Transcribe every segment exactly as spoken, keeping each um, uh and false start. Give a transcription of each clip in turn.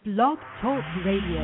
Blog Talk Radio.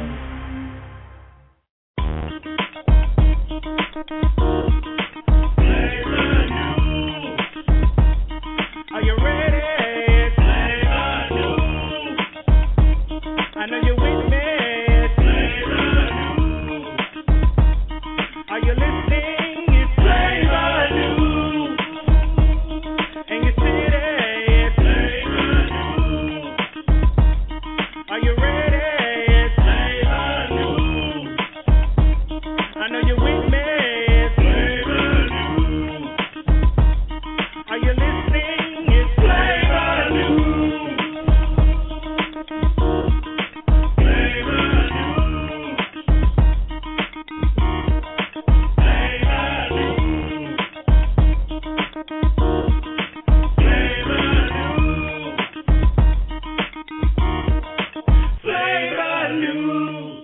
Are you ready? Flavor News. I know you're with me. Flavor News. Are you listening? It's Flavor News. And your city. It's Flavor News. Are you ready? It's Flavor News. I know you're with me. Flavor News. Are you listening? It's Flavor News. Flavor News. Flavor News. Flavor News.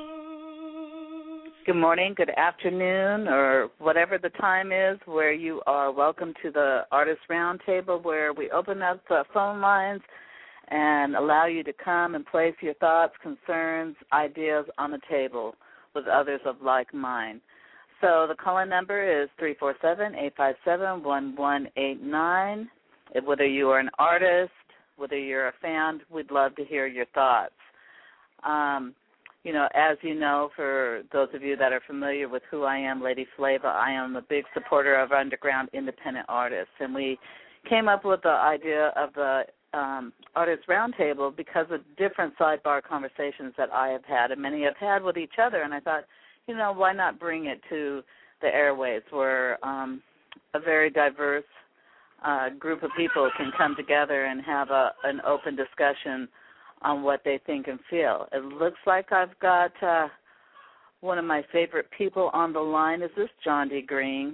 Good morning, good afternoon, or whatever the time is where you are. Welcome to the Artist Roundtable, where we open up the phone lines and allow you to come and place your thoughts, concerns, ideas on the table with others of like mind. So the call-in number is three four seven, eight five seven, one one eight nine. Whether you are an artist, whether you're a fan, we'd love to hear your thoughts. Um, You know, as you know, for those of you that are familiar with who I am, Lady Flava, I am a big supporter of underground independent artists. And we came up with the idea of the um, Artist Roundtable because of different sidebar conversations that I have had and many have had with each other. And I thought, you know, why not bring it to the airways where um, a very diverse uh, group of people can come together and have a, an open discussion on what they think and feel. It looks like I've got uh, one of my favorite people on the line. Is this John D. Green?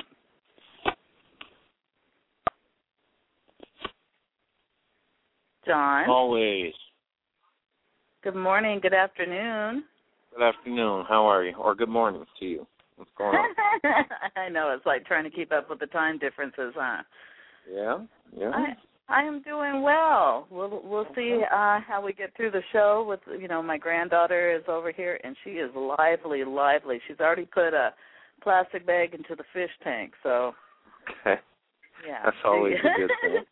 John? Always. Good morning, good afternoon. Good afternoon. How are you? Or good morning to you. What's going on? I know, it's like trying to keep up with the time differences, huh? Yeah, yeah. I, I am doing well. We'll we'll see uh, how we get through the show. With you know, my granddaughter is over here, and she is lively, lively. She's already put a plastic bag into the fish tank. So, okay, yeah, that's always a good thing.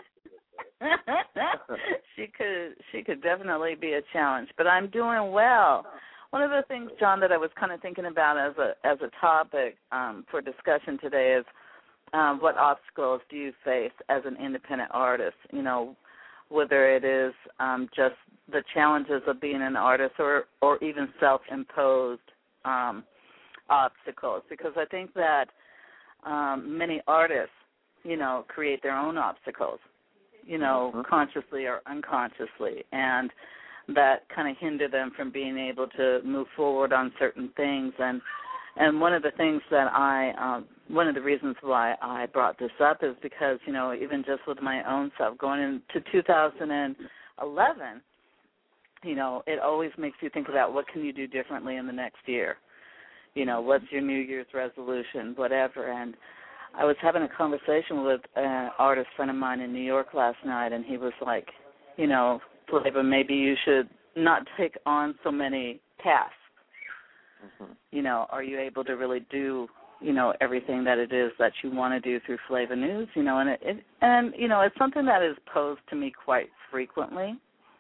she could she could definitely be a challenge, but I'm doing well. One of the things, John, that I was kind of thinking about as a as a topic um, for discussion today is. Um, what obstacles do you face as an independent artist? You know, whether it is um, just the challenges of being an artist or, or even self-imposed um, obstacles. Because I think that um, many artists, you know, create their own obstacles, you know, mm-hmm. consciously or unconsciously, and that kind of hinder them from being able to move forward on certain things. And And one of the things that I, um, one of the reasons why I brought this up is because, you know, even just with my own self, going into two thousand eleven, you know, it always makes you think about what can you do differently in the next year. You know, what's your New Year's resolution, whatever. And I was having a conversation with an artist friend of mine in New York last night, and he was like, you know, Flava, maybe you should not take on so many tasks. Mm-hmm. You know, are you able to really do, you know, everything that it is that you want to do through Flava News? You know, and it, it and you know, it's something that is posed to me quite frequently.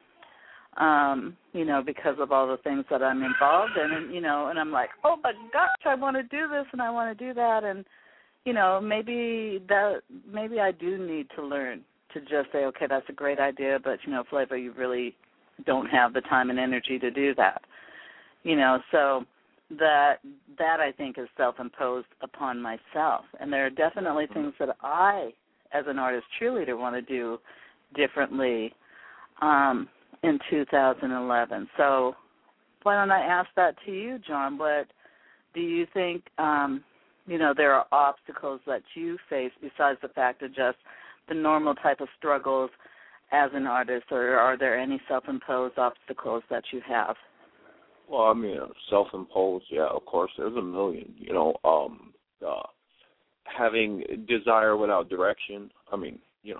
Um, you know, because of all the things that I'm involved in, and you know, and I'm like, oh my gosh, I want to do this and I want to do that, and you know, maybe that maybe I do need to learn to just say, okay, that's a great idea, but you know, Flava, you really don't have the time and energy to do that. You know, so. That that I think is self-imposed upon myself, and there are definitely things that I, as an artist cheerleader, want to do differently um, in two thousand eleven. So why don't I ask that to you, John? What do you think? Um, you know, there are obstacles that you face besides the fact of just the normal type of struggles as an artist, or are there any self-imposed obstacles that you have? Well, I mean, self-imposed, yeah, of course, there's a million, you know, um, uh, having desire without direction. I mean, you know,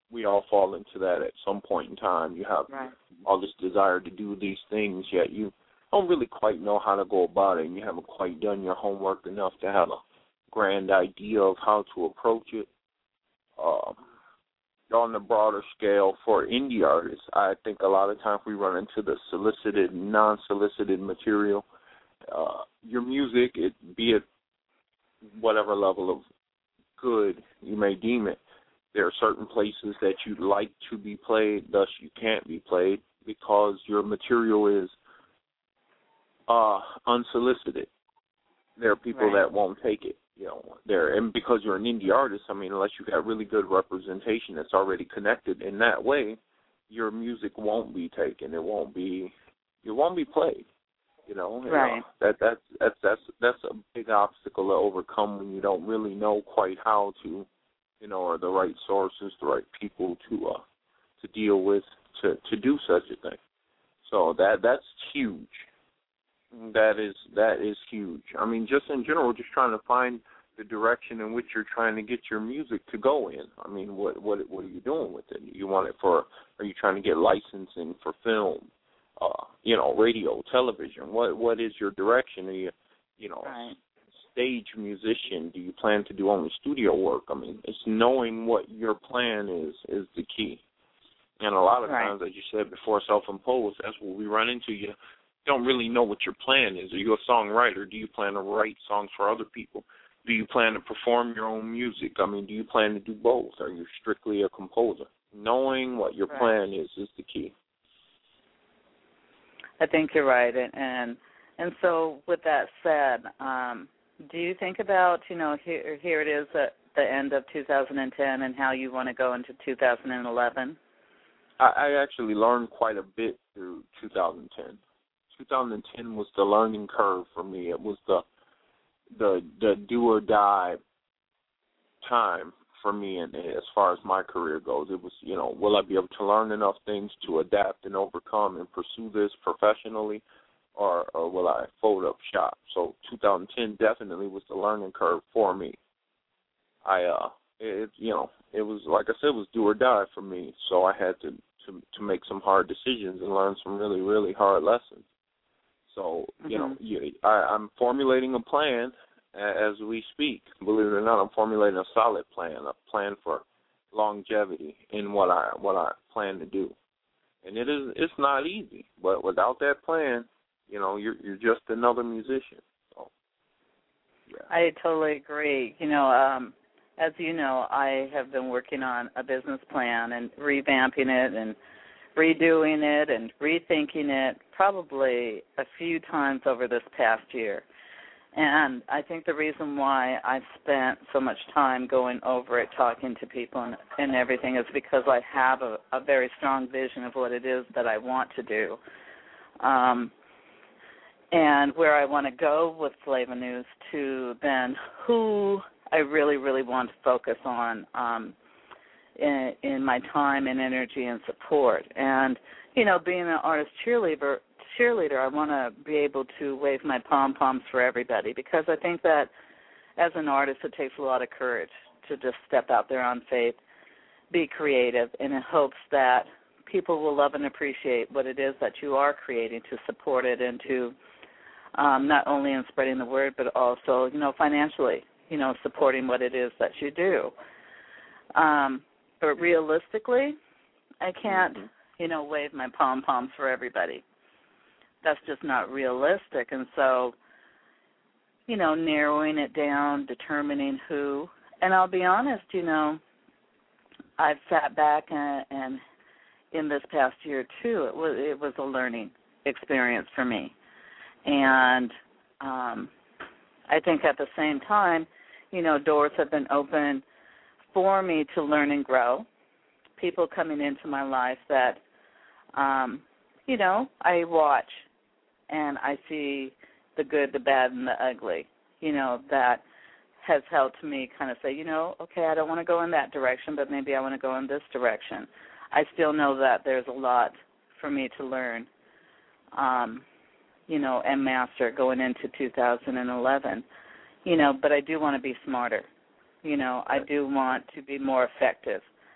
we all fall into that at some point in time. You have right. all this desire to do these things, yet you don't really quite know how to go about it, and you haven't quite done your homework enough to have a grand idea of how to approach it. Um, on the broader scale, for indie artists, I think a lot of times we run into the solicited, non-solicited material. Uh, your music, it be it whatever level of good you may deem it, there are certain places that you'd like to be played, thus you can't be played because your material is uh, unsolicited. There are people right. that won't take it, you know. There, and because you're an indie artist, I mean, unless you've got really good representation that's already connected in that way, your music won't be taken. It won't be, it won't be played. You know, right. You know, that that's that's that's that's a big obstacle to overcome when you don't really know quite how to, you know, or the right sources, the right people to uh to deal with to to do such a thing. So that that's huge. That is that is huge. I mean, just in general, just trying to find the direction in which you're trying to get your music to go in. I mean, what what what are you doing with it? You want it for? Are you trying to get licensing for film? Uh, you know, radio, television. What what is your direction? Are you, you know, right. stage musician? Do you plan to do only studio work? I mean, it's knowing what your plan is is the key. And a lot of right. times, as you said before, self-imposed, that's what we run into. You don't really know what your plan is. Are you a songwriter? Do you plan to write songs for other people? Do you plan to perform your own music? I mean, do you plan to do both? Are you strictly a composer? Knowing what your right. plan is is the key. I think you're right, and and, and so with that said, um, do you think about, you know, here here it is at the end of two thousand ten and how you want to go into two thousand eleven? I, I actually learned quite a bit through two thousand ten. two thousand ten was the learning curve for me. It was the the the do or die time for me, and as far as my career goes, it was, you know, will I be able to learn enough things to adapt and overcome and pursue this professionally, or, or will I fold up shop? So two thousand ten definitely was the learning curve for me. I, uh, it, you know, it was, like I said, it was do or die for me, so I had to, to, to make some hard decisions and learn some really, really hard lessons. So, you mm-hmm. know, you, I, I'm formulating a plan as we speak. Believe it or not, I'm formulating a solid plan, a plan for longevity in what I what I plan to do. And it is it's not easy, but without that plan, you know, you're you're just another musician. So, yeah. I totally agree. You know, um, as you know, I have been working on a business plan and revamping it and redoing it and rethinking it probably a few times over this past year. And I think the reason why I've spent so much time going over it, talking to people and, and everything is because I have a, a very strong vision of what it is that I want to do. Um, and where I want to go with Flava News to then who I really, really want to focus on um, in, in my time and energy and support. And, you know, being an artist cheerleader, cheerleader, I want to be able to wave my pom-poms for everybody because I think that as an artist it takes a lot of courage to just step out there on faith, be creative, and in hopes that people will love and appreciate what it is that you are creating, to support it and to um, not only in spreading the word but also, you know, financially, you know, supporting what it is that you do. Um, but realistically, I can't, you know, wave my pom-poms for everybody. That's just not realistic. And so, you know, narrowing it down, determining who. And I'll be honest, you know, I've sat back and, and in this past year, too, it was, it was a learning experience for me. And um, I think at the same time, you know, doors have been open for me to learn and grow. People coming into my life that, um, you know, I watch. And I see the good, the bad, and the ugly, you know, that has helped me kind of say, you know, okay, I don't want to go in that direction, but maybe I want to go in this direction. I still know that there's a lot for me to learn, um, you know, and master going into two thousand eleven, you know, but I do want to be smarter. You know, I do want to be more effective.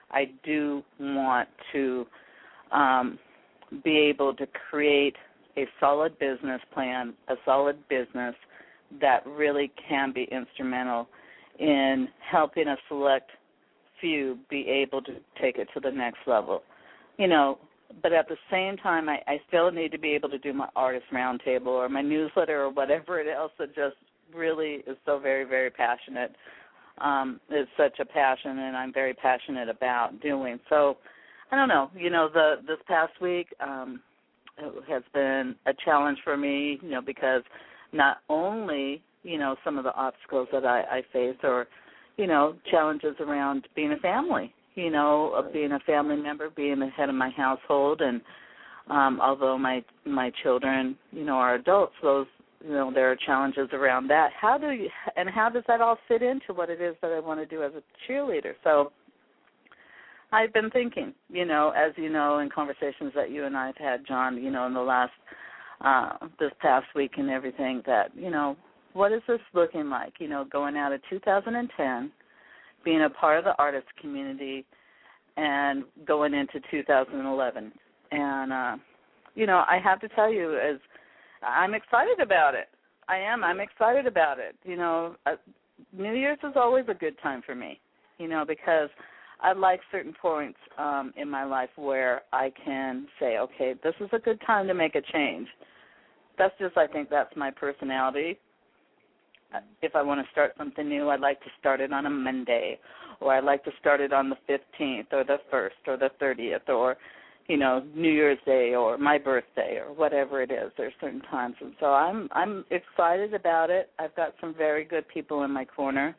I do want to um, be able to create a solid business plan, a solid business that really can be instrumental in helping a select few be able to take it to the next level. You know, but at the same time, I, I still need to be able to do my artist roundtable or my newsletter or whatever it else that just really is so very, very passionate. Um, it's such a passion, and I'm very passionate about doing. So, I don't know. You know, the this past week um, it has been a challenge for me, you know, because not only, you know, some of the obstacles that I, I face are, you know, challenges around being a family, you know, of being a family member, being the head of my household. And um, although my my children, you know, are adults, those, you know, there are challenges around that. How do you, and how does that all fit into what it is that I want to do as a cheerleader? So I've been thinking, you know, as you know, in conversations that you and I have had, John, you know, in the last, uh, this past week and everything, that, you know, what is this looking like, you know, going out of two thousand ten, being a part of the artist community, and going into two thousand eleven. And, uh, you know, I have to tell you, as I'm excited about it. I am. I'm excited about it. You know, uh, New Year's is always a good time for me, you know, because I like certain points um, in my life where I can say, okay, this is a good time to make a change. That's just, I think that's my personality. If I want to start something new, I'd like to start it on a Monday, or I'd like to start it on the fifteenth or the first or the thirtieth, or, you know, New Year's Day or my birthday or whatever it is. There's certain times. And so I'm I'm excited about it. I've got some very good people in my corner.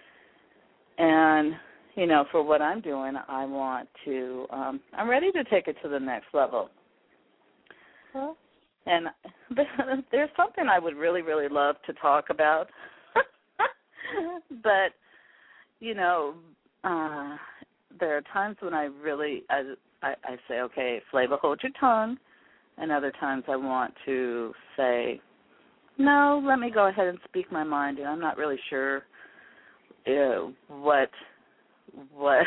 And, you know, for what I'm doing, I want to, um, I'm ready to take it to the next level. Well, and there's something I would really, really love to talk about. But, you know, uh, there are times when I really, I, I, I say, okay, Flava, hold your tongue. And other times I want to say, no, let me go ahead and speak my mind. And I'm not really sure uh, what, what,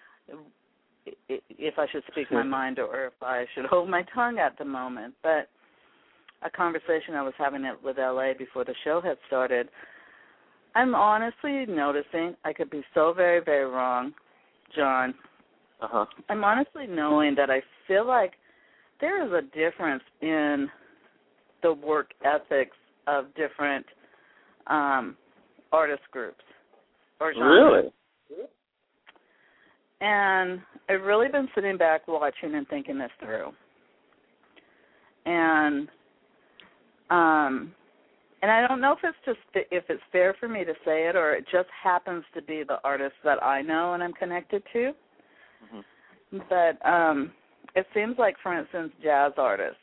if I should speak my mind or if I should hold my tongue at the moment. But a conversation I was having it with L A before the show had started, I'm honestly noticing, I could be so very, very wrong, John. Uh-huh. I'm honestly knowing that I feel like there is a difference in the work ethics of different um, artist groups or genres. Really? And I've really been sitting back watching and thinking this through. And um, and I don't know if it's just if it's fair for me to say it, or it just happens to be the artists that I know and I'm connected to. Mm-hmm. But um, it seems like, for instance, jazz artists.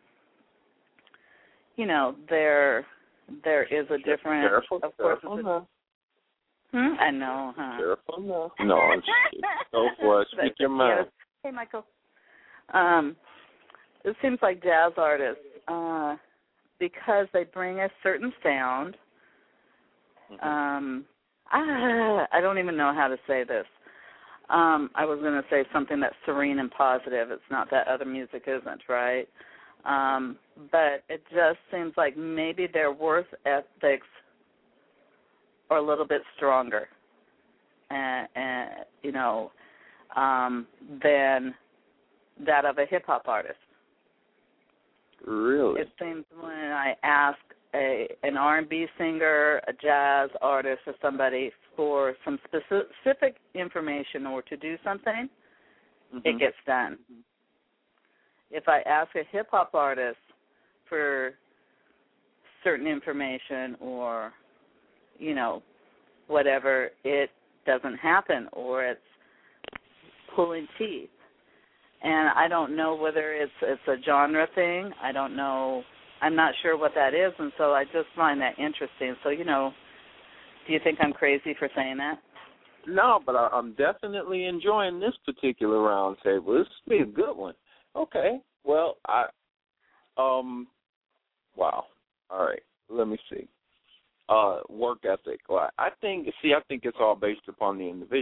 You know, there there is a different. Careful, of course, careful it's now. Hmm? I know, huh? Careful now. No, I'm just kidding. Go for it. Speak your mind. Hey, Michael. Um, it seems like jazz artists, uh, because they bring a certain sound. Mm-hmm. Um, I, I don't even know how to say this. Um, I was going to say something that's serene and positive. It's not that other music isn't, right? Um, but it just seems like maybe their work ethics are a little bit stronger, and, and you know, um, than that of a hip hop artist. Really? It seems when I ask a an R and B singer, a jazz artist, or somebody for some specific information or to do something, mm-hmm. it gets done. If I ask a hip hop artist for certain information or, you know, whatever, it doesn't happen, or it's pulling teeth. And I don't know whether it's it's a genre thing. I don't know. I'm not sure what that is, and so I just find that interesting. So, you know, do you think I'm crazy for saying that? No, but I, I'm definitely enjoying this particular round table. This will be a good one. Okay. Well, I, um, wow. All right. Let me see. Uh, work ethic. Well, I think, see, I think it's all based upon the individual.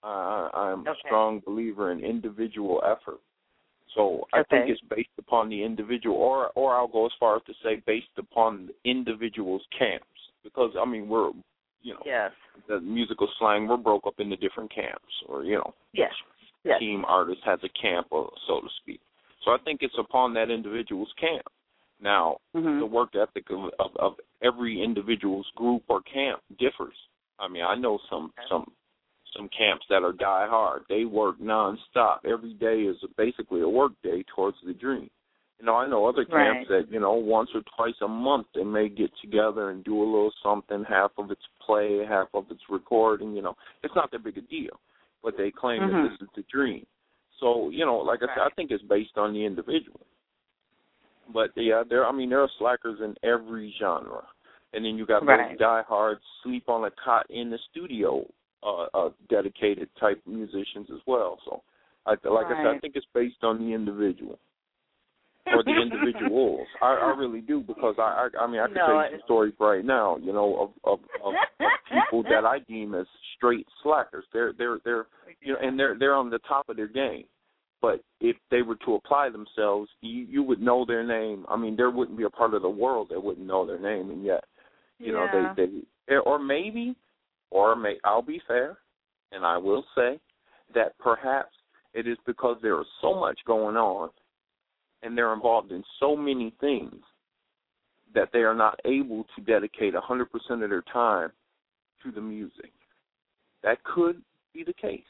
I, I'm Okay. a strong believer in individual effort. So I Okay. think it's based upon the individual, or or I'll go as far as to say based upon the individual's camps. Because, I mean, we're, you know, Yes. the musical slang, we're broke up into different camps, or, you know, Yes. Yes. team artist has a camp, or so to speak. So I think it's upon that individual's camp. Now, Mm-hmm. the work ethic of, of, of every individual's group or camp differs. I mean, I know some some some camps that are die hard. They work nonstop. Every day is basically a work day towards the dream. You know, I know other camps Right. that, you know, once or twice a month they may get together and do a little something. Half of it's play, half of it's recording. You know, it's not that big a deal, but they claim Mhm. that this is the dream. So, you know, like I said, I Right. think it's based on the individual. But yeah, there. I mean, there are slackers in every genre, and then you got Right. those diehards sleep on a cot in the studio, uh, uh, dedicated type musicians as well. So, I, like I said, I Right. think it's based on the individual or the individuals. I, I really do, because I, I, I mean, I could No, tell I- you some stories right now, you know, of, of, of, of people that I deem as straight slackers. They're, they're, they're, you know, and they're, they're on the top of their game. But if they were to apply themselves, you, you would know their name. I mean, there wouldn't be a part of the world that wouldn't know their name, and yet, you Yeah. know, they, they, or maybe, or may, I'll be fair, and I will say that perhaps it is because there is so much going on, and they're involved in so many things that they are not able to dedicate one hundred percent of their time to the music. That could be the case.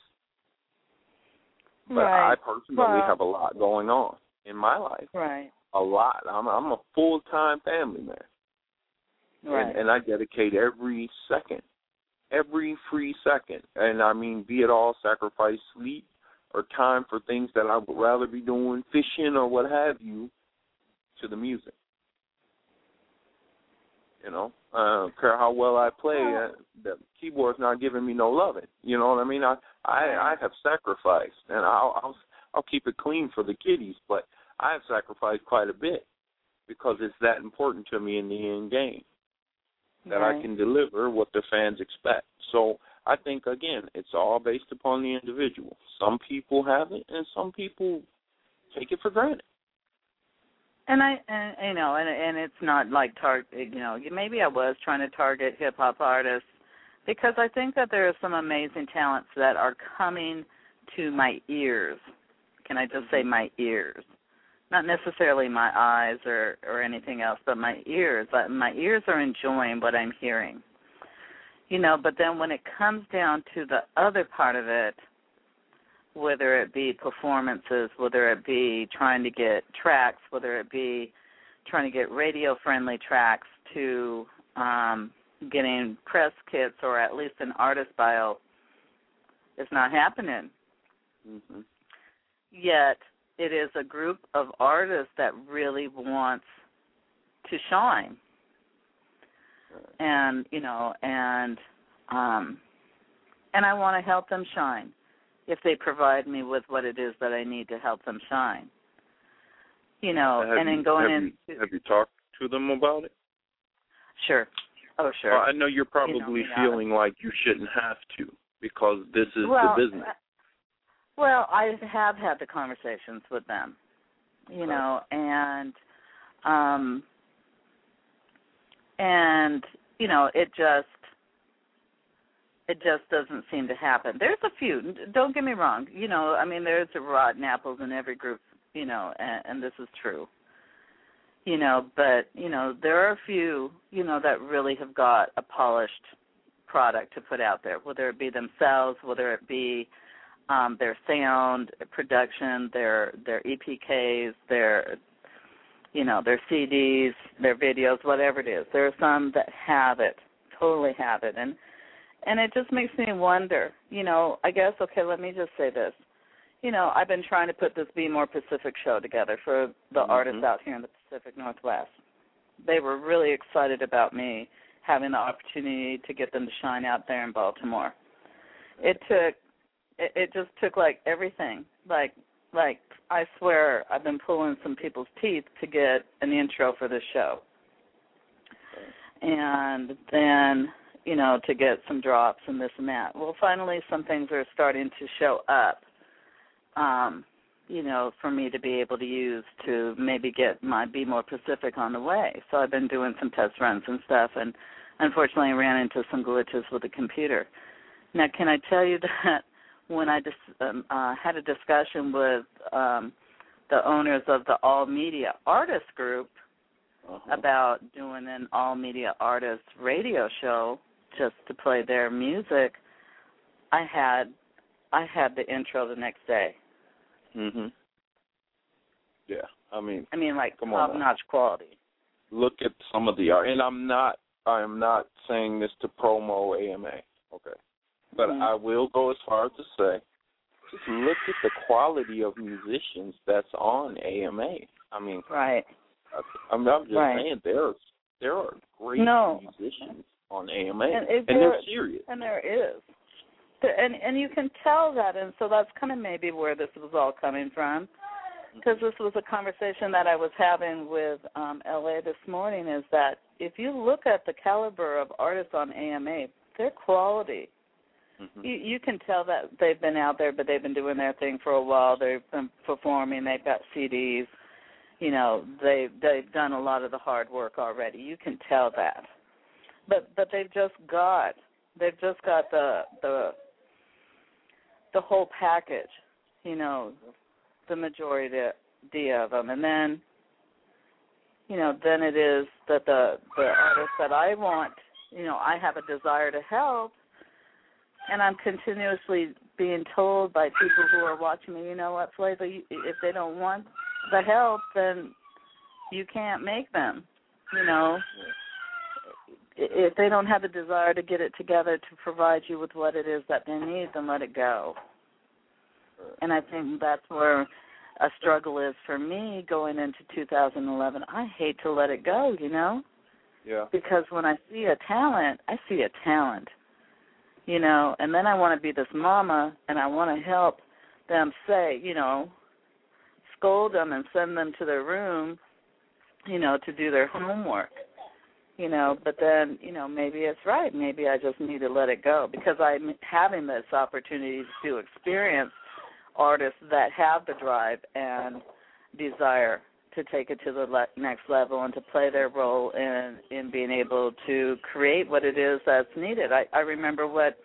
But Right. I personally Well- have a lot going on in my life. Right. A lot. I'm, I'm a full-time family man. Right. And, and I dedicate every second, every free second. And I mean, be it all sacrifice sleep or time for things that I would rather be doing, fishing or what have you, to the music. You know, I don't care how well I play, uh, the keyboard's not giving me no loving. You know what I mean? I I, I have sacrificed, and I'll, I'll I'll keep it clean for the kiddies, but I have sacrificed quite a bit because it's that important to me in the end game that Right. I can deliver what the fans expect. So I think, again, it's all based upon the individual. Some people have it, and some people take it for granted. And I, and, you know, and and it's not like target. You know, maybe I was trying to target hip hop artists because I think that there are some amazing talents that are coming to my ears. Can I just say my ears? Not necessarily my eyes or or anything else, but my ears. My ears are enjoying what I'm hearing. You know, but then when it comes down to the other part of it, whether it be performances, whether it be trying to get tracks, whether it be trying to get radio-friendly tracks to um, getting press kits or at least an artist bio, it's not happening. Mm-hmm. Yet it is a group of artists that really wants to shine. And, you know, and um, and I want to help them shine if they provide me with what it is that I need to help them shine. You know, have and then you, going have in. You, have you talked to them about it? Sure. Oh, sure. Well, I know you're probably You know me, feeling like you shouldn't have to because this is well, the business. Well, I have had the conversations with them, you know, and um, and you know, it just it just doesn't seem to happen. There's a few. Don't get me wrong. You know, I mean, there's rotten apples in every group. You know, and, and this is true. You know, but you know, there are a few. You know, that really have got a polished product to put out there, whether it be themselves, whether it be um, their sound, production, their their E P Ks, their you know, their C Ds, their videos, whatever it is. There are some that have it, totally have it, and and it just makes me wonder. You know, I guess okay, let me just say this. You know, I've been trying to put this Be More Pacific show together for the Mm-hmm. artists out here in the Pacific Northwest. They were really excited about me having the opportunity to get them to shine out there in Baltimore. It took, it, it just took like everything. Like, like I swear I've been pulling some people's teeth to get an intro for this show. And then, you know, to get some drops and this and that. Well, finally some things are starting to show up, um, you know, for me to be able to use to maybe get my Be More Pacific on the way. So I've been doing some test runs and stuff, and unfortunately I ran into some glitches with the computer. Now, can I tell you that when I dis- um, uh, had a discussion with um, the owners of the All Media Artists Group uh-huh. about doing an All Media Artists radio show just to play their music, I had I had the intro the next day. Mhm. Yeah, I mean, I mean, like top-notch quality. Look at some of the art, and I'm not I am not saying this to promo A M A, okay, but mm-hmm. I will go as far as to say, just look at the quality of musicians that's on A M A. I mean, right. I, I'm, I'm just right. saying there there are great no. musicians on A M A, and, and there, they're serious. And there is. And and you can tell that, and so that's kind of maybe where this was all coming from, because this was a conversation that I was having with um, L A this morning, is that if you look at the caliber of artists on A M A, they're quality. Mm-hmm. You, you can tell that they've been out there, but they've been doing their thing for a while. They've been performing. They've got C Ds. You know, they've, they've done a lot of the hard work already. You can tell that. But but they've just got, they've just got the the the whole package, you know, the majority of them. And then, you know, then it is that the, the artists that I want, you know, I have a desire to help, and I'm continuously being told by people who are watching me, you know what, Flavor, if they don't want the help, then you can't make them, you know. If they don't have the desire to get it together to provide you with what it is that they need, then let it go. And I think that's where a struggle is for me going into two thousand eleven. I hate to let it go, you know? Yeah. Because when I see a talent, I see a talent, you know, and then I want to be this mama, and I want to help them say, you know, scold them and send them to their room, you know, to do their homework. You know, but then, you know, maybe it's right. Maybe I just need to let it go, because I'm having this opportunity to experience artists that have the drive and desire to take it to the le- next level and to play their role in, in being able to create what it is that's needed. I, I remember what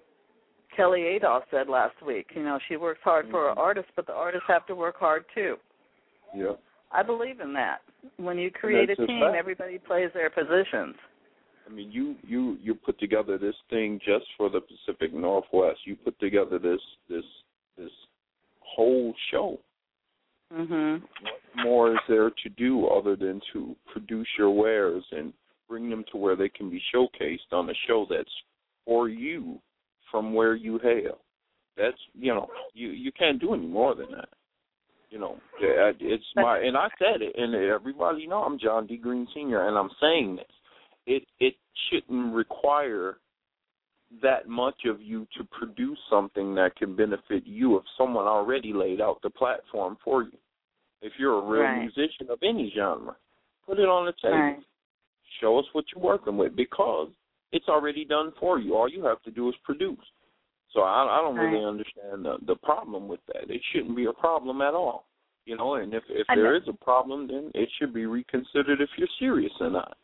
Kelly Adolph said last week. You know, she works hard for her artists, but the artists have to work hard too. Yeah. I believe in that. When you create a team, everybody plays their positions. I mean, you, you, you put together this thing just for the Pacific Northwest. You put together this this this whole show. Mm-hmm. What more is there to do other than to produce your wares and bring them to where they can be showcased on a show that's for you from where you hail? That's, you know, you, you can't do any more than that. You know, it's my, and I said it, and everybody know I'm John D. Green Senior, and I'm saying this. It it shouldn't require that much of you to produce something that can benefit you if someone already laid out the platform for you. If you're a real right. musician of any genre, put it on the table. Right. Show us what you're working with, because it's already done for you. All you have to do is produce. So I, I don't really right. understand the, the problem with that. It shouldn't be a problem at all, you know. And if, if there is a problem, then it should be reconsidered if you're serious or not.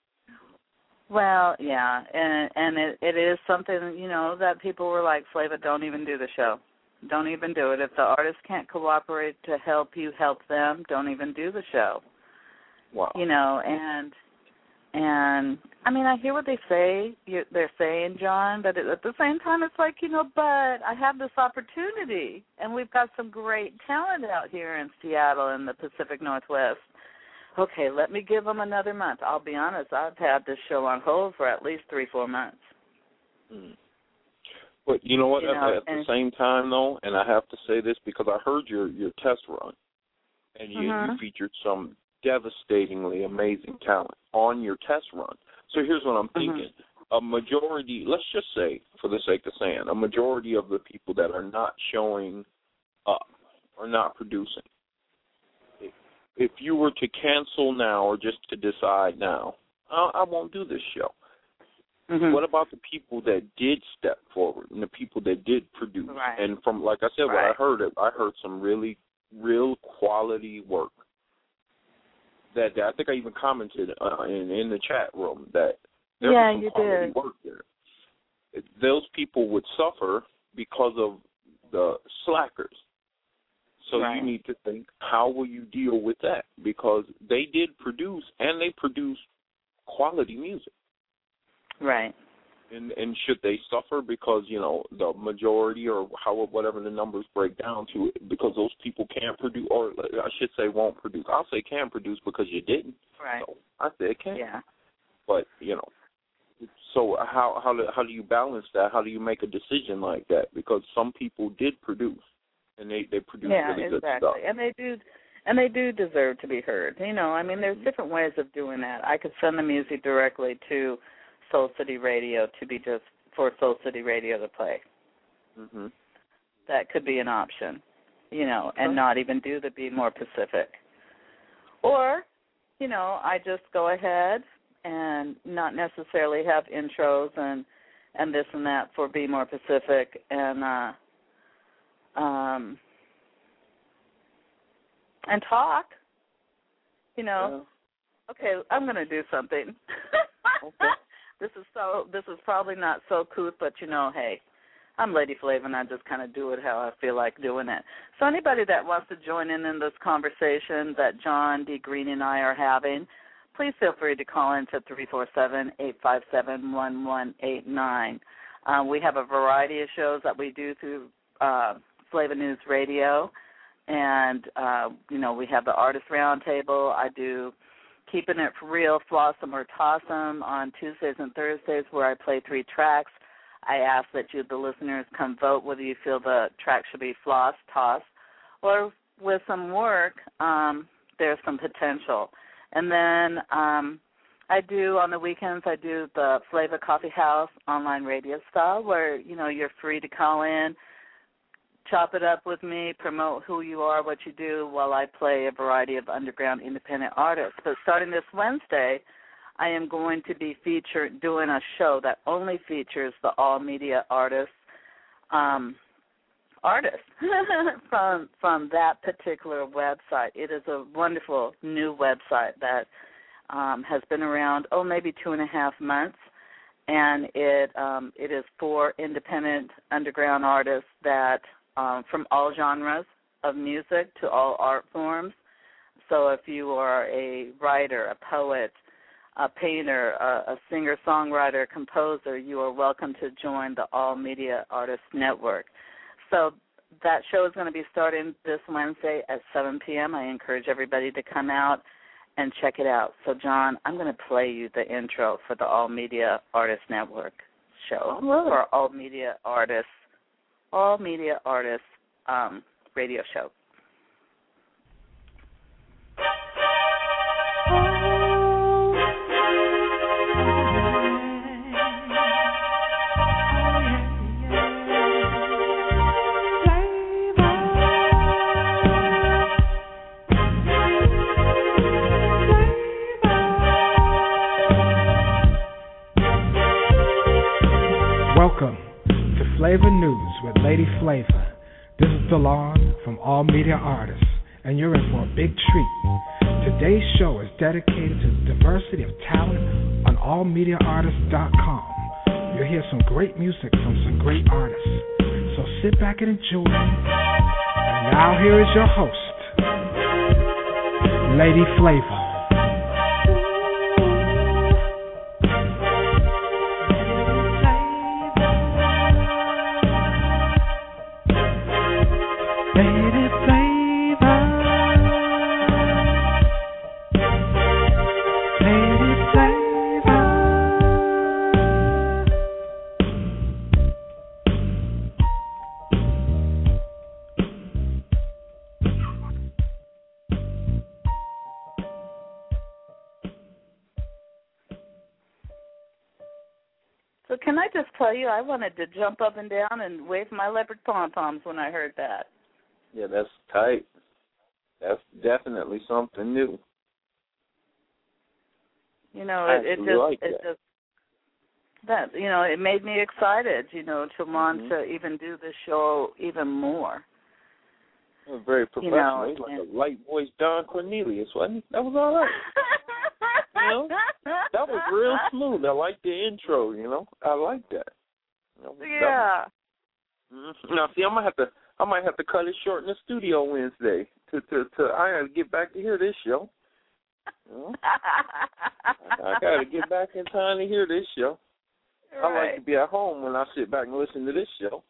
Well, yeah, and and it, it is something, you know, that people were like, Flava, don't even do the show. Don't even do it. If the artist can't cooperate to help you help them, don't even do the show. Wow. You know, and and I mean, I hear what they say, you, they're saying, John, but at the same time, it's like, you know, but I have this opportunity, and we've got some great talent out here in Seattle and the Pacific Northwest. Okay, let me give them another month. I'll be honest, I've had this show on hold for at least three, four months. Mm. But you know what, you know, at, at the same time, though, and I have to say this because I heard your, your test run, and you, mm-hmm. you featured some devastatingly amazing talent on your test run. So here's what I'm thinking. Mm-hmm. A majority, let's just say, for the sake of saying, a majority of the people that are not showing up or not producing, if you were to cancel now or just to decide now, I, I won't do this show, Mm-hmm. What about the people that did step forward and the people that did produce? Right. And from, like I said, right. what I heard, I heard some really, real quality work. That, that I think I even commented uh, in in the chat room that there yeah, was some you quality did. work there. Those people would suffer because of the slackers. So right. you need to think, how will you deal with that? Because they did produce, and they produce quality music. Right. And and should they suffer because, you know, the majority or how whatever the numbers break down to, because those people can't produce, or I should say won't produce. I'll say can produce because you didn't. Right. So I say it can. Yeah. But, you know, so how how do, how do you balance that? How do you make a decision like that? Because some people did produce, and they, they produce yeah, really good exactly. stuff. And they do and they do deserve to be heard. You know, I mean, there's different ways of doing that. I could send the music directly to Soul City Radio to be just for Soul City Radio to play. Mm-hmm. That could be an option, you know, Okay. and not even do the Be More Pacific. Or, you know, I just go ahead and not necessarily have intros and and this and that for Be More Pacific and uh, um and talk. You know, yeah. Okay, I'm going to do something. Okay. This is so. This is probably not so couth, but you know, hey, I'm Lady Flavor, and I just kind of do it how I feel like doing it. So anybody that wants to join in in this conversation that John D. Green and I are having, please feel free to call in to three four seven, eight five seven, one one eight nine. Uh, we have a variety of shows that we do through uh, Flavor News Radio, and uh, you know, we have the Artist Roundtable. I do Keeping It Real, Flossom or Tossum on Tuesdays and Thursdays, where I play three tracks. I ask that you, the listeners, come vote whether you feel the track should be floss, toss, or with some work, um, there's some potential. And then um, I do, on the weekends, I do the Flavor Coffee House online radio style, where, you know, you're free to call in, chop it up with me, promote who you are, what you do, while I play a variety of underground independent artists. But starting this Wednesday, I am going to be featured doing a show that only features the all media artists, um, artists from from that particular website. It is a wonderful new website that um, has been around, oh, maybe two and a half months, and it um, it is for independent underground artists that um, from all genres of music to all art forms. So if you are a writer, a poet, a painter, a, a singer, songwriter, composer, you are welcome to join the All Media Artists Network. So that show is going to be starting this Wednesday at seven p.m. I encourage everybody to come out and check it out. So, John, I'm going to play you the intro for the All Media Artists Network show, All right. for All Media Artists, All Media Artists um, radio show. Welcome to Flavor News with Lady Flavor. This is DeLon from All Media Artists, and you're in for a big treat. Today's show is dedicated to the diversity of talent on all media artists dot com. You'll hear some great music from some great artists. So sit back and enjoy. And now here is your host, Lady Flavor. So can I just tell you, I wanted to jump up and down and wave my leopard pom-poms when I heard that. Yeah, that's tight. That's definitely something new. You know, I it, it actually just, like it that. just, that you know, it made me excited, you know, to want Mhm. to even do this show even more. It was very professional. You know, He's like and- a light voice Don Cornelius, wasn't he? That was all right. You know, that was real smooth. I like the intro. You know, I like that. that was, Yeah. That was, mm-hmm. Now, see, I might have to, I might have to cut it short in the studio Wednesday. To, to, to, I got to get back to hear this show. You know? I, I got to get back in time to hear this show. Right. I like to be at home when I sit back and listen to this show.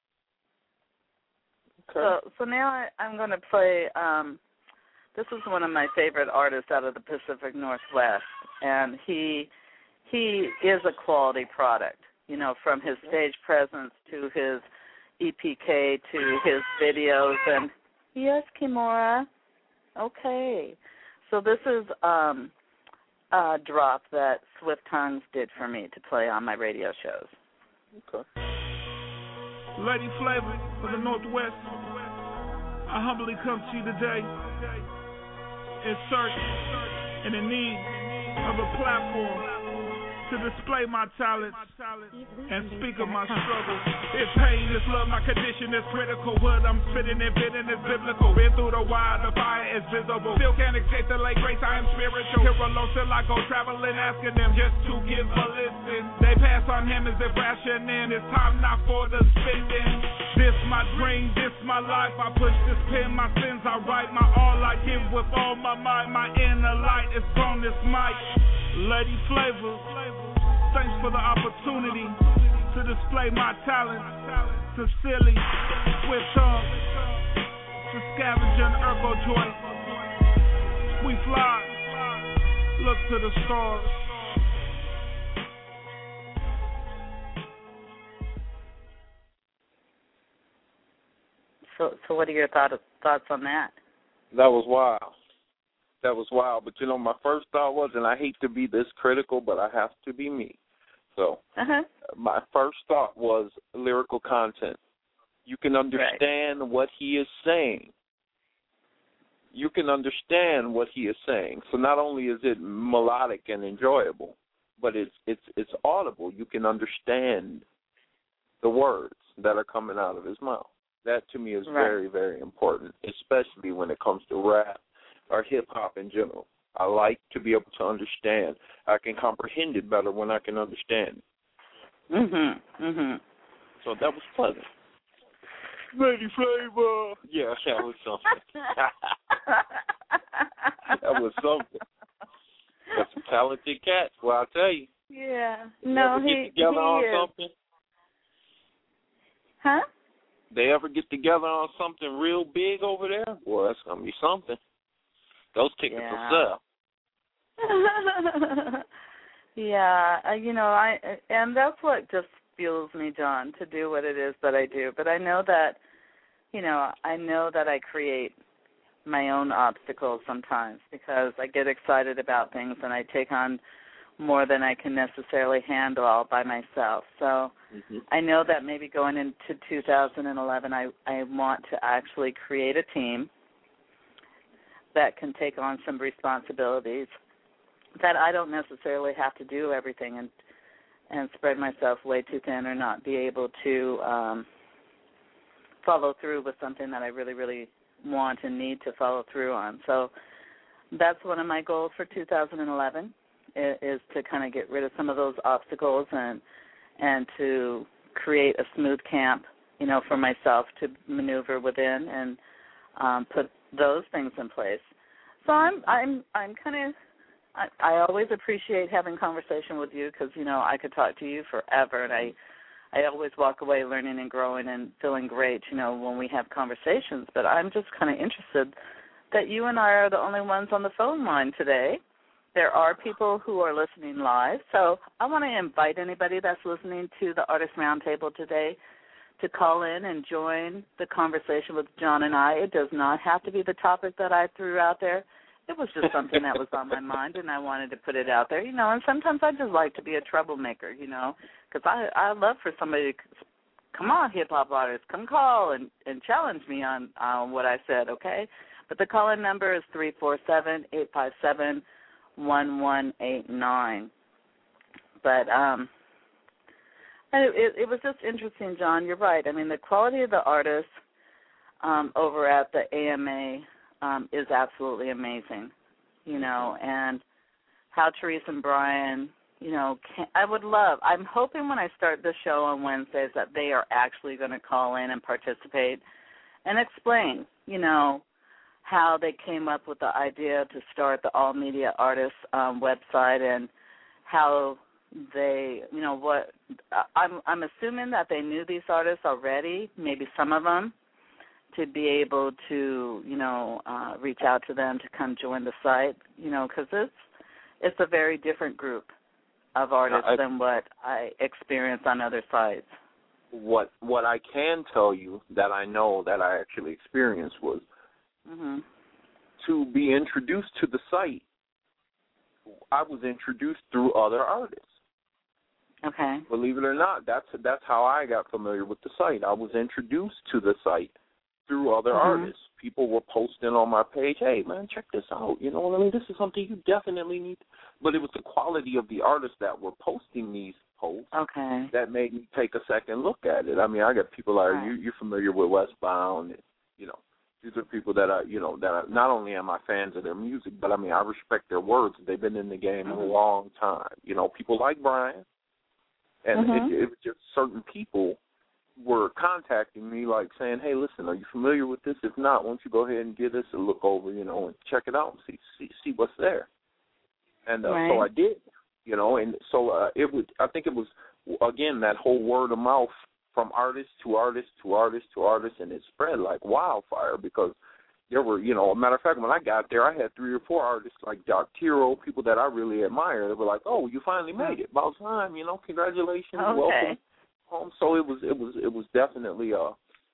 Okay. So, so now I, I'm going to play. Um, this is one of my favorite artists out of the Pacific Northwest, and he he is a quality product. You know, from his stage presence to his E P K to his videos, and yes, Kimura. Okay, so this is um, a drop that Swift Tongues did for me to play on my radio shows. Okay. Lady Flavor for the Northwest, I humbly come to you today in search and in need of a platform to display my talents and speak of my struggle. It's pain, it's love, my condition is critical. What I'm spitting and fitting is biblical. Been through the wire, the fire is visible. Still can't escape the late grace, I am spiritual. Here alone till I go traveling, asking them just to give a listen. They pass on him as if rationing. It's time not for the spending. This my dream, this my life. I push this pen, my sins I write. My all I give with all my might. My inner light is on this mic. Lady Flavor, thanks for the opportunity to display my talent. Sincerely, Swift Tongue, the scavenger and Urkel joint. We fly, look to the stars. So, so what are your thought, thoughts on that? That was wild. That was wild. But, you know, my first thought was, and I hate to be this critical, but I have to be me. So uh-huh. my first thought was lyrical content. You can understand right. what he is saying. You can understand what he is saying. So not only is it melodic and enjoyable, but it's it's it's audible. You can understand the words that are coming out of his mouth. That to me is right. very, very important, especially when it comes to rap or hip-hop in general. I like to be able to understand. I can comprehend it better when I can understand it. Mm-hmm, mm-hmm. So that was pleasant. Lady Flavor. Yeah, that was something. That was something. Got some talented cats, well, I'll tell you. Yeah. They no, ever he, get together he on is. something? Huh? They ever get together on something real big over there? Boy, that's going to be something. Those tickets yeah. will sell. yeah, uh, you know, I and that's what just fuels me, John, to do what it is that I do. But I know that, you know, I know that I create my own obstacles sometimes because I get excited about things and I take on more than I can necessarily handle all by myself. So mm-hmm. I know that maybe going into two thousand eleven, I, I want to actually create a team that can take on some responsibilities that I don't necessarily have to do everything and and spread myself way too thin or not be able to um, follow through with something that I really, really want and need to follow through on. So that's one of my goals for two thousand eleven is to kind of get rid of some of those obstacles and and to create a smooth camp, you know, for myself to maneuver within and um, put those things in place. So I'm I'm I'm kind of I, I always appreciate having conversation with you because you know I could talk to you forever, and I I always walk away learning and growing and feeling great, you know, when we have conversations. But I'm just kind of interested that you and I are the only ones on the phone line today. There are people who are listening live, so I want to invite anybody that's listening to the Artist Roundtable today to call in and join the conversation with John and I. It does not have to be the topic that I threw out there. It was just something that was on my mind, and I wanted to put it out there, you know, and sometimes I just like to be a troublemaker, you know, because I, I love for somebody to, come on, hip-hop artists, come call and, and challenge me on, on what I said, okay? But the call-in number is three four seven, eight five seven, one one eight nine. But um, And it, it, it was just interesting, John. You're right. I mean, the quality of the artists um, over at the A M A um, is absolutely amazing, you know, and how Therese and Brian, you know, can, I would love, I'm hoping when I start the show on Wednesdays that they are actually going to call in and participate and explain, you know, how they came up with the idea to start the All Media Artists um, website and how they, you know, what, I'm I'm assuming that they knew these artists already, maybe some of them, to be able to, you know, uh, reach out to them to come join the site, you know, because it's, it's a very different group of artists I, than what I experience on other sites. What what I can tell you that I know that I actually experienced was mm-hmm. to be introduced to the site, I was introduced through other artists. Okay. Believe it or not, that's that's how I got familiar with the site. I was introduced to the site through other mm-hmm. artists. People were posting on my page, hey, man, check this out. You know, I mean, this is something you definitely need. But it was the quality of the artists that were posting these posts okay. that made me take a second look at it. I mean, I got people that are, right. you, you're familiar with Westbound, and, you know, these are people that are, you know, that are, not only am I fans of their music, but, I mean, I respect their words. They've been in the game mm-hmm. a long time. You know, people like Brian, and mm-hmm. it, it was just certain people were contacting me, like saying, hey, listen, are you familiar with this? If not, why don't you go ahead and give this a look over, you know, and check it out and see see, see what's there. And uh, right. so I did, you know, and so uh, it was, I think it was, again, that whole word of mouth from artist to artist to artist to artist, and it spread like wildfire because there were, you know, a matter of fact, when I got there, I had three or four artists like Doc Tiro, people that I really admire. They were like, oh, you finally made it. About time, you know, congratulations, okay. welcome home. So it was, it was, it was definitely uh,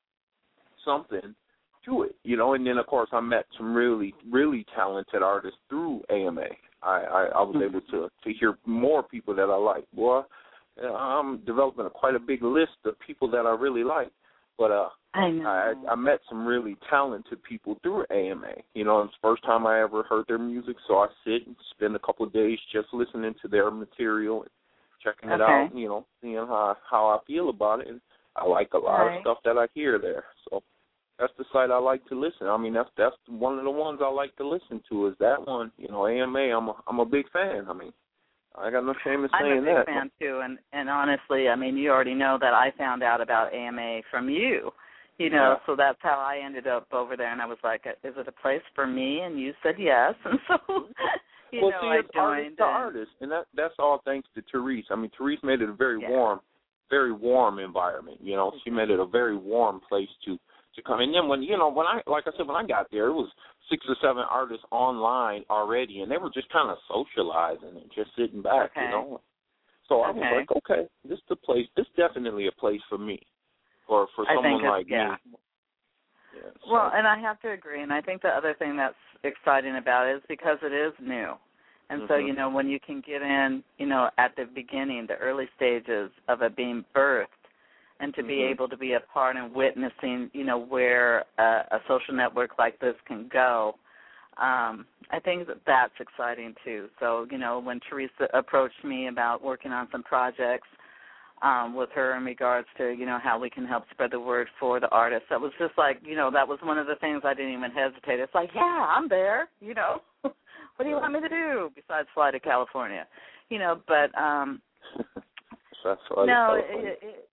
something to it, you know. And then, of course, I met some really, really talented artists through A M A. I, I, I was able to, to hear more people that I like. Boy, I'm developing a, quite a big list of people that I really like. But uh, I, know. I, I met some really talented people through A M A. You know, it's the first time I ever heard their music, so I sit and spend a couple of days just listening to their material and checking it okay. out, you know, seeing how, how I feel about it. And I like a lot right. of stuff that I hear there. So that's the site I like to listen. I mean, that's that's one of the ones I like to listen to is that one. You know, A M A, I'm a, I'm a big fan. I mean, I got no shame in saying that. I'm a big that. fan, too, and, and honestly, I mean, you already know that I found out about A M A from you, you know, yeah. so that's how I ended up over there, and I was like, is it a place for me? And you said yes, and so, you well, know, see, I it's joined. artist to artist, and that, that's all thanks to Therese. I mean, Therese made it a very yeah. warm, very warm environment, you know. She made it a very warm place to, to come. And then when, you know, when I, like I said, when I got there, it was six or seven artists online already, and they were just kind of socializing and just sitting back, okay. you know. So I okay. was like, okay, this is the place. This is definitely a place for me, or for I someone think like yeah. me. Yeah, so. Well, and I have to agree, and I think the other thing that's exciting about it is because it is new. And mm-hmm. so, you know, when you can get in, you know, at the beginning, the early stages of it being birthed, and to mm-hmm. be able to be a part and witnessing, you know, where a, a social network like this can go, um, I think that that's exciting too. So, you know, when Teresa approached me about working on some projects um, with her in regards to, you know, how we can help spread the word for the artists, that was just like, you know, that was one of the things I didn't even hesitate. It's like, yeah, I'm there, you know. What do you want me to do besides fly to California? You know, but um, that's why no, it, it,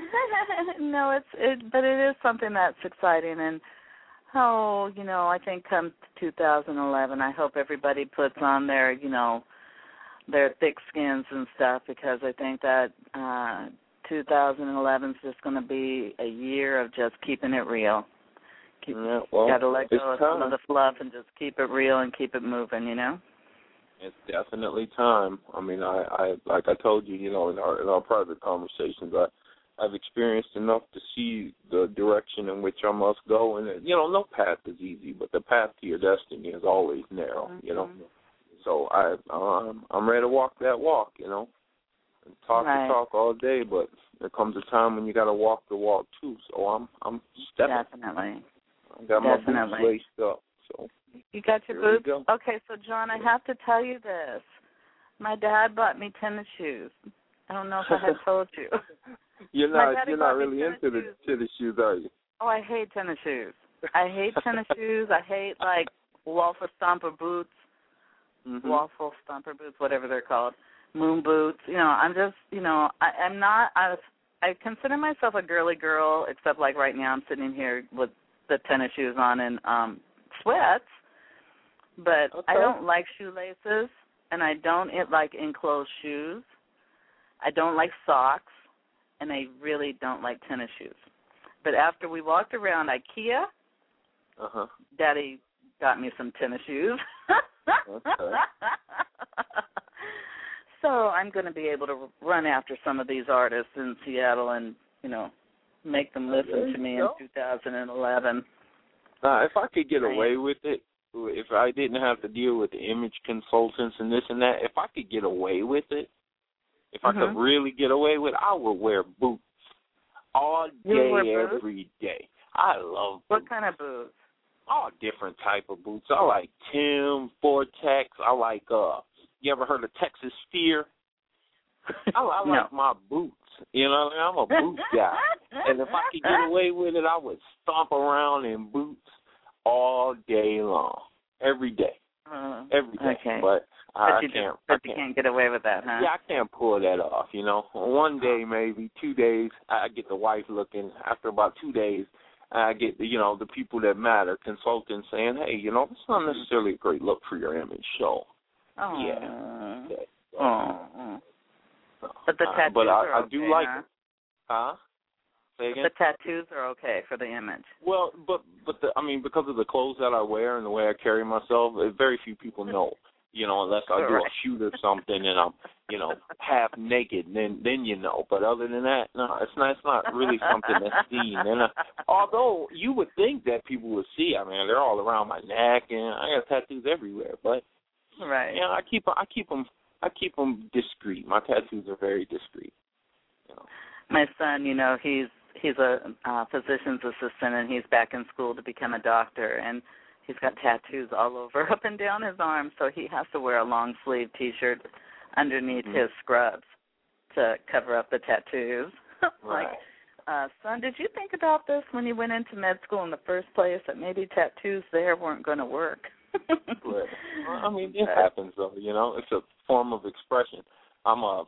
no, it's it, but it is something that's exciting, and oh, you know, I think come two thousand eleven, I hope everybody puts on their, you know, their thick skins and stuff, because I think that uh, two thousand eleven is just going to be a year of just keeping it real. Keep, yeah, well, got to let go of time. some of the fluff and just keep it real and keep it moving, you know? It's definitely time. I mean, I, I like I told you, you know, in our in our private conversations, I, I've experienced enough to see the direction in which I must go. And, you know, no path is easy, but the path to your destiny is always narrow, Mm-hmm. you know. So I, um, I'm ready to walk that walk, you know. And talk right. the talk all day, but there comes a time when you got to walk the walk, too. So I'm I'm stepping. Definitely. I got my Definitely. boots laced up, so. You got your Here we boots? go. Okay, so, John, I have to tell you this. My dad bought me tennis shoes. I don't know if I had told you. You're My not daddy you're not bought me really tennis into the shoes. tennis shoes, are you? Oh, I hate tennis shoes. I hate tennis shoes. I hate, like, waffle stomper boots, Mm-hmm. waffle stomper boots, whatever they're called, moon boots. You know, I'm just, you know, I, I'm not, I, I consider myself a girly girl, except, like, right now I'm sitting here with the tennis shoes on and um, sweats. But Okay. I don't like shoelaces, and I don't it, like enclosed shoes. I don't like socks, and I really don't like tennis shoes. But after we walked around IKEA, Uh-huh. Daddy got me some tennis shoes. Okay. So I'm going to be able to run after some of these artists in Seattle and, you know, make them listen There to me you go. in two thousand eleven. Uh, if I could get Right. away with it, if I didn't have to deal with the image consultants and this and that, if I could get away with it, if I could Mhm. really get away with it, I would wear boots all You would day, wear boots? every day. I love boots. What kind of boots? All different type of boots. I like Tim, Vortex. I like, uh, you ever heard of Texas Fear? I, I No. like my boots. You know what I mean? I'm a boot guy. And if I could get away with it, I would stomp around in boots all day long, every day, Uh, every day. okay. But But I you, can't. but I you can't. can't get away with that, huh? Yeah, I can't pull that off. You know, one day maybe, two days, I get the wife looking. After about two days, I get the, you know, the people that matter, consultants saying, hey, you know, it's not necessarily a great look for your image. So, Oh. yeah. yeah. Oh. But the Uh, tattoos but I, are I okay, do like huh? it. Huh? Say again? The tattoos are okay for the image. Well, but but the, I mean, because of the clothes that I wear and the way I carry myself, uh, very few people know. You know, unless I do a Correct. shoot or something and I'm, you know, half naked, then then you know. But other than that, no, it's not. It's not really something that's seen. And uh, although you would think that people would see, I mean, they're all around my neck and I got tattoos everywhere. But Right. you know, I keep I keep them I keep them discreet. My tattoos are very discreet. You know. My son, you know, he's he's a uh, physician's assistant, and he's back in school to become a doctor, and he's got tattoos all over, up and down his arm, so he has to wear a long sleeve T-shirt underneath Mm-hmm. his scrubs to cover up the tattoos. Right. Like, uh, son, did you think about this when you went into med school in the first place, that maybe tattoos there weren't going to work? Right. Well, I mean, it happens though. You know, it's a form of expression. I'm a,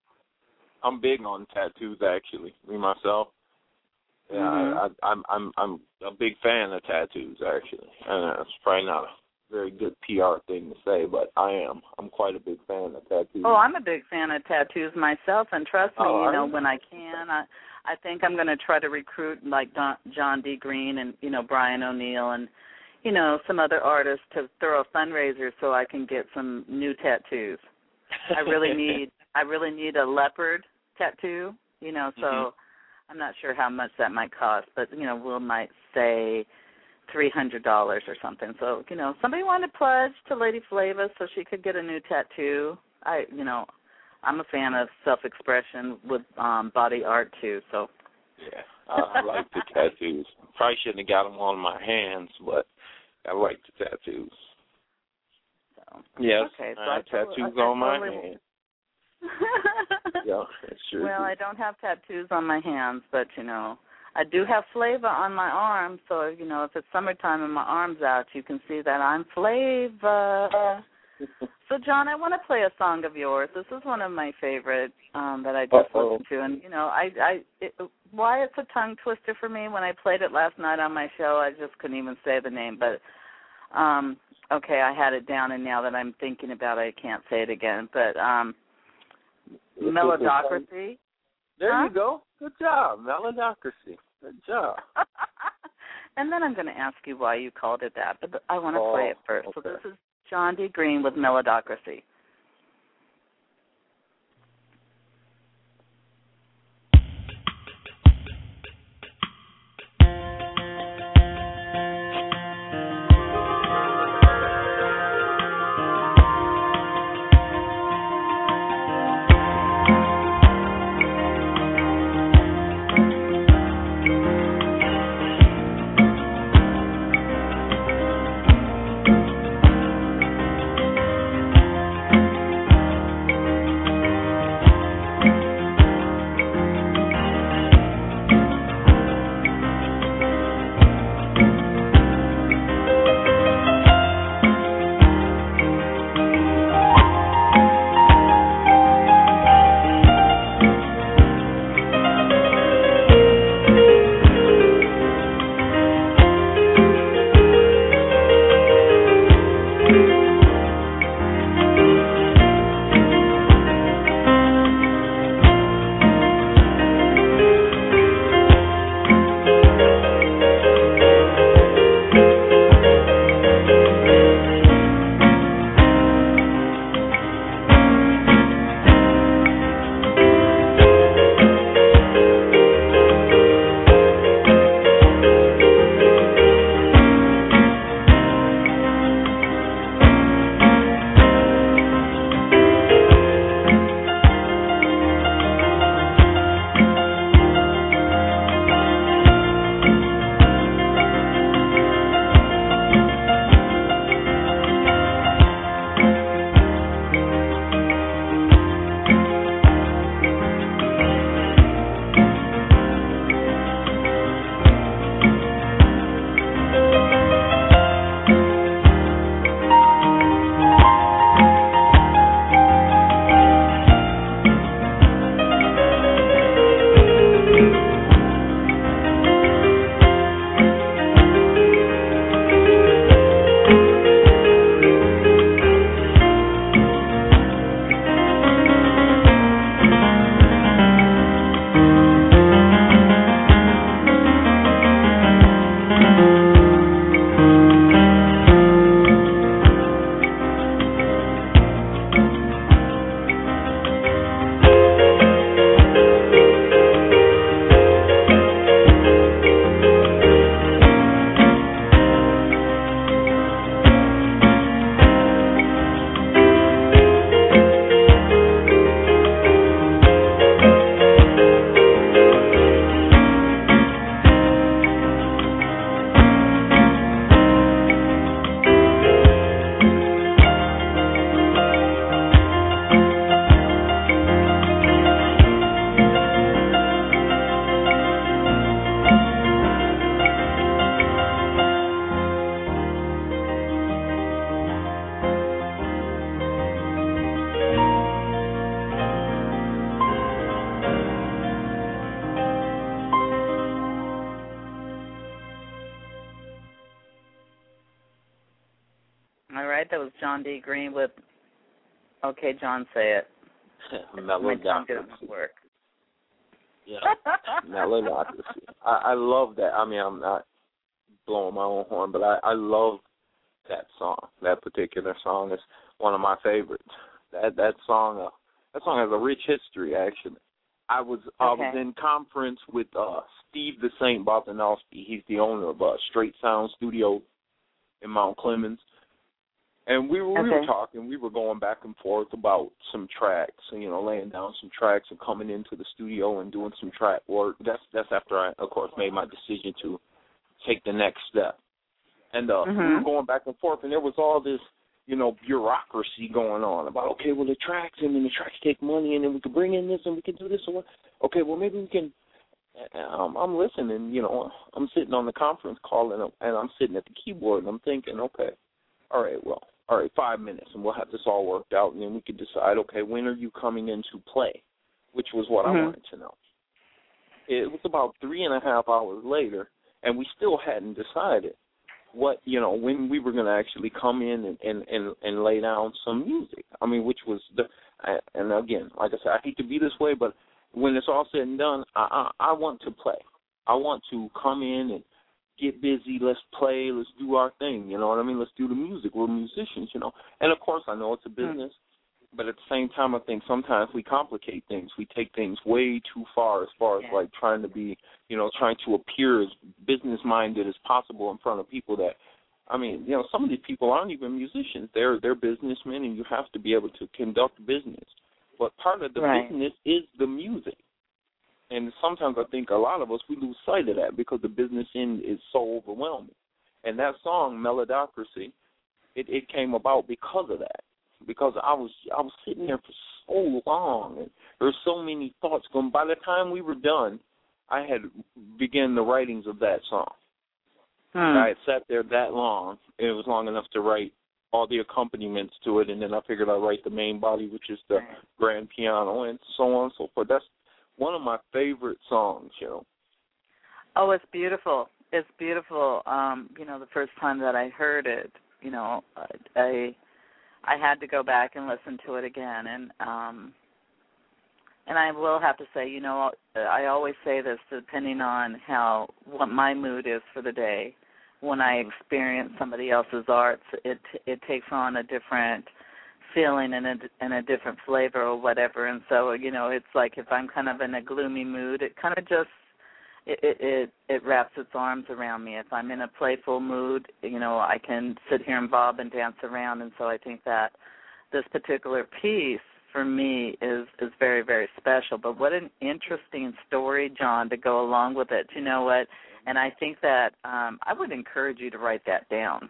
I'm big on tattoos actually. Me myself. Yeah, Mhm. I, I, I'm I'm I'm a big fan of tattoos actually, and it's probably not a very good P R thing to say, but I am. I'm quite a big fan of tattoos. Oh, I'm a big fan of tattoos myself, and trust me, Oh, you know, are you? when I can, I I think I'm going to try to recruit like Don, John D. Green and, you know, Brian O'Neill and, you know, some other artists to throw a fundraiser so I can get some new tattoos. I really need I really need a leopard tattoo, you know, so Mhm. I'm not sure how much that might cost, but, you know, Will might say three hundred dollars or something. So, you know, somebody wanted to pledge to Lady Flava so she could get a new tattoo. I, you know, I'm a fan of self-expression with um, body art, too, so. Yeah, I, I like the tattoos. Probably shouldn't have got them on my hands, but I like the tattoos. so. Yes, Okay, so I I have totally- tattoos I on my totally- hands. Yeah, that's true. Well, I don't have tattoos on my hands, but, you know, I do have Flava on my arm, so, you know, if it's summertime and my arm's out, you can see that I'm Flava. So, John, I want to play a song of yours. This is one of my favorite um, that I just Uh-oh. listened to, and, you know, I, I it, why it's a tongue twister for me. When I played it last night on my show, I just couldn't even say the name, but, um, okay, I had it down, and now that I'm thinking about it, I can't say it again, but, um, Melodocracy. There Huh? you go. Good job, Melodocracy. Good job. And then I'm going to ask you why you called it that, but I want to Oh, play it first. So okay. this is John D. Green with Melodocracy. Thank John D. Green with, okay, John, say it. Melodocracy. Work. Yeah, Melodocracy. I, I love that. I mean, I'm not blowing my own horn, but I, I love that song. That particular song is one of my favorites. That that song, uh, that song has a rich history. Actually, I was okay. I was in conference with uh, Steve the Saint Bobanowski. He's the owner of uh, Straight Sound Studio in Mount Clemens. And we were, okay. we were talking, we were going back and forth about some tracks, you know, laying down some tracks and coming into the studio and doing some track work. That's that's after I, of course, made my decision to take the next step. And uh, mm-hmm. we were going back and forth, and there was all this, you know, bureaucracy going on about, okay, well, the tracks, and then the tracks take money, and then we can bring in this, and we can do this, or what? Okay, well, maybe we can. Um, I'm listening, you know, I'm sitting on the conference call, and, and I'm sitting at the keyboard, and I'm thinking, okay, all right, well, all right, five minutes, and we'll have this all worked out, and then we could decide, okay, when are you coming into play, which was what mm-hmm. I wanted to know. It was about three and a half hours later, and we still hadn't decided what, you know, when we were going to actually come in and, and, and, and lay down some music. I mean, which was, the, and again, like I said, I hate to be this way, but when it's all said and done, I, I, I want to play. I want to come in and get busy, let's play, let's do our thing, you know what I mean? Let's do the music. We're musicians, you know. And, of course, I know it's a business, mm-hmm. but at the same time, I think sometimes we complicate things. We take things way too far as far as, yeah. like, trying to be, you know, trying to appear as business-minded as possible in front of people that, I mean, you know, some of these people aren't even musicians. They're, they're businessmen, and you have to be able to conduct business. But part of the right. business is the music. And sometimes I think a lot of us, we lose sight of that because the business end is so overwhelming. And that song, Melodocracy, it, it came about because of that. Because I was I was sitting there for so long, and there were so many thoughts going. By the time we were done, I had begun the writings of that song. Hmm. I had sat there that long, and it was long enough to write all the accompaniments to it, and then I figured I'd write the main body, which is the grand piano, and so on and so forth. That's one of my favorite songs, you know. Oh, it's beautiful. It's beautiful. Um, you know, the first time that I heard it, you know, I I had to go back and listen to it again. And um, and I will have to say, you know, I always say this, depending on how, what my mood is for the day, when I experience somebody else's arts, it it takes on a different feeling and a, and a different flavor or whatever. And so, you know, it's like if I'm kind of in a gloomy mood, it kind of just, it, it, it, it wraps its arms around me. If I'm in a playful mood, you know, I can sit here and bob and dance around. And so I think that this particular piece for me is, is very, very special. But what an interesting story, John, to go along with it. You know what? And I think that um, I would encourage you to write that down.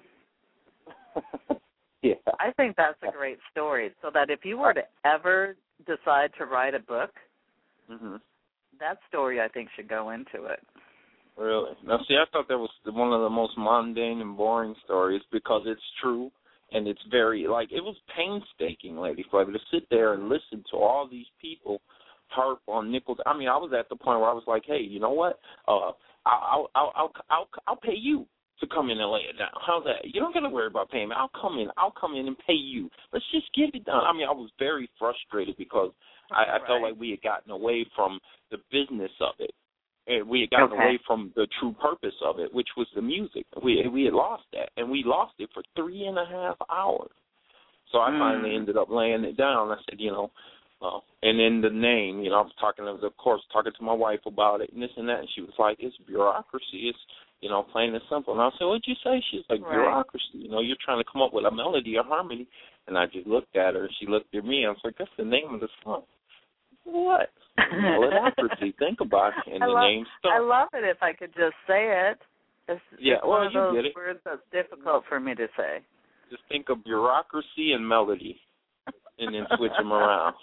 Yeah. I think that's a great story, so that if you were to ever decide to write a book, mm-hmm. that story, I think, should go into it. Really? Now, see, I thought that was one of the most mundane and boring stories because it's true, and it's very, like, it was painstaking, Lady Flavor, to sit there and listen to all these people harp on nickels. I mean, I was at the point where I was like, hey, you know what? Uh, I'll, I'll, I'll, I'll, I'll pay you to come in and lay it down. How's that? You don't got to worry about paying me. I'll come in. I'll come in and pay you. Let's just get it done. I mean, I was very frustrated because I, I right. felt like we had gotten away from the business of it. And we had gotten okay. away from the true purpose of it, which was the music. We we had lost that, and we lost it for three and a half hours. So I mm. finally ended up laying it down. I said, you know, uh, and then the name, you know, I was talking, of course, talking to my wife about it and this and that, and she was like, it's bureaucracy. It's, you know, plain and simple. And I said, what'd you say? She's like, right. bureaucracy. You know, you're trying to come up with a melody, a harmony. And I just looked at her, and she looked at me. I was like, that's the name of the song. What? Melodocracy. Think about it. And I the love, name stuck. I love it if I could just say it. It's, yeah, it's well, one of you those get it. words that's difficult for me to say. Just think of bureaucracy and melody, and then switch them around.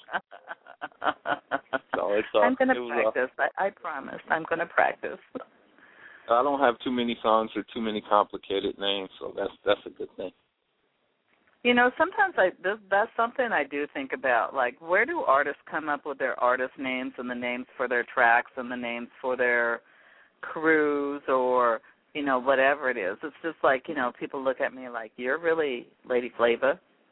So it's, uh, I'm going to it practice. Was, uh, I, I promise. I'm going to practice. I don't have too many songs or too many complicated names, so that's that's a good thing. You know, sometimes I this, that's something I do think about. Like, where do artists come up with their artist names and the names for their tracks and the names for their crews or, you know, whatever it is? It's just like, you know, people look at me like, you're really Lady Flava.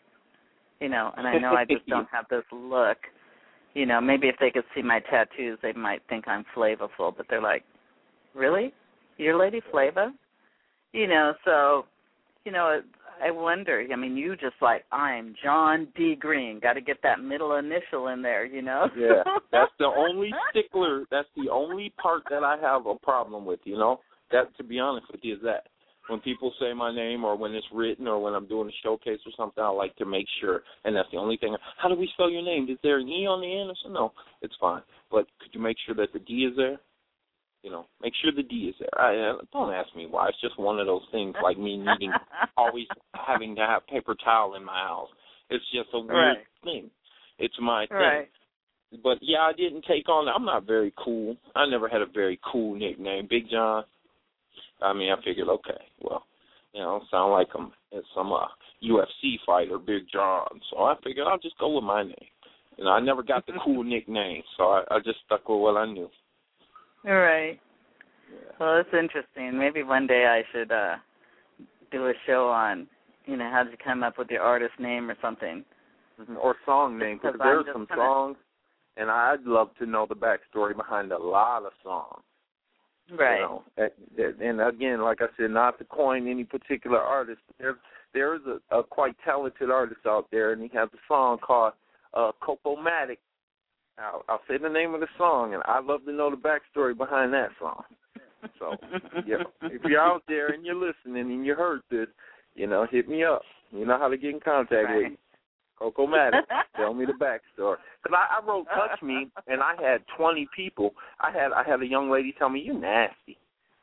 you know, and I know I just don't have this look. You know, maybe if they could see my tattoos, they might think I'm flavorful, but they're like, really? You're Lady Flava? You know, so, you know, I wonder. I mean, you just like, I'm John D. Green. Got to get that middle initial in there, you know? Yeah, that's the only stickler. That's the only part that I have a problem with, you know? That, to be honest with you, is that when people say my name or when it's written or when I'm doing a showcase or something, I like to make sure, and that's the only thing. How do we spell your name? Is there an E on the end or something? No, it's fine. But could you make sure that the D is there? You know, make sure the D is there. I, don't ask me why. It's just one of those things like me needing, always having to have paper towel in my house. It's just a weird right. thing. It's my thing. Right. But, yeah, I didn't take on, I'm not very cool. I never had a very cool nickname. Big John. I mean, I figured, okay, well, you know, sound like I'm some uh, U F C fighter, Big John. So I figured I'll just go with my name. You know, I never got the cool nickname, so I, I just stuck with what I knew. All right. Yeah. Well, it's interesting. Maybe one day I should uh, do a show on, you know, how did you come up with your artist name or something. Mm-hmm. Or song name, because there's some kinda... songs, and I'd love to know the backstory behind a lot of songs. Right. You know, and again, like I said, not to coin any particular artist, but there, there is a, a quite talented artist out there, and he has a song called uh, Coco-Matic. I'll, I'll say the name of the song, and I'd love to know the backstory behind that song. So, yeah, if you're out there and you're listening and you heard this, you know, hit me up. You know how to get in contact right. with me. Coco-Matic, tell me the backstory. Because I, I wrote Touch Me, and I had twenty people. I had I had a young lady tell me, you nasty.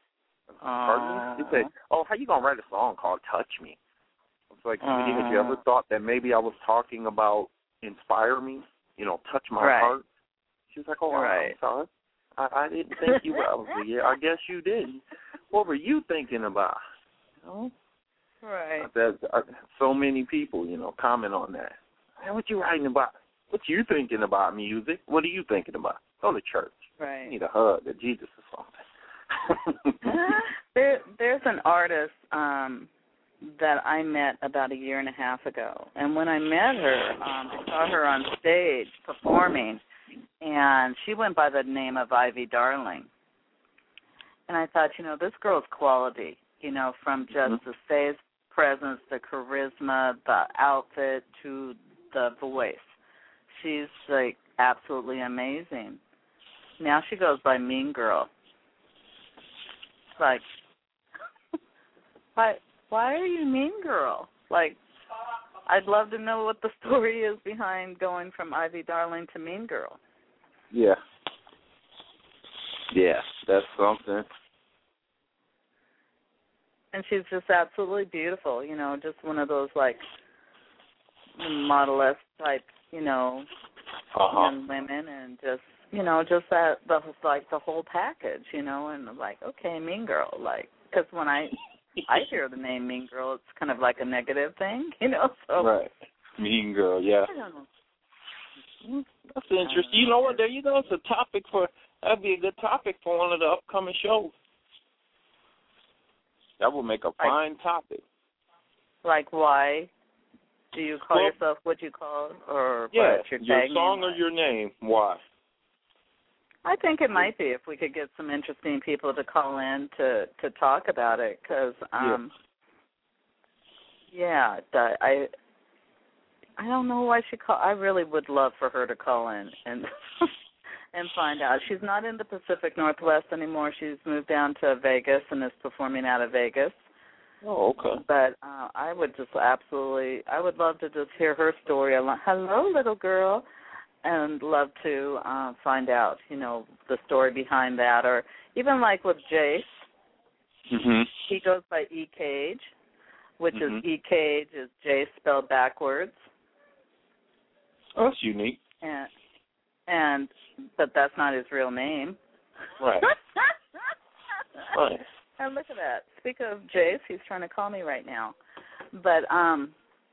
Uh, she said, oh, how you going to write a song called Touch Me? I was like, sweetie, uh, have you ever thought that maybe I was talking about inspire me, you know, touch my right. heart? She was like, oh, right. I'm sorry. I, I didn't think you were. I was like, yeah, I guess you didn't. What were you thinking about? You know? Right. There's uh, so many people, you know, comment on that. Hey, what you writing about? What you thinking about music? What are you thinking about? Go to church. Right. You need a hug of Jesus or something. there, there's an artist um, that I met about a year and a half ago. And when I met her, um, I saw her on stage performing, and she went by the name of Ivy Darling. And I thought, you know, this girl's quality, you know, from just mm-hmm. the stage presence, the charisma, the outfit, to the voice. She's, like, absolutely amazing. Now she goes by Mean Girl. It's like, why, why are you Mean Girl? Like, I'd love to know what the story is behind going from Ivy Darling to Mean Girl. Yeah. Yeah, that's something. And she's just absolutely beautiful, you know, just one of those, like, model-esque type, you know, uh-huh. young women, and just, you know, just that, the, like, the whole package, you know, and, like, okay, Mean Girl, like, because when I, I hear the name Mean Girl, it's kind of like a negative thing, you know, so. Right. Mean Girl, yeah. I don't know. That's interesting. You know what, there you go, it's a topic for, that'd be a good topic for one of the upcoming shows. That would make a fine like, topic. Like, why do you call well, yourself what you call, or yeah, what your your tag song name or your name? Why? I think it might be if we could get some interesting people to call in to, to talk about it, because, um, yeah, yeah I I don't know why she call. I really would love for her to call in and and find out. She's not in the Pacific Northwest anymore. She's moved down to Vegas and is performing out of Vegas. Oh, okay. But uh, I would just absolutely, I would love to just hear her story. Hello, little girl, and love to uh, find out, you know, the story behind that. Or even like with Jace, mm-hmm. he goes by E-Cage, which mm-hmm. is E-Cage is Jace spelled backwards. Oh, that's unique. And, and but that's not his real name. Right. Right. And look at that. Speaking of Jace, he's trying to call me right now. But um,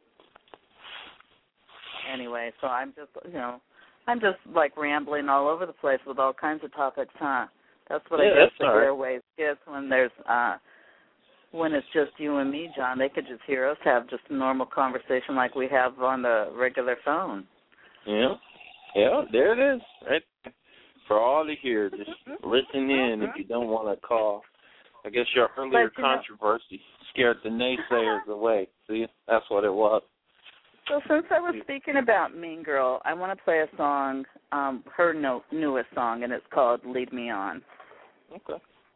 anyway, so I'm just, you know, I'm just like rambling all over the place with all kinds of topics, huh? That's what yeah, I guess the right. airwaves gets when there's uh, when it's just you and me, John. They could just hear us have just a normal conversation like we have on the regular phone. Yeah. Yeah, there it is. Right. For all to hear, just listen in if you don't want to call. I guess your earlier But, you know, controversy scared the naysayers away. See, that's what it was. So since I was speaking about Mean Girl, I want to play a song, um, her no, newest song, and it's called Lead Me On. Okay.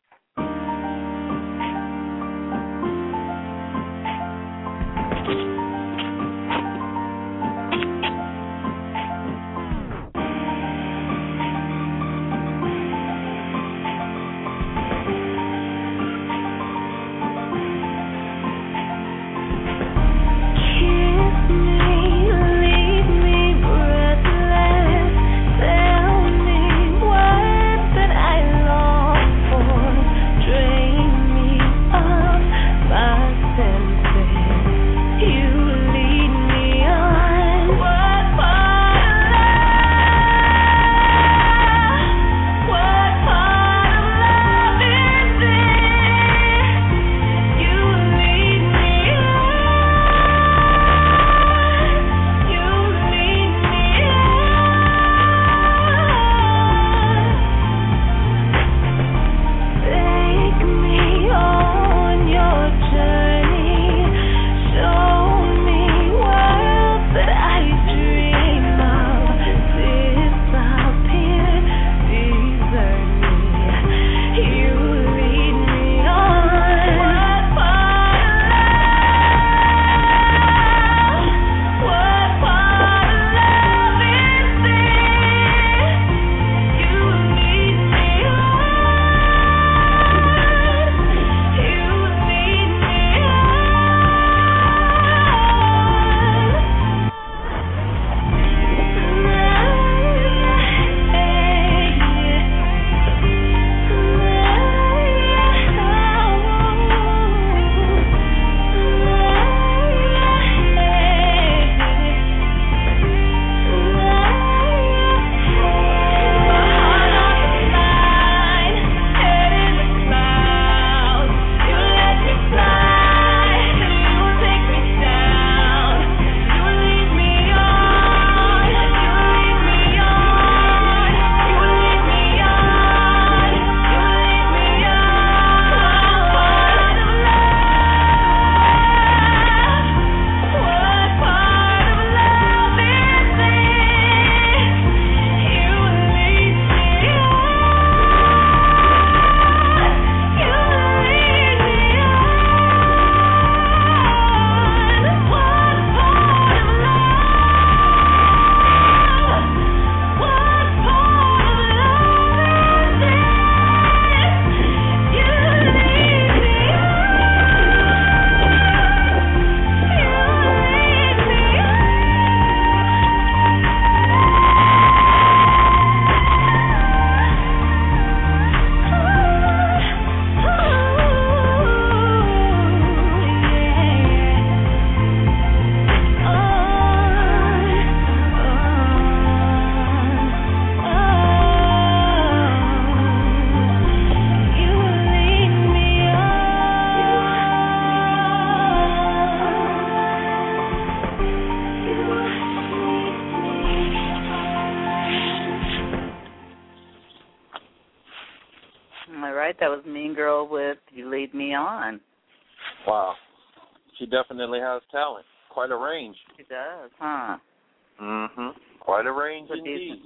That was Mean Girl with You Lead Me On. Wow. She definitely has talent. Quite a range. She does, huh? Mm-hmm. Quite a range But indeed.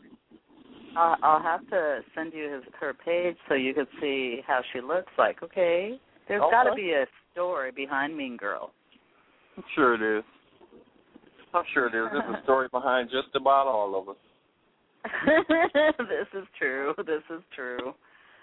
I'll, I'll have to send you his, her page so you can see how she looks like, okay? There's Okay. got to be a story behind Mean Girl. I'm sure it is. I'm sure it is. There's a story behind just about all of us. This is true. This is true.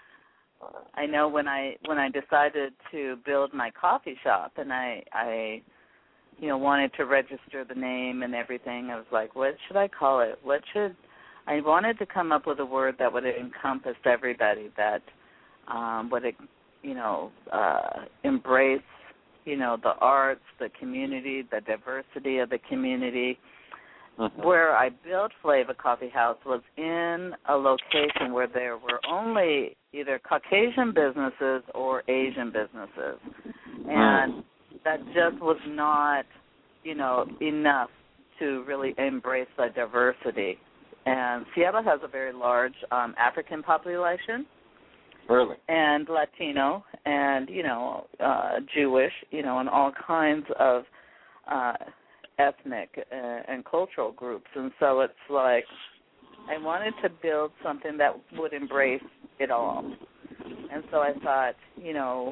I know when I when I decided to build my coffee shop and I I you know wanted to register the name and everything, I was like, what should I call it? What should I wanted to come up with a word that would encompass everybody, that um, would you know uh, embrace you know the arts, the community, the diversity of the community. Mm-hmm. Where I built Flava Coffee House was in a location where there were only either Caucasian businesses or Asian businesses. and that just was not, you know, enough to really embrace the diversity. And Seattle has a very large um, African population. Really? And Latino and, you know, uh, Jewish, you know, and all kinds of uh, ethnic and, and cultural groups. And so it's like I wanted to build something that would embrace it all. And so I thought, you know,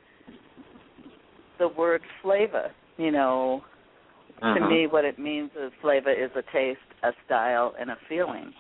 the word flavor, you know, uh-huh. to me what it means is flavor is a taste, a style, and a feeling.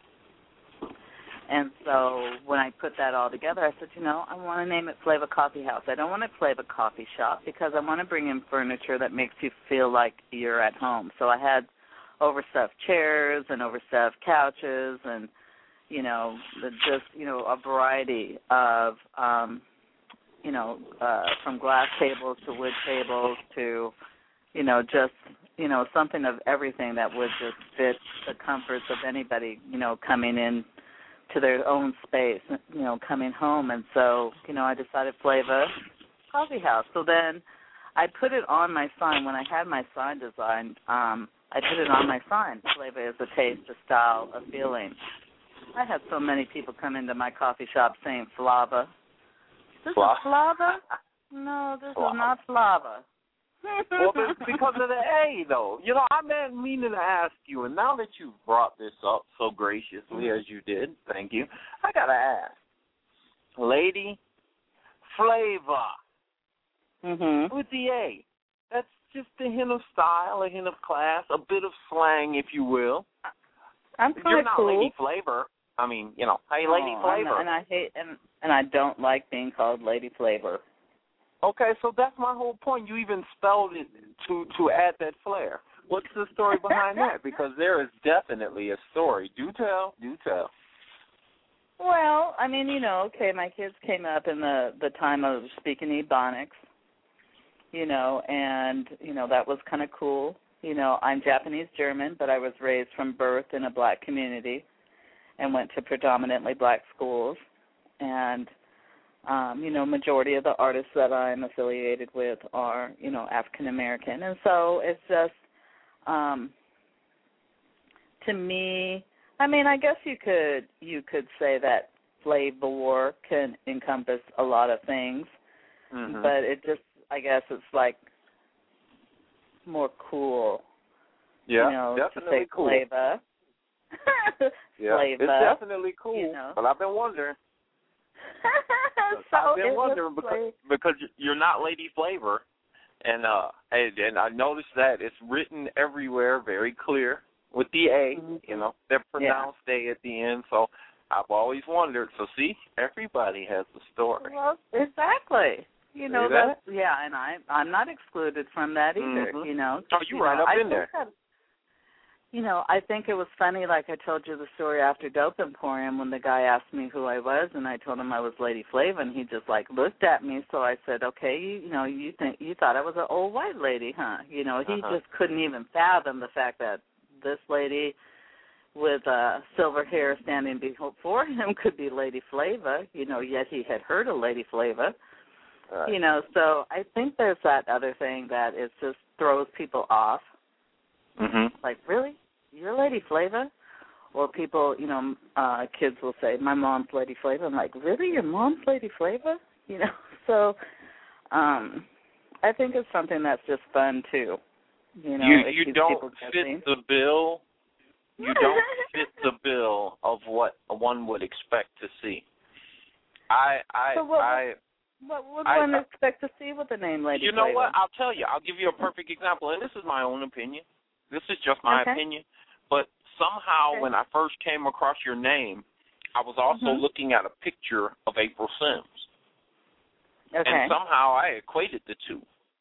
And so when I put that all together, I said, you know, I want to name it Flavor Coffee House. I don't want to Flavor Coffee Shop because I want to bring in furniture that makes you feel like you're at home. So I had overstuffed chairs and overstuffed couches and, you know, the, just, you know, a variety of, um, you know, uh, from glass tables to wood tables to, you know, just, you know, something of everything that would just fit the comforts of anybody, you know, coming in to their own space, you know, coming home. And so, you know, I decided Flavor Coffee House. So then I put it on my sign. When I had my sign designed, um, I put it on my sign. Flavor is a taste, a style, a feeling. I had so many people come into my coffee shop saying Flava. This Fla- is Flava? No, this Flava. is not Flava. Well, it's because of the A, though. You know, I've been meaning to ask you, and now that you've brought this up so graciously mm-hmm. as you did, thank you, I got to ask. Lady Flavor mm-hmm. with the A. That's just a hint of style, a hint of class, a bit of slang, if you will. I'm kind You're of not cool. Lady Flavor. I mean, you know, hey, Lady oh, Flavor. Not, and I hate and and I don't like being called Lady Flavor. Okay, so that's my whole point. You even spelled it to, to add that flair. What's the story behind that? Because there is definitely a story. Do tell, do tell. Well, I mean, you know, okay, my kids came up in the, the time of speaking Ebonics, you know, and, you know, that was kind of cool. You know, I'm Japanese-German, but I was raised from birth in a black community and went to predominantly black schools. And Um, you know, majority of the artists that I'm affiliated with are, you know, African American. And so it's just, um, to me, I mean, I guess you could you could say that flavor can encompass a lot of things, mm-hmm. but it just, I guess it's like more cool, yeah, you know, definitely to say cool. flavor. yeah, flavor, it's definitely cool, you know. but I've been wondering. so I've been wondering because, because you're not Lady Flavor, and uh, and, and I noticed that it's written everywhere very clear with the A. Mm-hmm. You know, they're pronounced yeah. A at the end. So I've always wondered. So see, everybody has a story. Well, exactly. You know that? That's, yeah, and I I'm not excluded from that either. Mm-hmm. You know. Oh, you, you right know, up I in there. That, You know, I think it was funny, like I told you the story after Dope Emporium when the guy asked me who I was, and I told him I was Lady Flavor, and he just, like, looked at me. So I said, okay, you, you know, you think you thought I was an old white lady, huh? You know, he uh-huh. just couldn't even fathom the fact that this lady with uh, silver hair standing before him could be Lady Flavor, you know, yet he had heard of Lady Flavor. Right. You know, so I think there's that other thing that it just throws people off. Mm-hmm. Like, really? You're Lady Flavor? Or people, you know, uh, kids will say, my mom's Lady Flavor. I'm like, really? Your mom's Lady Flavor? You know, so um, I think it's something that's just fun, too. You know, you, it you don't fit the bill. You don't fit the bill of what one would expect to see. I, I, so what, I. What would I, one I, expect to see with the name Lady You know Flavor? what? I'll tell you. I'll give you a perfect example, and this is my own opinion. This is just my okay. opinion. But somehow okay. when I first came across your name, I was also mm-hmm. looking at a picture of April Sims. Okay. And somehow I equated the two.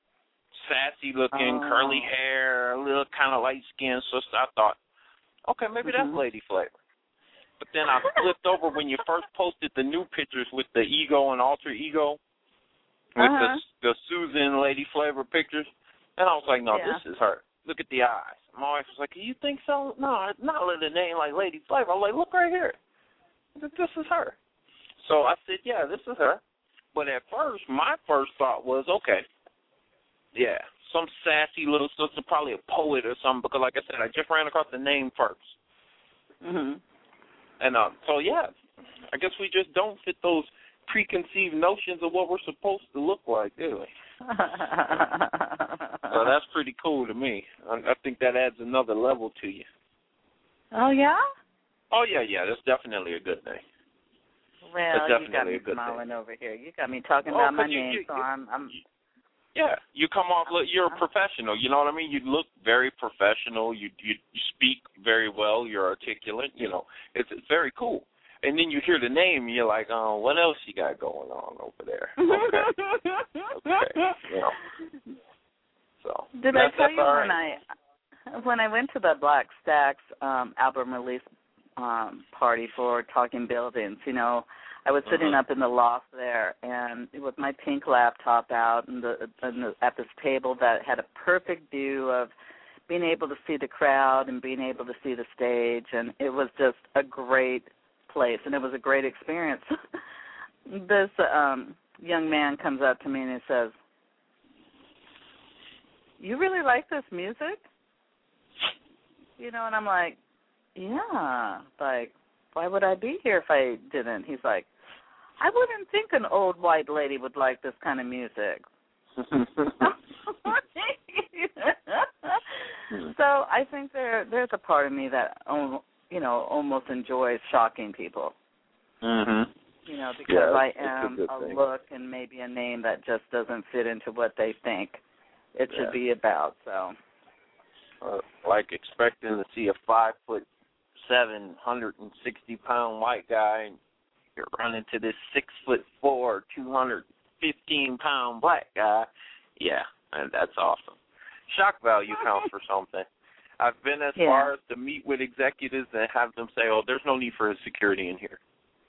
Sassy looking, oh. curly hair, a little kind of light skin. So I thought, okay, maybe mm-hmm. that's Lady Flavor. But then I flipped over when you first posted the new pictures with the ego and alter ego, with uh-huh. the, the Susan Lady Flavor pictures. And I was like, no, yeah. this is her. Look at the eyes. My wife was like, you think so? No, it's not with a name like Lady Flavor. I'm like, look right here. This is her. So I said, yeah, this is her. But at first, my first thought was, okay, Yeah, some sassy little sister, probably a poet or something, because like I said, I just ran across the name first. Mhm. And uh, so, yeah, I guess we just don't fit those preconceived notions of what we're supposed to look like, do we? So that's pretty cool to me. I, I think that adds another level to you. Oh, yeah? Oh, yeah, yeah, that's definitely a good thing. Well, that's you got me smiling thing. over here. You got me talking oh, about my you, name, you, so you, I'm... I'm Yeah, you come off, you're a professional, you know what I mean? You look very professional, you you, you speak very well, you're articulate, you know, it's, it's very cool. And then you hear the name, and you're like, oh, what else you got going on over there? Okay. Okay. You know. So, Did I tell you when right. I when I went to the Black Stacks um, album release um, party for Talking Buildings, you know, I was sitting uh-huh. up in the loft there, and with my pink laptop out and the, and the, at this table that had a perfect view of being able to see the crowd and being able to see the stage, and it was just a great place, and it was a great experience. This um, young man comes up to me and he says, "You really like this music?" You know, and I'm like, "Yeah, like, why would I be here if I didn't?" He's like, "I wouldn't think an old white lady would like this kind of music." So I think there there's a part of me that, you know, almost enjoys shocking people. Mm-hmm. You know, because yeah, I am a, a look and maybe a name that just doesn't fit into what they think it should yeah. be about. So, uh, like expecting to see a five foot seven hundred and sixty pound white guy, and you're running to this six foot four, two hundred fifteen pound black guy. Yeah, and that's awesome. Shock value counts for something. I've been as yeah. far as to meet with executives and have them say, "Oh, there's no need for security in here."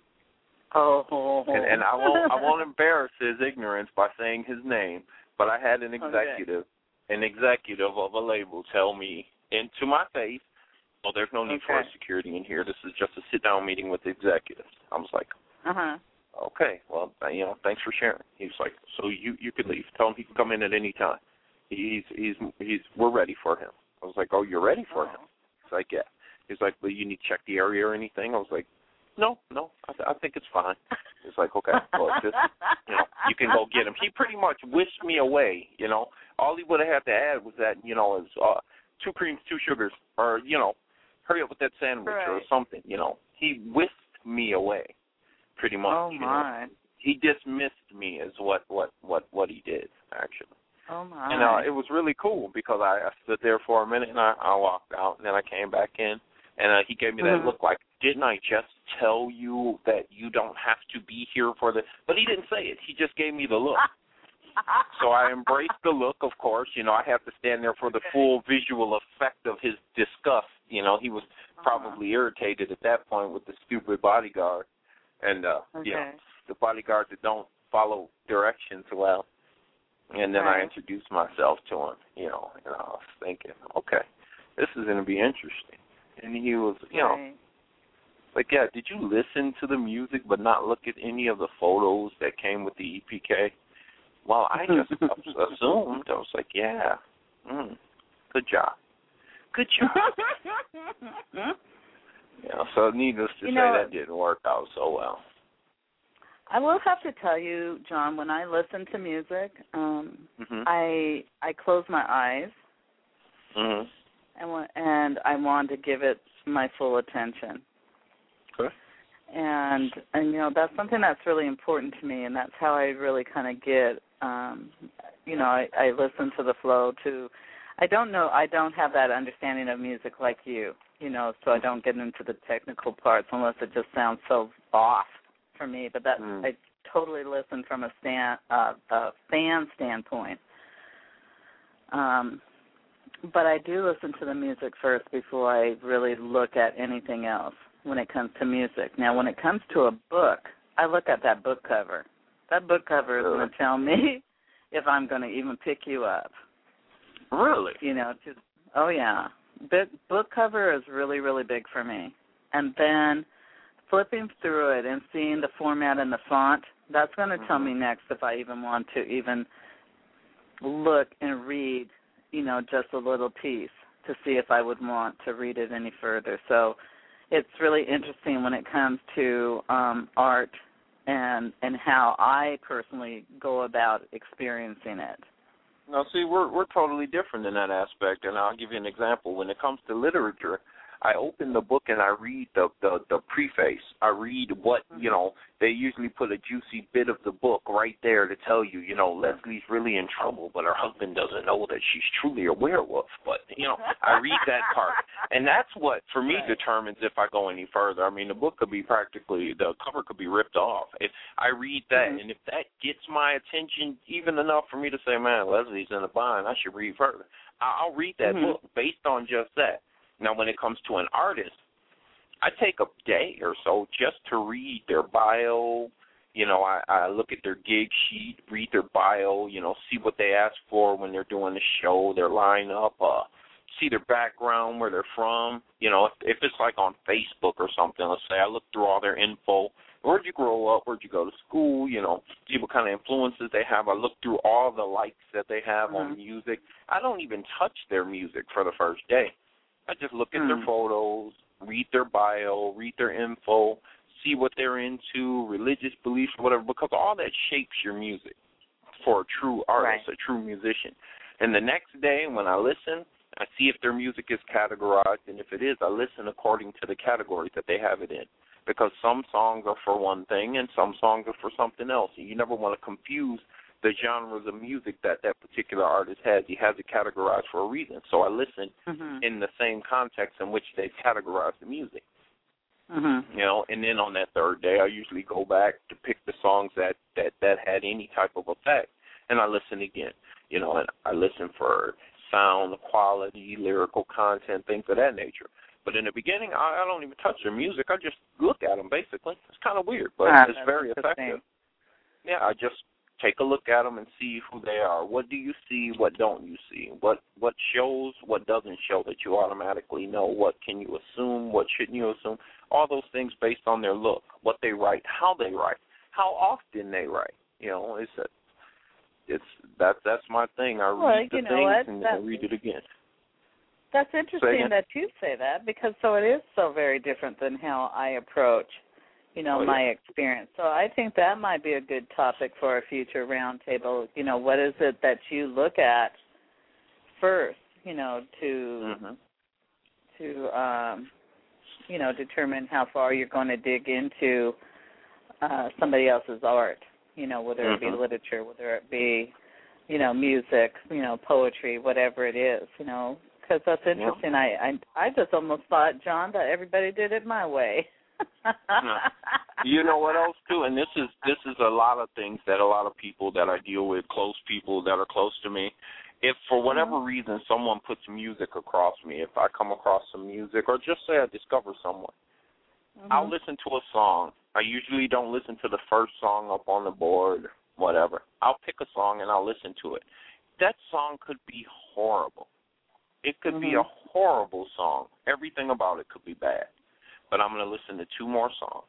Oh, and, and I won't I won't embarrass his ignorance by saying his name, but I had an executive, okay. an executive of a label tell me into my face, "Oh, there's no need okay. for security in here. This is just a sit-down meeting with the executives." I was like, uh-huh. "Okay, well, you know, thanks for sharing." He was like, "So you you could leave. Tell him he can come in at any time. He's he's he's we're ready for him." I was like, "Oh, you're ready for oh. him?" He's like, "Yeah." He's like, "Well, you need to check the area or anything?" I was like, "No, no, I, th- I think it's fine." He's like, "Okay, well, just, you know, you can go get him." He pretty much whisked me away, you know. All he would have had to add was that, you know, is uh, two creams, two sugars, or, you know, hurry up with that sandwich right. or something, you know. He whisked me away, pretty much. Oh, you my. know. He dismissed me as what, what, what, what he did, actually. Oh, my. And uh, it was really cool because I, I stood there for a minute and I, I walked out, and then I came back in, and uh, he gave me that mm-hmm. look like, "Didn't I just tell you that you don't have to be here for the..." But he didn't say it. He just gave me the look. So I embraced the look, of course. You know, I have to stand there for the full visual effect of his disgust. You know, he was probably uh-huh. irritated at that point with the stupid bodyguard. And, uh, okay. you know, the bodyguard that don't follow directions well. And then right. I introduced myself to him, you know, and I was thinking, okay, this is going to be interesting. And he was, you know, right. like, yeah, did you listen to the music but not look at any of the photos that came with the E P K? Well, I just assumed. I was like, yeah, mm, good job. Good job. Yeah, so needless to you say, know, that didn't work out so well. I will have to tell you, John, when I listen to music, um, mm-hmm. I I close my eyes, mm-hmm. and wa- and I want to give it my full attention. Okay. And and you know that's something that's really important to me, and that's how I really kind of get. Um, you know, I, I listen to the flow. To I don't know. I don't have that understanding of music like you. You know, so I don't get into the technical parts unless it just sounds so off for me. But that mm. I totally listen from a stand uh, a fan standpoint. Um, but I do listen to the music first before I really look at anything else when it comes to music. Now, when it comes to a book, I look at that book cover. That book cover is going to tell me if I'm going to even pick you up. Really? You know, just, oh, yeah. Book, book cover is really, really big for me. And then flipping through it and seeing the format and the font, that's going to mm-hmm. tell me next if I even want to even look and read, you know, just a little piece to see if I would want to read it any further. So it's really interesting when it comes to um, art and and how I personally go about experiencing it. Now, see, we're we're totally different in that aspect, and I'll give you an example. When it comes to literature, I open the book and I read the, the, the preface. I read what, you know, they usually put a juicy bit of the book right there to tell you, you know, Leslie's really in trouble, but her husband doesn't know that she's truly a werewolf. But, you know, I read that part. And that's what, for me, right. determines if I go any further. I mean, the book could be practically, the cover could be ripped off. If I read that, mm-hmm. and if that gets my attention even enough for me to say, man, Leslie's in a bind, I should read further, I'll read that mm-hmm. book based on just that. Now, when it comes to an artist, I take a day or so just to read their bio. You know, I, I look at their gig sheet, read their bio, you know, see what they ask for when they're doing the show, their lineup, uh, see their background, where they're from. You know, if, if it's like on Facebook or something, let's say I look through all their info. Where'd you grow up? Where'd you go to school? You know, see what kind of influences they have. I look through all the likes that they have mm-hmm. on music. I don't even touch their music for the first day. I just look at mm. their photos, read their bio, read their info, see what they're into, religious beliefs, whatever, because all that shapes your music for a true artist, right. a true musician. And the next day when I listen, I see if their music is categorized, and if it is, I listen according to the categories that they have it in, because some songs are for one thing and some songs are for something else, and you never want to confuse the genres of music that that particular artist has. He has it categorized for a reason. So I listen mm-hmm. in the same context in which they've categorized the music. Mm-hmm. You know, and then on that third day, I usually go back to pick the songs that, that, that had any type of effect, and I listen again. You know, and I listen for sound quality, lyrical content, things of that nature. But in the beginning, I, I don't even touch their music. I just look at them, basically. It's kind of weird, but ah, it's very effective. Yeah, I just take a look at them and see who they are. What do you see? What don't you see? What what shows? What doesn't show that you automatically know? What can you assume? What shouldn't you assume? All those things based on their look, what they write, how they write, how often they write. You know, it's a, it's that that's my thing. I well, read the you know things what? and that's, I read it again. That's interesting that you say that, because so it is so very different than how I approach, you know, oh, my yeah. experience. So I think that might be a good topic for a future roundtable. You know, what is it that you look at first, you know, to mm-hmm. to um, you know, determine how far you're going to dig into uh, somebody else's art, you know, whether mm-hmm. it be literature, whether it be, you know, music, you know, poetry, whatever it is, you know, because that's interesting. Yeah. I, I I just almost thought, John, that everybody did it my way. No. You know what else too, and this is this is a lot of things that a lot of people that I deal with, close people that are close to me, if for whatever mm-hmm. reason someone puts music across me, if I come across some music, or just say I discover someone, mm-hmm. I'll listen to a song. I usually don't listen to the first song up on the board, whatever. I'll pick a song and I'll listen to it. That song could be horrible. It could mm-hmm. be a horrible song. Everything about it could be bad. But I'm going to listen to two more songs.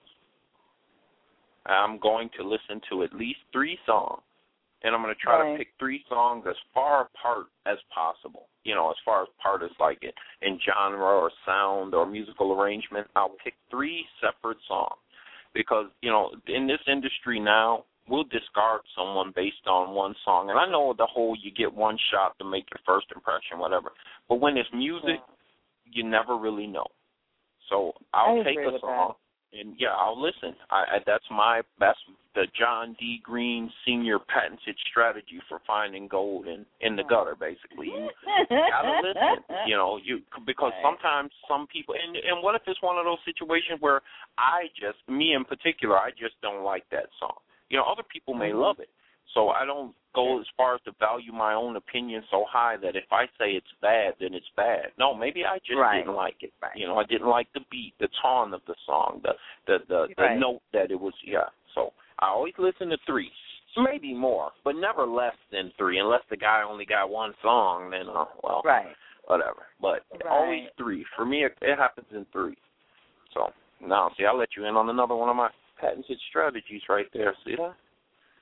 I'm going to listen to at least three songs, and I'm going to try right. to pick three songs as far apart as possible. You know, as far as part as like it in genre or sound or musical arrangement, I'll pick three separate songs because, you know, in this industry now, we'll discard someone based on one song. And I know the whole you get one shot to make your first impression, whatever. But when it's music, yeah. you never really know. So I'll take a song, that. and, yeah, I'll listen. I, I, that's my that's the John D. Green Senior patented strategy for finding gold in, in the gutter, basically. You gotta listen, you know, you because right. sometimes some people, and, and what if it's one of those situations where I just, me in particular, I just don't like that song. You know, other people may love it. So I don't go as far as to value my own opinion so high that if I say it's bad, then it's bad. No, maybe I just right. didn't like it. Right. You know, I didn't like the beat, the tone of the song, the the the, the right. note that it was. Yeah. So I always listen to three, maybe more, but never less than three. Unless the guy only got one song, then uh, well, right. whatever. But right. always three. For me, it, it happens in three. So now, see, I'll let you in on another one of my patented strategies right there. See that?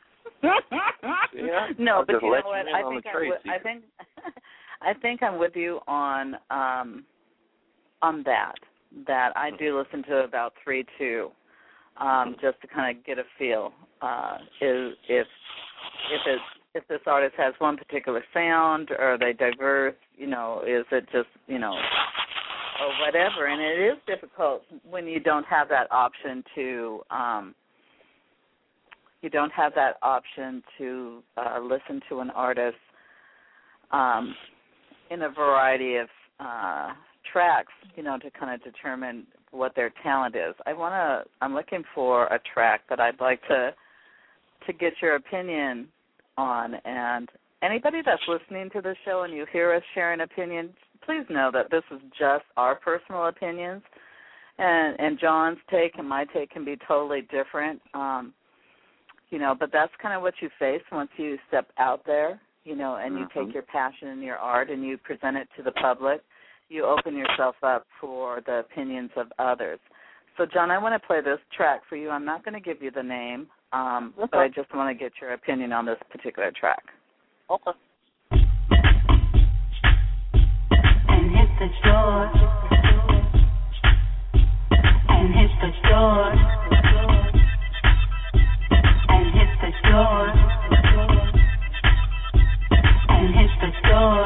Yeah, no, I'll but just you know let what? in I on think the I'm trade with, I secret. think I think I'm with you on um, on that. That I do listen to about three two, um, just to kind of get a feel. Uh, is if if it's if this artist has one particular sound, or are they diverse? You know, is it just you know, or whatever? And it is difficult when you don't have that option to. Um, you don't have that option to uh, listen to an artist um, in a variety of uh, tracks, you know, to kind of determine what their talent is. I want to. I'm looking for a track that I'd like to to get your opinion on. And anybody that's listening to the show and you hear us sharing opinions, please know that this is just our personal opinions, and and John's take and my take can be totally different. Um, you know, but that's kind of what you face once you step out there, you know, and you Mm-hmm. take your passion and your art and you present it to the public. You open yourself up for the opinions of others. So, John, I want to play this track for you. I'm not going to give you the name, um, okay. but I just want to get your opinion on this particular track. Okay. And hit the door. And hit the door. And hit the door. And hit the door.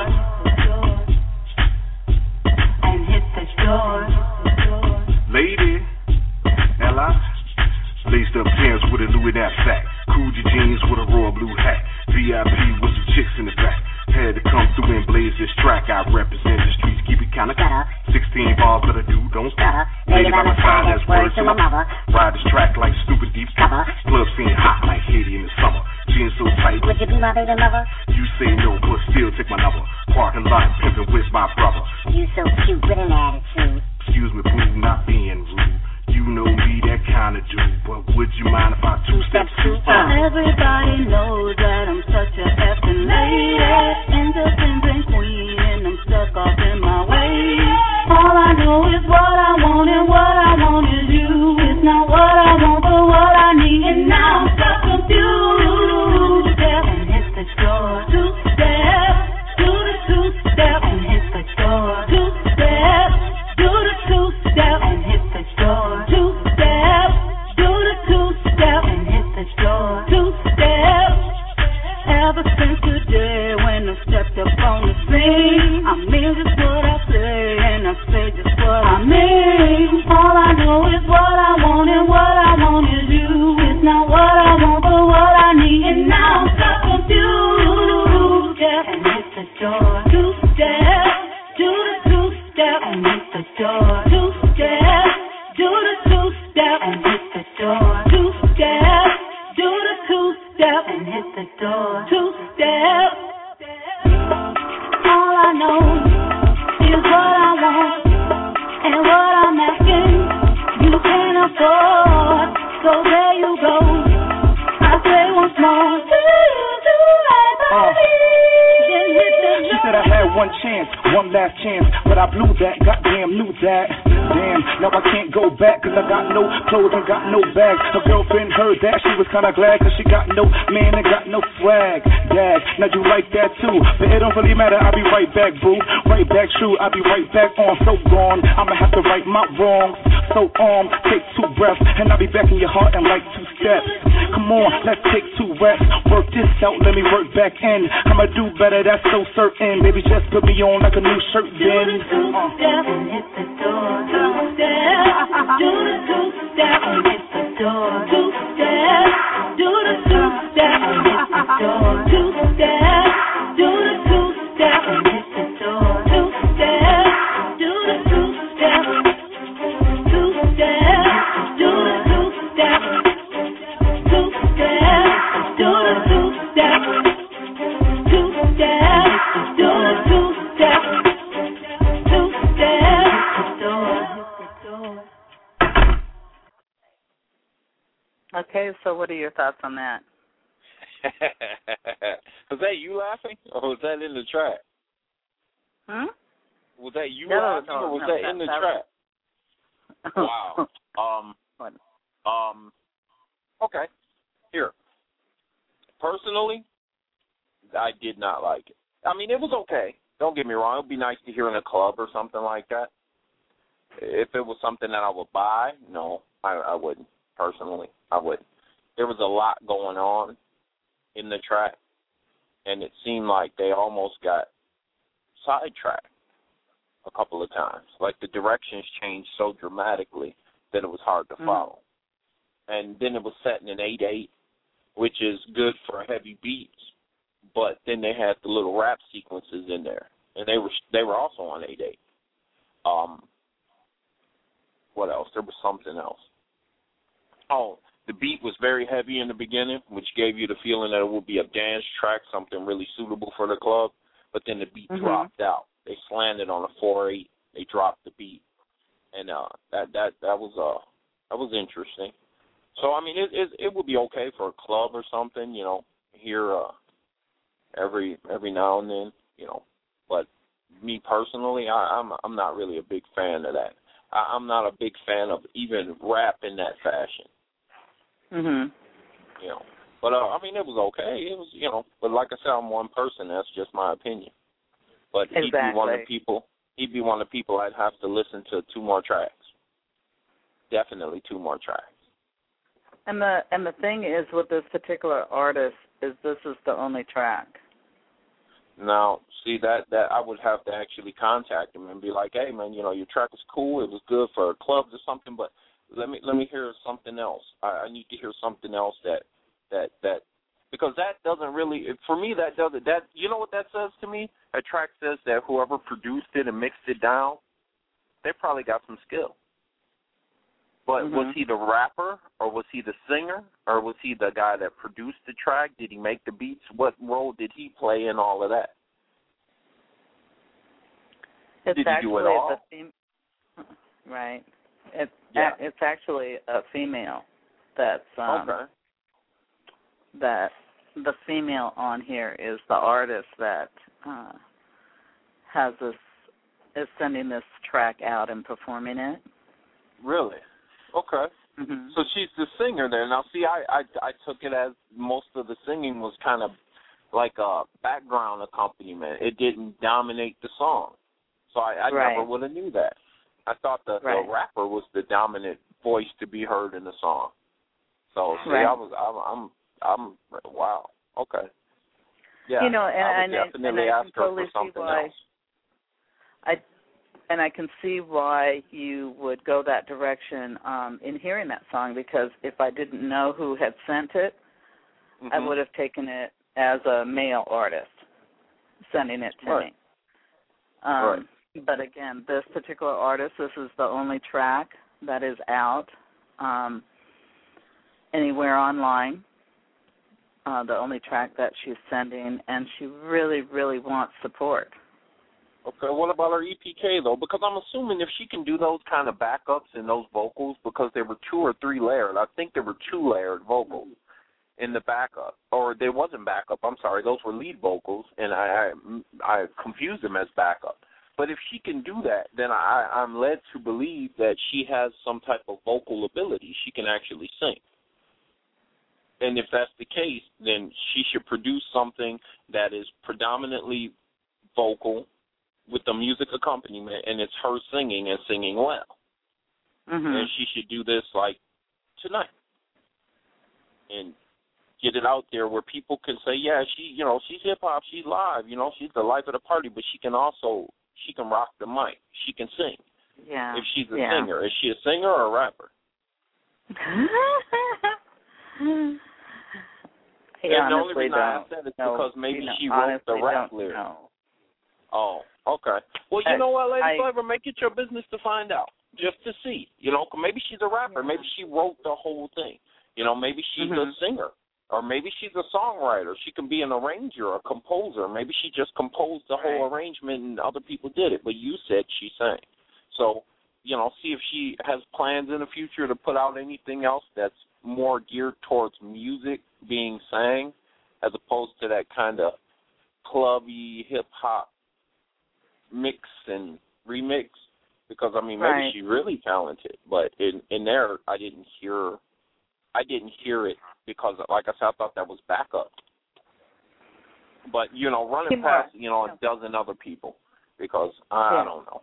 And hit the door. Lady, Ella, laced up pants with a Louis knapsack, Coogee jeans with a royal blue hat, V I P with some chicks in the back. Had to come through and blaze this track. I represent the streets, keep it kinda better. Sixteen bars that I do, don't stutter. Lady by my side, that's words to my mother. Ride this track like stupid deep cover. Club scene hot like Haiti in the summer. Jeans so tight, Would you be my baby lover? you say no, but still take my number. Parking lot pimping with my brother. You so cute with an attitude. Excuse me, boo, not being rude. You know me, that kind of dude. But would you mind if I two steps too far? Everybody knows that I'm such a effing lady, independent queen, and I'm stuck off in my way. All I know is what I want, and what I want is you. It's not what I want, but what I need, and now I'm stuck confused. Step and hit the door. Two step, do the two step and hit the door. Two step, do the two step and hit the door. Two step, do the two step and hit the door. Two step. Ever since the day when I stepped up on the scene, I mean just what I say and I say just what I mean. All I know is what I want and what I want is you. It's not what I want but what I need, and now I'm stuck confused. Step and hit the door. Two step, do the two step and hit the door. Two step, do the two step and hit the door. Two step, do the two step and hit the door. Two step. All I know is what I want and what I'm asking. You can't afford, so there you go. I say once more, do you do right by Uh. me? Then hit the door. She said I had one chance, one last chance, but I blew that, goddamn knew that. Damn, now I can't go back, cause I got no clothes and got no bag. Her girlfriend heard that, she was kinda glad, cause she got no man and got no swag. Dag, now you like that too, but it don't really matter, I'll be right back, boo. Right back, true, I'll be right back on, so gone, I'ma have to right my wrongs. So um, take two breaths, and I'll be back in your heart in like two steps. Come on, let's take two reps, work this out, let me work back in. I'ma do better, that's so certain. Baby, just put me on like a new shirt, Do then. the two step and hit the door. Two step. Do the two step and hit the door. Two step. Do the two step and hit the door. Two step. Do the two step and hit the door. Two step. Do the two step. Two step. Do the two step. Two step. Do the two step. Two step. Do the two step. Two step. Okay, so what are your thoughts on that? Was that you laughing, or was that in the track? Hmm? Was that you No, laughing, no, or was no, that that- in the that track? was- Wow. Um. What? Um. Okay. Here. personally, I did not like it. I mean, it was okay. Don't get me wrong. It would be nice to hear in a club or something like that. If it was something that I would buy, no, I, I wouldn't. Personally, I wouldn't. There was a lot going on in the track, and it seemed like they almost got sidetracked a couple of times. Like the directions changed so dramatically that it was hard to follow. Mm. And then it was set in an eight eight, which is good for heavy beats, but then they had the little rap sequences in there, and they were they were also on eight eight. Um, what else? There was something else. Oh, the beat was very heavy in the beginning, which gave you the feeling that it would be a dance track, something really suitable for the club, but then the beat mm-hmm. dropped out. They slanted on a four eight. They dropped the beat, and uh, that that that was uh that was interesting. So I mean, it it, it would be okay for a club or something, you know, here uh, every every now and then, you know. But me personally, I, I'm I'm not really a big fan of that. I, I'm not a big fan of even rap in that fashion. Mhm. You know, but uh, I mean, it was okay. It was, you know, but like I said, I'm one person. That's just my opinion. But exactly. he'd be one of the people. He'd be one of the people I'd have to listen to two more tracks. Definitely two more tracks. And the and the thing is with this particular artist is this is the only track. Now, see that that I would have to actually contact him and be like, hey man, you know, your track was cool. It was good for clubs or something, but let me let me hear something else. I, I need to hear something else that that that because that doesn't really for me that doesn't that you know what that says to me? A track says that whoever produced it and mixed it down, they probably got some skill. But mm-hmm. was he the rapper, or was he the singer, or was he the guy that produced the track? Did he make the beats? What role did he play in all of that? It's did he actually do it all? The fem- right. It's yeah. a- it's actually a female that's um, okay. that the female on here is the artist that uh, has this is sending this track out and performing it. Really? Okay. Mm-hmm. So she's the singer there. Now, see, I, I I took it as most of the singing was kind of like a background accompaniment. It didn't dominate the song. So I, I right. never would have knew that. I thought that right. the rapper was the dominant voice to be heard in the song. So, see, right. I was, I'm, I'm, I'm, wow. Okay. Yeah, you know, and, I would and, definitely and I ask can her totally for something see why, else. I, and I can see why you would go that direction um, in hearing that song, because if I didn't know who had sent it, mm-hmm. I would have taken it as a male artist sending it to right. me. Um, right. But again, this particular artist, this is the only track that is out um, anywhere online, uh, the only track that she's sending, and she really, really wants support. Okay, what about her E P K, though? Because I'm assuming if she can do those kind of backups and those vocals, because they were two or three layered, I think there were two layered vocals in the backup. Or there wasn't backup, I'm sorry, those were lead vocals, and I, I, I confused them as backup. But if she can do that, then I, I'm led to believe that she has some type of vocal ability. She can actually sing. And if that's the case, then she should produce something that is predominantly vocal with the music accompaniment, and it's her singing and singing well. Mm-hmm. And she should do this, like, tonight. And get it out there where people can say, yeah, she, you know, she's hip-hop, she's live, you know, she's the life of the party, but she can also, she can rock the mic. She can sing. Yeah. If she's a yeah. singer. Is she a singer or a rapper? He and the only honestly reason I don't. ask that is no, because maybe you know, she wrote the rap don't lyrics. know. Oh, okay. Well, you I, know what, Lady I, Flavor, make it your business to find out, just to see. You know, maybe she's a rapper. Yeah. Maybe she wrote the whole thing. You know, maybe she's mm-hmm. a singer. Or maybe she's a songwriter. She can be an arranger, a composer. Maybe she just composed the right. whole arrangement and other people did it. But you said she sang. So, you know, see if she has plans in the future to put out anything else that's more geared towards music being sang as opposed to that kind of clubby hip-hop mix and remix. Because, I mean, maybe right. she's really talented. But in, in there, I didn't hear I didn't hear it because, like I said, I thought that was backup. But, you know, running Teamwork. past, you know, a dozen other people because I yeah. don't know.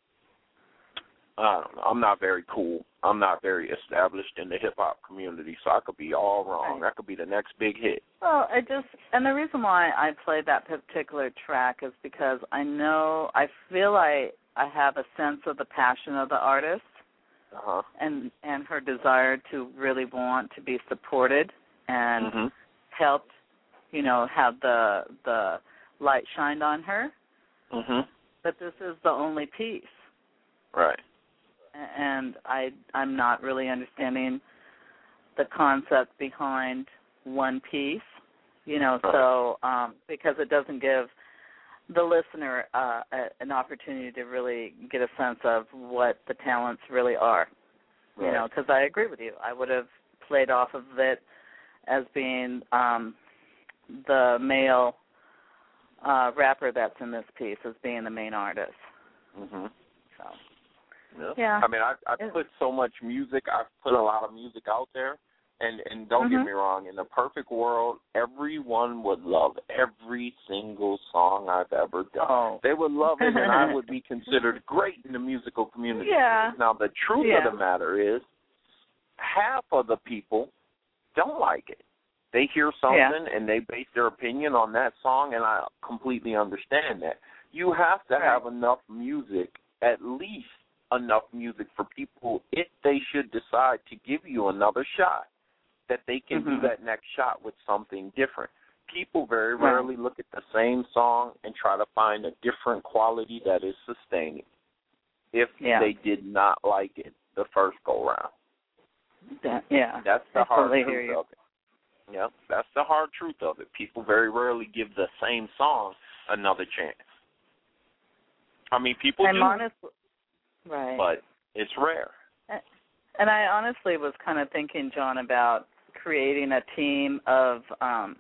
I don't know. I'm not very cool. I'm not very established in the hip-hop community, so I could be all wrong. Right. That could be the next big hit. Well, I just, and the reason why I played that particular track is because I know, I feel I, I have a sense of the passion of the artist Uh-huh. and, and her desire to really want to be supported and mm-hmm. helped, you know, have the the light shined on her. Mm-hmm. But this is the only piece. Right. And I, I'm not really understanding the concept behind one piece, you know, right. so um, because it doesn't give the listener uh, a, an opportunity to really get a sense of what the talents really are, right. you know, because I agree with you. I would have played off of it as being um, the male uh, rapper that's in this piece as being the main artist. Mm-hmm. So. Yeah. yeah. I mean, I I put so much music. I've put a lot of music out there, and and don't mm-hmm. get me wrong. In a perfect world, everyone would love every single song I've ever done. Oh. They would love it, and I would be considered great in the musical community. Yeah. Now, the truth yeah. of the matter is, half of the people don't like it. They hear something yeah. and they base their opinion on that song, and I completely understand that. You have to right. have enough music, at least enough music for people, if they should decide to give you another shot, that they can mm-hmm. do that next shot with something different. People very right. rarely look at the same song and try to find a different quality that is sustaining if yeah. they did not like it the first go-round. That, yeah. That's the I hard totally truth hear you. of it. Yeah, that's the hard truth of it. People very rarely give the same song another chance. I mean, people I'm do, honest, right. but it's rare. And I honestly was kind of thinking, John, about creating a team of um,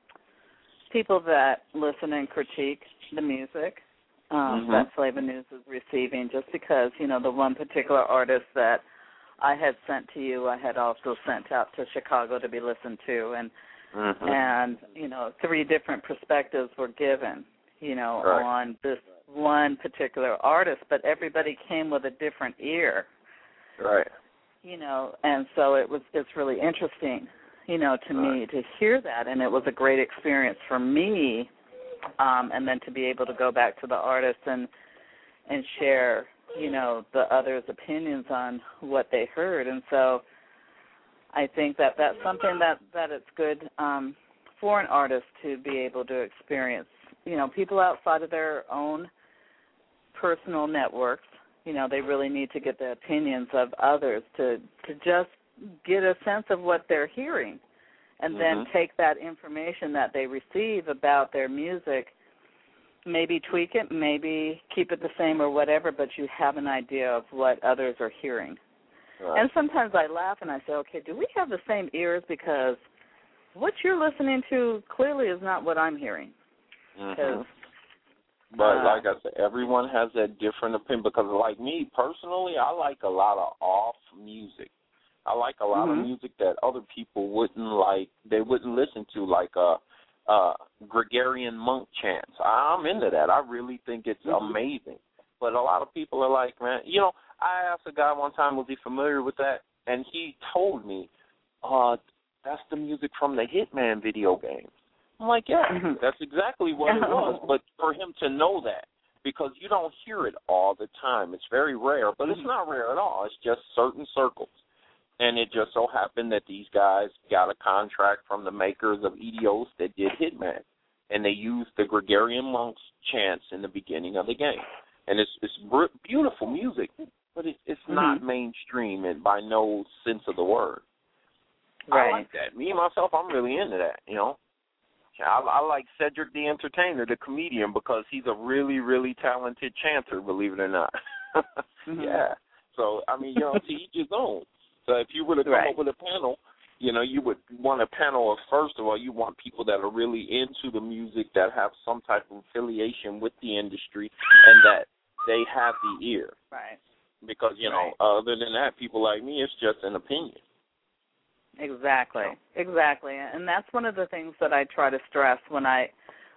people that listen and critique the music um, mm-hmm. that Flavor News is receiving, just because, you know, the one particular artist that I had sent to you, I had also sent out to Chicago to be listened to, and, mm-hmm. and you know, three different perspectives were given, you know, right. on this one particular artist, but everybody came with a different ear. Right. You know, and so it was it's really interesting, you know, to right. me to hear that, and it was a great experience for me, um, and then to be able to go back to the artist and and share, you know, the others' opinions on what they heard. And so I think that that's something that, that it's good um, for an artist to be able to experience, you know, people outside of their own personal networks. You know, they really need to get the opinions of others to, to just get a sense of what they're hearing, and mm-hmm. then take that information that they receive about their music, maybe tweak it, maybe keep it the same or whatever, but you have an idea of what others are hearing. Right. And sometimes I laugh and I say, okay, do we have the same ears? Because what you're listening to clearly is not what I'm hearing. Mm-hmm. But uh, like I said, everyone has that different opinion, because like me personally, I like a lot of off music. I like a lot mm-hmm. of music that other people wouldn't like, they wouldn't listen to, like uh, uh, Gregorian monk chants. I'm into that. I really think it's mm-hmm. amazing. But a lot of people are like, man, you know, I asked a guy one time, was he familiar with that? And he told me, uh, that's the music from the Hitman video game. I'm like, yeah, mm-hmm. that's exactly what it was. But for him to know that, because you don't hear it all the time. It's very rare, but it's not rare at all. It's just certain circles. And it just so happened that these guys got a contract from the makers of Idios that did Hitman, and they used the Gregorian monks chants in the beginning of the game. And it's it's beautiful music, but it, it's mm-hmm. not mainstream and by no sense of the word. Right. I like that. Me, myself, I'm really into that, you know. I, I like Cedric the Entertainer, the comedian, because he's a really, really talented chanter, believe it or not. mm-hmm. Yeah. So, I mean, you know, to each his own. So if you were to come right. up with a panel, you know, you would want a panel of, first of all, you want people that are really into the music, that have some type of affiliation with the industry, and that they have the ear. Right. Because, you know, right. other than that, people like me, it's just an opinion. Exactly, exactly. And that's one of the things that I try to stress when I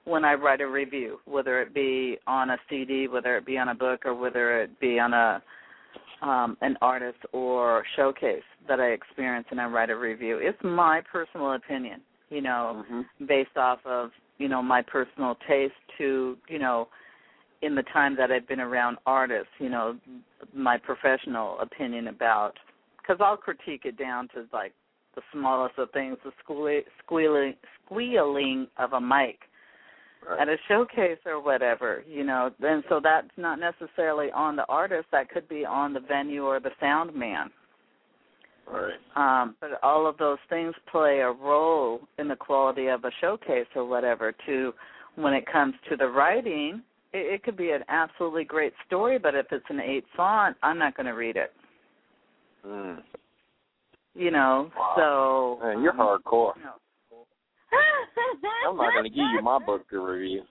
when I write a review, whether it be on a C D, whether it be on a book, or whether it be on a um, an artist or showcase that I experience and I write a review. It's my personal opinion, you know, mm-hmm. based off of, you know, my personal taste to, you know, in the time that I've been around artists, you know, my professional opinion about, because I'll critique it down to, like, the smallest of things, the squealing, squealing, squealing of a mic right. at a showcase or whatever, you know. And so that's not necessarily on the artist. That could be on the venue or the sound man. Right. Um, but all of those things play a role in the quality of a showcase or whatever. To when it comes to the writing, it, it could be an absolutely great story, but if it's an eight font, I'm not going to read it. Mm. You know, wow. so... Man, you're um, hardcore. You know. I'm not going to give you my book to review.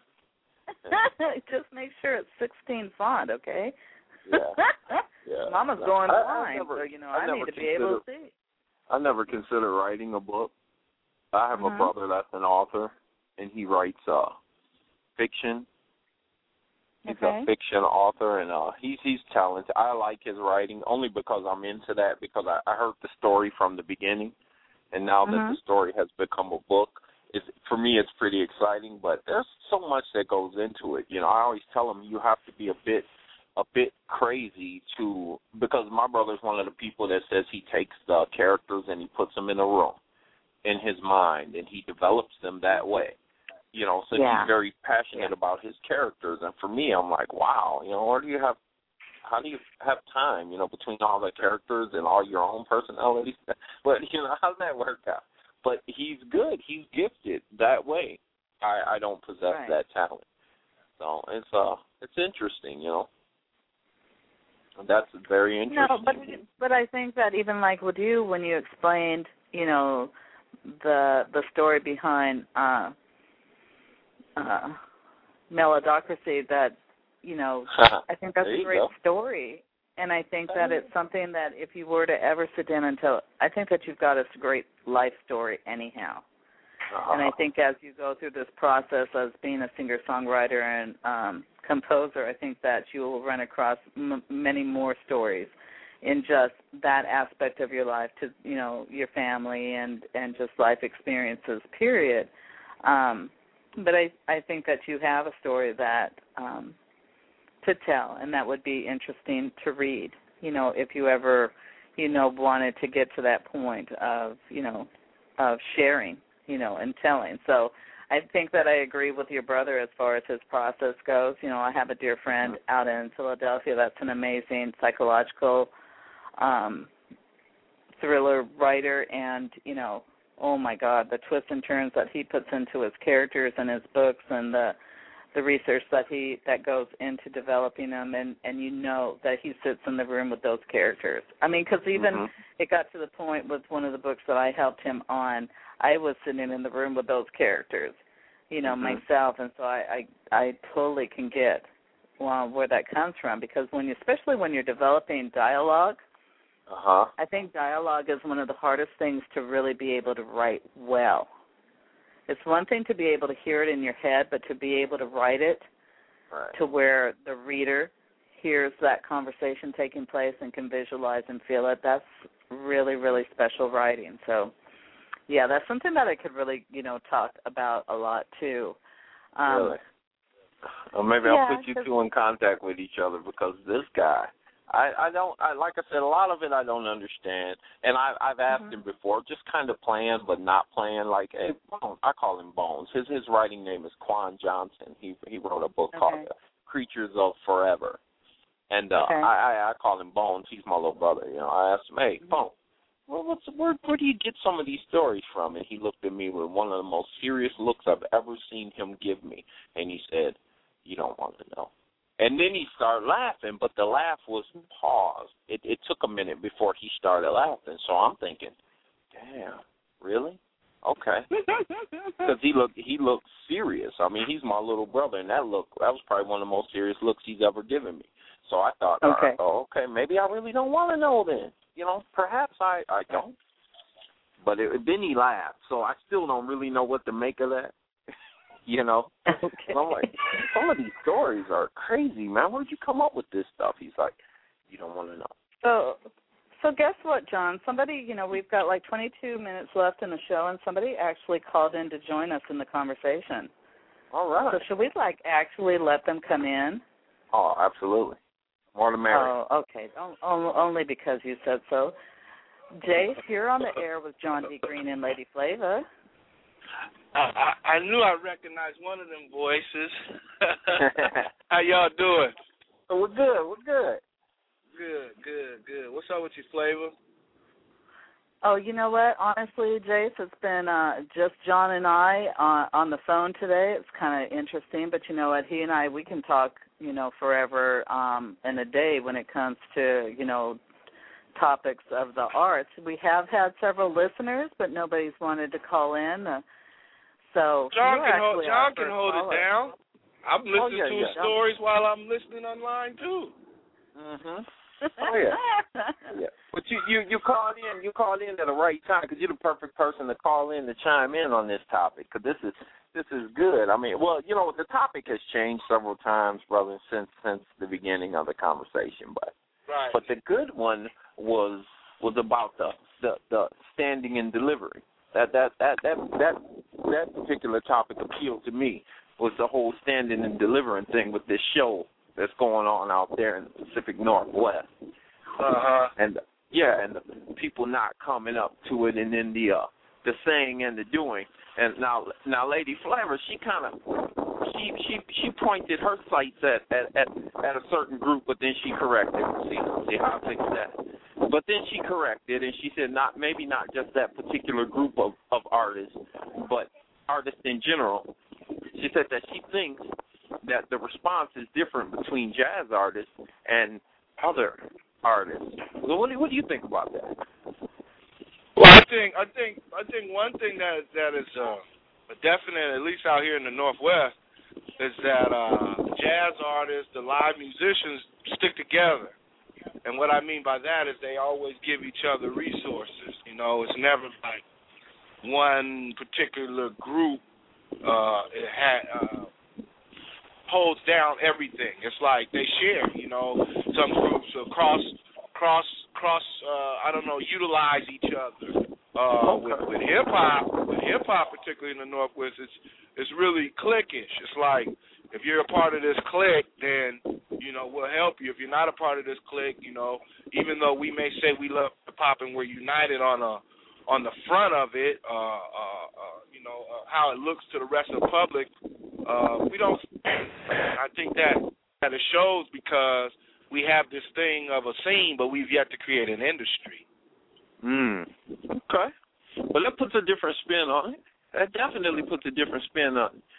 Just make sure it's sixteen font, okay? Yeah. yeah. Mama's no, going I, blind, never, so, you know, I, I need to be able to see. I never consider writing a book. I have mm-hmm. a brother that's an author, and he writes uh, fiction. He's okay. a fiction author, and uh, he's he's talented. I like his writing only because I'm into that, because I, I heard the story from the beginning, and now mm-hmm. that the story has become a book, it's, for me it's pretty exciting, but there's so much that goes into it. You know, I always tell him you have to be a bit a bit crazy to, because my brother's one of the people that says he takes the characters and he puts them in a room in his mind, and he develops them that way. You know, so yeah. he's very passionate yeah. about his characters. And for me, I'm like, wow, you know, where do you have, how do you have time, you know, between all the characters and all your own personalities? But, you know, how does that work out? But he's good. He's gifted that way. I, I don't possess right. that talent. So it's uh, it's interesting, you know. That's very interesting. No, but but I think that even like with you, when you explained, you know, the the story behind uh, uh, Melodocracy, that, you know, I think that's a great go. story, and I think that it's something that if you were to ever sit down and tell, I think that you've got a great life story anyhow. Uh-huh. And I think as you go through this process as being a singer-songwriter and um, composer, I think that you will run across m- many more stories in just that aspect of your life, to, you know, your family and, and just life experiences, period. Um, but I, I think that you have a story that um, to tell, and that would be interesting to read, you know, if you ever, you know, wanted to get to that point of, you know, of sharing, you know, and telling. So I think that I agree with your brother as far as his process goes. You know, I have a dear friend out in Philadelphia that's an amazing psychological um, thriller writer, and, you know, oh, my God, the twists and turns that he puts into his characters and his books, and the the research that he that goes into developing them, and, and you know that he sits in the room with those characters. I mean, because even mm-hmm. it got to the point with one of the books that I helped him on, I was sitting in the room with those characters, you know, mm-hmm. myself, and so I, I, I totally can get well, where that comes from, because when you, especially when you're developing dialogue, uh-huh. I think dialogue is one of the hardest things to really be able to write well. It's one thing to be able to hear it in your head, but to be able to write it right. to where the reader hears that conversation taking place and can visualize and feel it, that's really, really special writing. So, yeah, that's something that I could really, you know, talk about a lot, too. Um, really? Well, maybe yeah, I'll put you two in contact with each other, because this guy, I, I don't, I, like I said, a lot of it I don't understand. And I, I've asked mm-hmm. him before, just kind of playing but not playing. Like, hey, Bones, I call him Bones. His his writing name is Quan Johnson. He he wrote a book okay. called Creatures of Forever. And uh, okay. I, I I call him Bones. He's my little brother. You know, I asked him, hey, Bones, well, what's, where, where do you get some of these stories from? And he looked at me with one of the most serious looks I've ever seen him give me. And he said, you don't want to know. And then he started laughing, but the laugh was paused. It, it took a minute before he started laughing. So I'm thinking, damn, really? Okay. Because he looked he looked serious. I mean, he's my little brother, and that look that was probably one of the most serious looks he's ever given me. So I thought, okay, all right, oh, okay, maybe I really don't want to know then. You know, perhaps I, I don't. But it, then he laughed, so I still don't really know what to make of that. You know, Okay. and I'm like, some of these stories are crazy, man. Where'd you come up with this stuff? He's like, you don't want to know. So, so guess what, John? Somebody, you know, we've got like twenty-two minutes left in the show, and somebody actually called in to join us in the conversation. All right. So should we, like, actually let them come in? Oh, absolutely. More the merrier. Oh, okay. O- o- only because you said so. Jace, you're on the air with John D. Green and Lady Flava. I, I, I knew I recognized one of them voices. How y'all doing? We're good. We're good. Good, good, good. What's up with you, Flava? Oh, you know what? Honestly, Jace, it's been uh, just John and I on, on the phone today. It's kind of interesting, but you know what? He and I, we can talk, you know, forever um, in a day when it comes to, you know, topics of the arts. We have had several listeners, but nobody's wanted to call in. Uh, so John you're can hold, actually John our can first hold caller. it down. I'm listening Oh, yeah, to yeah. his stories while I'm listening online too. Mm-hmm. Oh, yeah. yeah. But you, you, you called in. You called in at the right time because you're the perfect person to call in to chime in on this topic because this is this is good. I mean, well, you know, the topic has changed several times, brother, since since the beginning of the conversation. But Right. but the good one was was about the the, the standing and delivery. That that that that that that particular topic appealed to me. Was the whole standing and delivering thing with this show that's going on out there in the Pacific Northwest. Uh-huh. And yeah, and the people not coming up to it, and then the uh, the saying and the doing. And now, now, Lady Flava, she kind of she she she pointed her sights at, at at at a certain group, but then she corrected. See see how I fix that. But then she corrected, and she said not maybe not just that particular group of of artists, but artists in general. She said that she thinks that the response is different between jazz artists and other artists. So what do, what do you think about that? Well, I think I think I think one thing that that is uh, a definite, at least out here in the Northwest, is that uh, jazz artists, the live musicians, stick together. And what I mean by that is they always give each other resources. You know, it's never like one particular group uh, it ha- uh, holds down everything. It's like they share. You know, some groups are cross cross cross. Uh, I don't know, utilize each other. Uh, Okay. with with hip hop, with hip hop, particularly in the Northwest, it's it's really cliquish. It's like if you're a part of this clique, then you know we'll help you. If you're not a part of this clique, you know, even though we may say we love hip hop and we're united on a on the front of it, uh, uh, uh, you know, uh, how it looks to the rest of the public, uh, we don't. I think that that it shows because we have this thing of a scene, but we've yet to create an industry. Mm. Okay. Well, that puts a different spin on it. That definitely puts a different spin on it.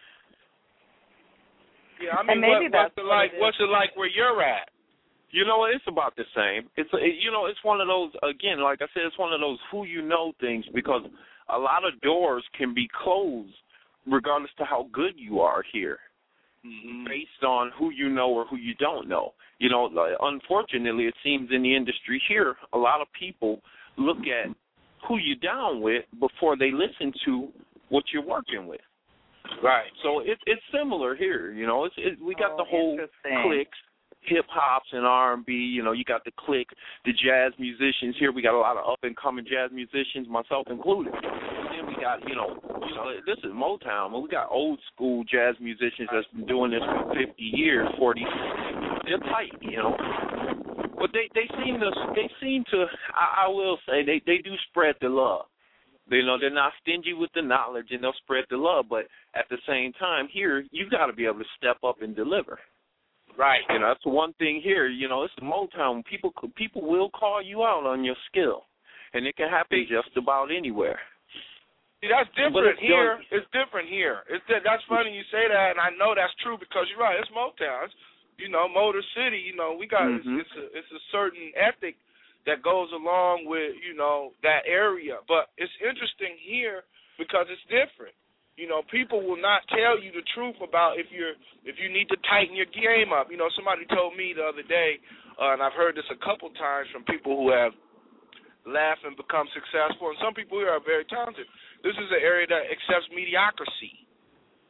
Yeah, I mean, And maybe what, that's what's it what like? it is. What's it like where you're at? You know, it's about the same. It's a, you know, it's one of those, again, like I said, it's one of those who you know things because a lot of doors can be closed regardless to how good you are here. Mm-hmm. Based on who you know or who you don't know. You know, unfortunately, it seems in the industry here, a lot of people look at who you're down with before they listen to what you're working with. Right. So it, it's similar here. You know, it's it, we got Oh, the whole interesting. cliques, hip hops and R and B. You know, you got the clique, the jazz musicians here. We got a lot of up and coming jazz musicians, myself included. And then we got, you know, you know, this is Motown, but we got old school jazz musicians that's been doing this for fifty years, forty. They're tight, you know. But they, they seem to they seem to I, I will say they, they do spread the love. You know, they're not stingy with the knowledge and they'll spread the love, but at the same time here you gotta be able to step up and deliver. Right. You know, that's one thing here. You know, it's Motown. People people will call you out on your skill, and it can happen just about anywhere. See, that's But different it's here. done- It's different here. It's that, that's funny you say that, and I know that's true because you're right. It's Motown. It's, you know, Motor City. You know, we got Mhm. it's, it's a it's a certain ethic that goes along with you know that area. But it's interesting here because it's different. You know, people will not tell you the truth about if you're if you need to tighten your game up. You know, somebody told me the other day, uh, and I've heard this a couple times from people who have left and become successful, and some people here are very talented. This is an area that accepts mediocrity.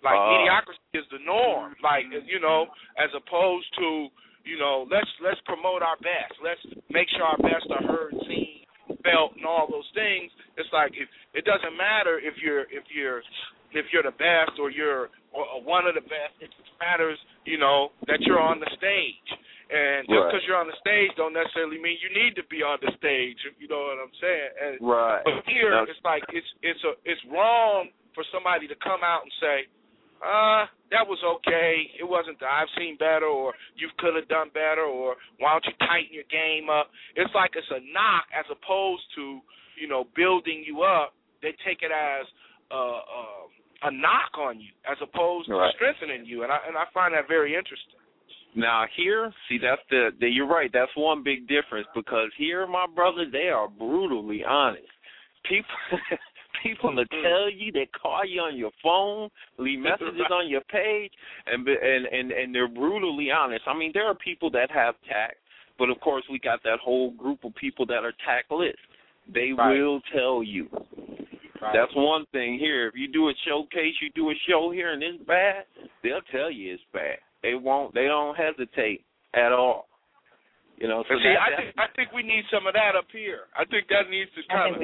Like uh, mediocrity is the norm. Like you know, as opposed to you know, let's let's promote our best. Let's make sure our best are heard, seen, felt, and all those things. It's like if it doesn't matter if you're if you're if you're the best or you're or one of the best. It just matters, you know, that you're on the stage. And just because right. you're on the stage don't necessarily mean you need to be on the stage. You know what I'm saying? And, right. But here That's... it's like it's it's a it's wrong for somebody to come out and say, Uh, that was okay. It wasn't the I've seen better or you could have done better or why don't you tighten your game up. It's like it's a knock as opposed to, you know, building you up. They take it as a, a, a knock on you as opposed to right. strengthening you. And I and I find that very interesting. Now here, see, that's the, the you're right. That's one big difference because here, my brother, they are brutally honest. People... People will tell you, they call you on your phone, leave messages on your page, and and and and they're brutally honest. I mean, there are people that have tact, but of course we got that whole group of people that are tactless. They right. will tell you. Right. That's one thing here. If you do a showcase, you do a show here, and it's bad, they'll tell you it's bad. They won't. They don't hesitate at all. You know, so see, that, I think I think we need some of that up here. I think that needs to kind of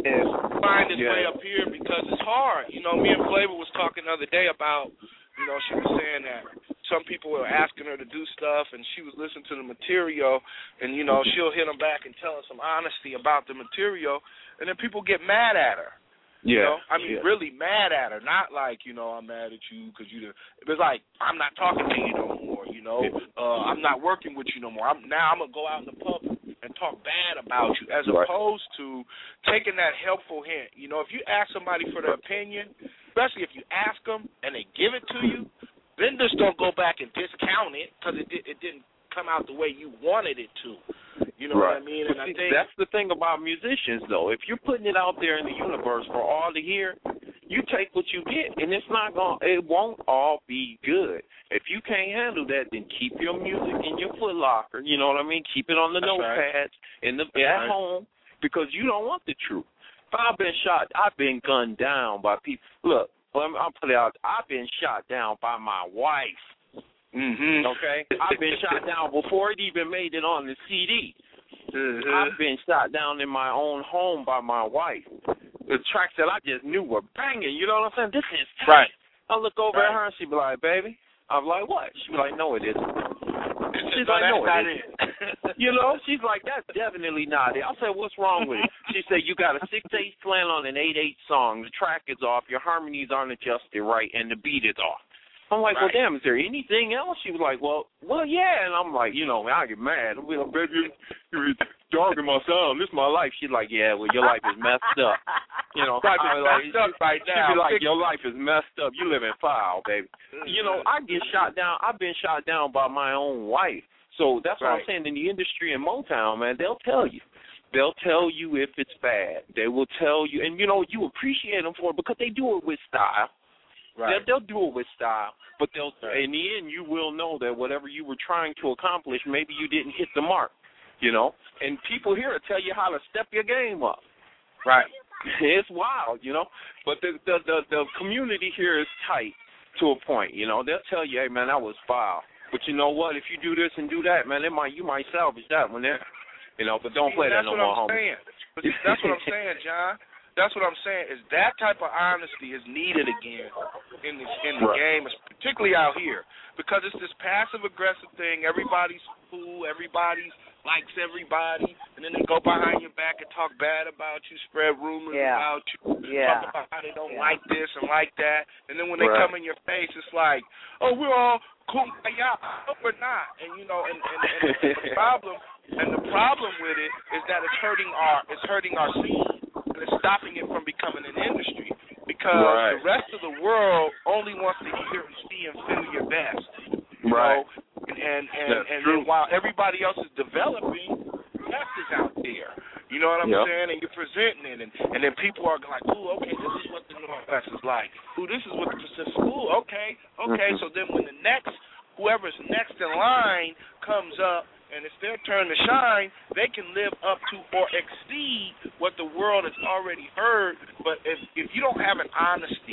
find its yeah. way up here because it's hard. You know, me and Flavor was talking the other day about, you know, she was saying that some people were asking her to do stuff, and she was listening to the material, and you know, she'll hit them back and tell us some honesty about the material, and then people get mad at her. Yeah. You know? I mean, yeah. really mad at her, not like, you know, I'm mad at you because you. It was like, I'm not talking to you no more. You know, uh, I'm not working with you no more. I'm now I'm gonna go out in the public and talk bad about you, as right. opposed to taking that helpful hint. You know, if you ask somebody for their opinion, especially if you ask them and they give it to you, then just don't go back and discount it because it did, it didn't come out the way you wanted it to. You know right. what I mean? And see, I think that's the thing about musicians, though. If you're putting it out there in the universe for all to hear, you take what you get, and it's not going. It won't all be good. If you can't handle that, then keep your music in your foot locker. You know what I mean? Keep it on the that's notepads right. in the that's at right. home because you don't want the truth. If I've been shot, I've been gunned down by people. Look, I'll put it out. I've been shot down by my wife. Mm-hmm. Okay, I've been shot down before it even made it on the C D. Mm-hmm. I've been shot down in my own home by my wife. The tracks that I just knew were banging. You know what I'm saying? This is tight. Right. I look over right. at her and she be like, "Baby," I'm like, "What?" She be like, "No, it isn't." She's no, like, "No, it isn't." It. You know, she's like, "That's definitely not it." I said, "What's wrong with it?" She said, "You got a six eight slant on an eight eight song. The track is off. Your harmonies aren't adjusted right, and the beat is off." I'm like, right. well, damn, is there anything else? She was like, well, well, yeah. And I'm like, you know, man, I get mad. I'm like, baby, you're dogging my sound. This is my life. She's like, yeah, well, your life is messed up. You know, life I is like, messed up right she now. be like, your life is messed up. You live in foul, baby. You know, I get shot down. I've been shot down by my own wife. So that's what right. I'm saying. In the industry in Motown, man, they'll tell you. They'll tell you if it's bad. They will tell you. And, you know, you appreciate them for it because they do it with style. Right. They'll, they'll do it with style, but they'll right. in the end you will know that whatever you were trying to accomplish, maybe you didn't hit the mark, you know. And people here will tell you how to step your game up. Right. It's wild, you know. But the the the, the community here is tight to a point, you know. They'll tell you, hey man, that was foul. But you know what? If you do this and do that, man, it might you might salvage that one there, you know. But don't See, play that no more, homie. That's what I'm saying, John. That's what I'm saying, is that type of honesty is needed again in the, in the right. game, particularly out here, because it's this passive-aggressive thing. Everybody's cool. Everybody likes everybody, and then they go behind your back and talk bad about you, spread rumors yeah. about you, yeah. talk about how they don't yeah. like this and like that, and then when they right. come in your face, it's like, oh, we're all cool. Yeah, no, we're not. And, you know, and, and, and the problem and the problem with it is that it's hurting our it's hurting our scene. And it's stopping it from becoming an industry because right. the rest of the world only wants to hear and see and feel your best. You right. know? And and and, and then while everybody else is developing, the best is out there. You know what I'm yep. saying? And you're presenting it, and, and then people are like, ooh, okay, this is what the Northwest is like. Ooh, this is what the Pacific. Ooh, okay, okay. Mm-hmm. So then when the next, whoever's next in line comes up, and it's their turn to shine, they can live up to or exceed what the world has already heard. But if if you don't have an honesty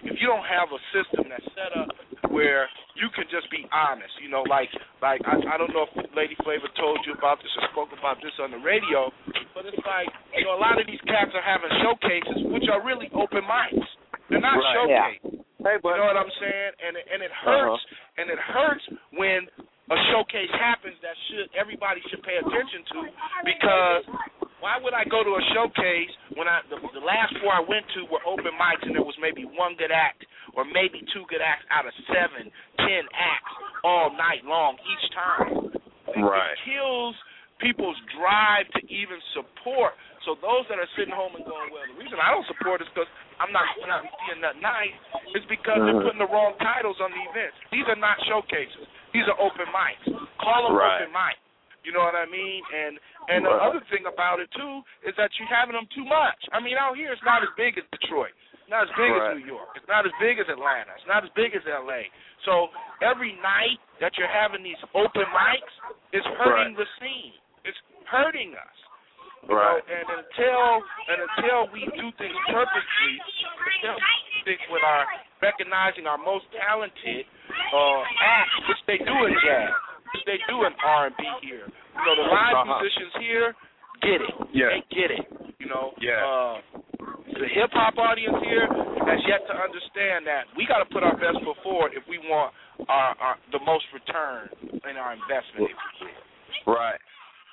if you don't have a system that's set up where you can just be honest, you know, like like I, I don't know if Lady Flavor told you about this or spoke about this on the radio, but it's like, you know, a lot of these cats are having showcases, which are really open mics. They're not Right. showcases. Yeah. Hey, you know what I'm saying? And it, and it hurts, uh-huh. and it hurts when a showcase happens that should everybody should pay attention to, because why would I go to a showcase when I the, the last four I went to were open mics and there was maybe one good act or maybe two good acts out of seven, ten acts all night long each time. Right. It kills people's drive to even support. So those that are sitting home and going, well, the reason I don't support is because I'm not going out and seeing nothing nice, is because they're putting the wrong titles on the events. These are not showcases. These are open mics. Call them right. open mics. You know what I mean? And and the right. other thing about it, too, is that you're having them too much. I mean, out here it's not as big as Detroit. It's not as big right. as New York. It's not as big as Atlanta. It's not as big as L A. So every night that you're having these open mics, it's hurting right. the scene. It's hurting us. You right. know, and until and until we do things purposely, until we stick with our recognizing our most talented uh, acts, which they do in jazz, which they do in R and B here. You know, the live uh-huh. musicians here get it. Yeah. They get it. You know, yeah. uh, the hip hop audience here has yet to understand that we got to put our best foot forward if we want our, our the most return in our investment. Right.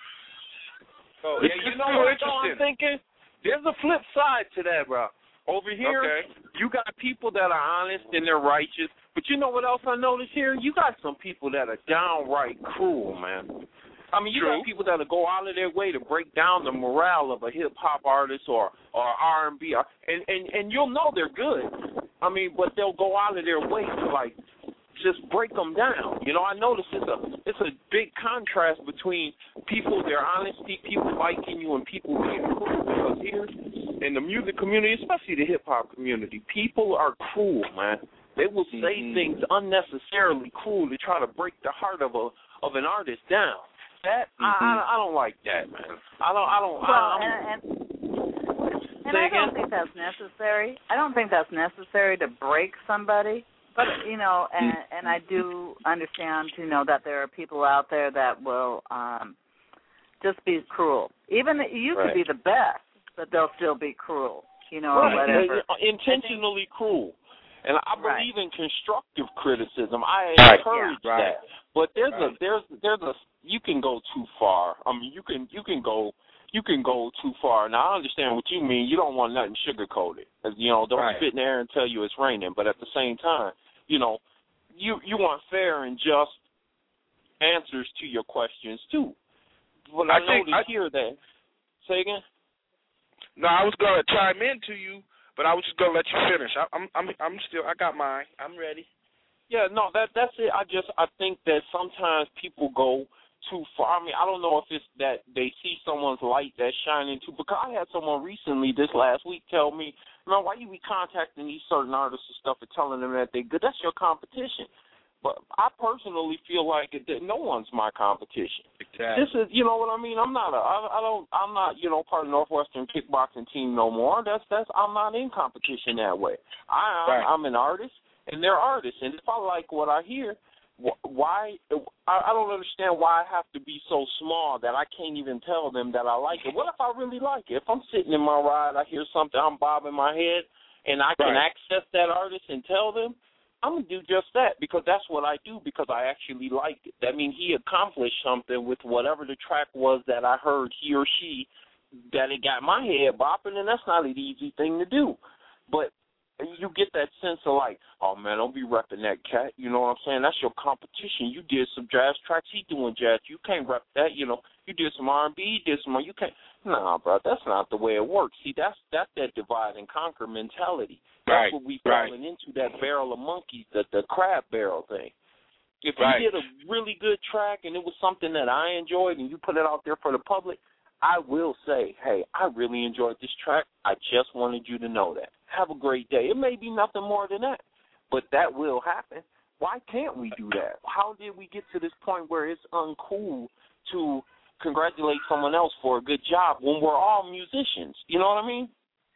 So, yeah, it's you know what I'm thinking? There's a flip side to that, bro. Over here, okay. you got people that are honest and they're righteous. But you know what else I noticed here? You got some people that are downright cruel, man. I mean, you True. got people that will go out of their way to break down the morale of a hip-hop artist or, or R and B. And, and, and you'll know they're good. I mean, but they'll go out of their way to, like, just break them down. You know, I noticed it's a it's a big contrast between people, their honesty, people liking you, and people being cruel. Because here in the music community, especially the hip hop community, people are cruel, man. They will say mm-hmm. things unnecessarily cruel to try to break the heart of a of an artist down. That mm-hmm. I, I I don't like that, man. I don't I don't. Well, I don't and, and, and I don't think that's necessary. I don't think that's necessary to break somebody. But, you know, and, and I do understand, you know, that there are people out there that will um, just be cruel. Even you right. could be the best, but they'll still be cruel, you know, right. or whatever. Intentionally think, cruel. And I believe right. in constructive criticism. I right. encourage yeah. right. that. But there's right. a there's there's a you can go too far. I mean, you can you can go you can go too far. Now I understand what you mean. You don't want nothing sugar coated. You know, don't right. spit in the air and tell you it's raining. But at the same time, you know, you you want fair and just answers to your questions too. But I, I think noticed I, here that say again. No, I was gonna chime in to you, but I was just gonna let you finish. I, I'm I'm I'm still I got mine. I'm ready. Yeah, no, that that's it. I just I think that sometimes people go too far. I mean, I don't know if it's that they see someone's light that's shining too. Because I had someone recently this last week tell me, man, why you be contacting these certain artists and stuff and telling them that they good? That's your competition. But I personally feel like it, that no one's my competition. Exactly. This is, you know what I mean? I'm not a, I, I don't, I'm not, you know, part of Northwestern kickboxing team no more. That's that's. I'm not in competition that way. I, right. I'm, I'm an artist, and they're artists. And if I like what I hear, why? I don't understand why I have to be so small that I can't even tell them that I like it. What if I really like it? If I'm sitting in my ride, I hear something, I'm bobbing my head, and I can right. access that artist and tell them, I'm going to do just that because that's what I do because I actually like it. That means he accomplished something with whatever the track was that I heard he or she, that it got my head bopping, and that's not an easy thing to do. But you get that sense of like, oh, man, don't be repping that cat. You know what I'm saying? That's your competition. You did some jazz tracks. He doing jazz. You can't rep that. You know, you did some R and B. You did some, you can't. Nah, bro, that's not the way it works. See, that's that's that divide and conquer mentality. That's right. what we right. falling into, that barrel of monkeys, the, the crab barrel thing. If right. you did a really good track and it was something that I enjoyed and you put it out there for the public, I will say, hey, I really enjoyed this track. I just wanted you to know that. Have a great day. It may be nothing more than that, but that will happen. Why can't we do that? How did we get to this point where it's uncool to congratulate someone else for a good job when we're all musicians? You know what I mean?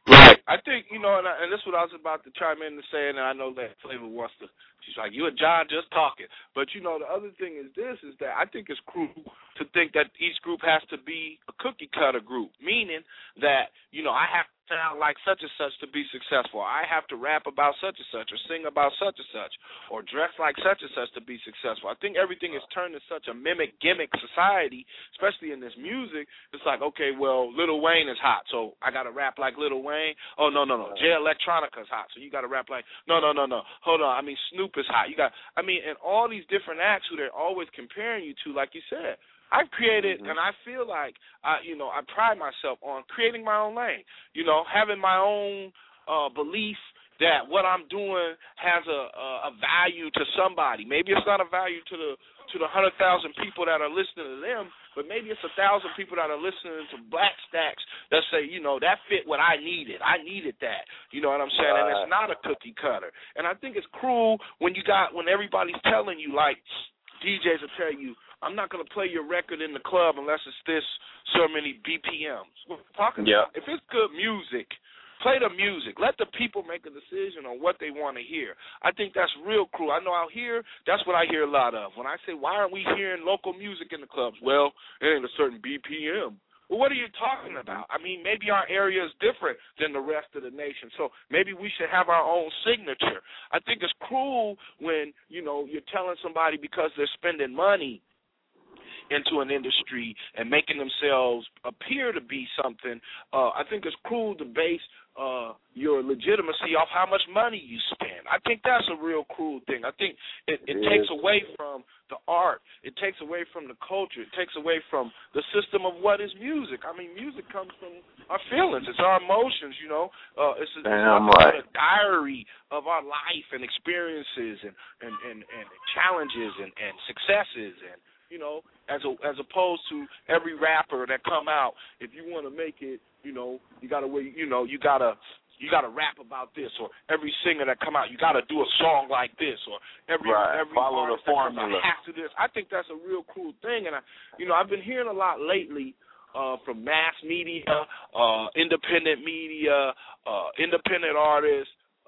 Right. I think, you know, and, I, and this is what I was about to chime in to say, and I know that Flavor wants to, she's like, you and John just talking. But, you know, the other thing is this, is that I think it's cruel to think that each group has to be a cookie-cutter group, meaning that, you know, I have to sound like such and such to be successful. I have to rap about such and such or sing about such and such or dress like such and such to be successful. I think everything is turned to such a mimic gimmick society, especially in this music. It's like, okay, well, Lil Wayne is hot, so I got to rap like Lil Wayne. Oh, no, no, no. Jay Electronica is hot, so you got to rap like, no, no, no, no. Hold on. I mean, Snoop is hot. You got, I mean, and all these different acts who they're always comparing you to, like you said. I've created, mm-hmm. and I feel like, I, you know, I pride myself on creating my own lane, you know, having my own uh, belief that what I'm doing has a, a, a value to somebody. Maybe it's not a value to the to the one hundred thousand people that are listening to them, but maybe it's a thousand people that are listening to Black Stacks that say, you know, that fit what I needed. I needed that. You know what I'm saying? And it's not a cookie cutter. And I think it's cruel when you got, when everybody's telling you, like, D Js will tell you, I'm not going to play your record in the club unless it's this so many B P Ms. What we're talking yeah. about. If it's good music, play the music. Let the people make a decision on what they want to hear. I think that's real cruel. I know out here, that's what I hear a lot of. When I say, why aren't we hearing local music in the clubs? Well, it ain't a certain B P M. Well, what are you talking about? I mean, maybe our area is different than the rest of the nation, so maybe we should have our own signature. I think it's cruel when, you know, you're telling somebody because they're spending money into an industry and making themselves appear to be something. Uh, I think it's cruel to base uh, your legitimacy off how much money you spend. I think that's a real cruel thing. I think it, it, it takes away from the art. It takes away from the culture. It takes away from the system of what is music. I mean, music comes from our feelings. It's our emotions, you know. Uh, it's, it's right. a diary of our life and experiences and, and, and, and challenges and, and successes and, you know, as a, as opposed to every rapper that come out, if you want to make it, you know, you gotta wait, you know, you gotta you gotta rap about this, or every singer that come out, you gotta do a song like this, or every right. every follow the formula. Has to this. I think that's a real cool thing, and I, you know, I've been hearing a lot lately uh, from mass media, uh, independent media, uh, independent artists.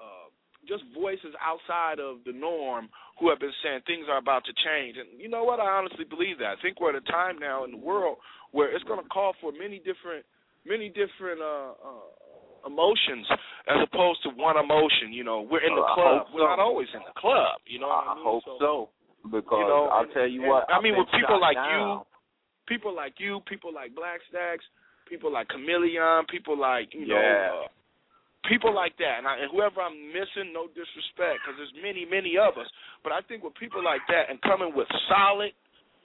Just voices outside of the norm who have been saying things are about to change. And you know what? I honestly believe that. I think we're at a time now in the world where it's going to call for many different many different uh, uh, emotions as opposed to one emotion. You know, we're in the well, club. So. We're not always in the club. You know what I, I mean? hope so. so because you know, I'll and, tell you and, what. I mean, with people like down. you, people like you, people like Black Stacks, people like Chameleon, people like, you know, yeah. uh, people like that, and, I, and whoever I'm missing, no disrespect, because there's many, many of us. But I think with people like that and coming with solid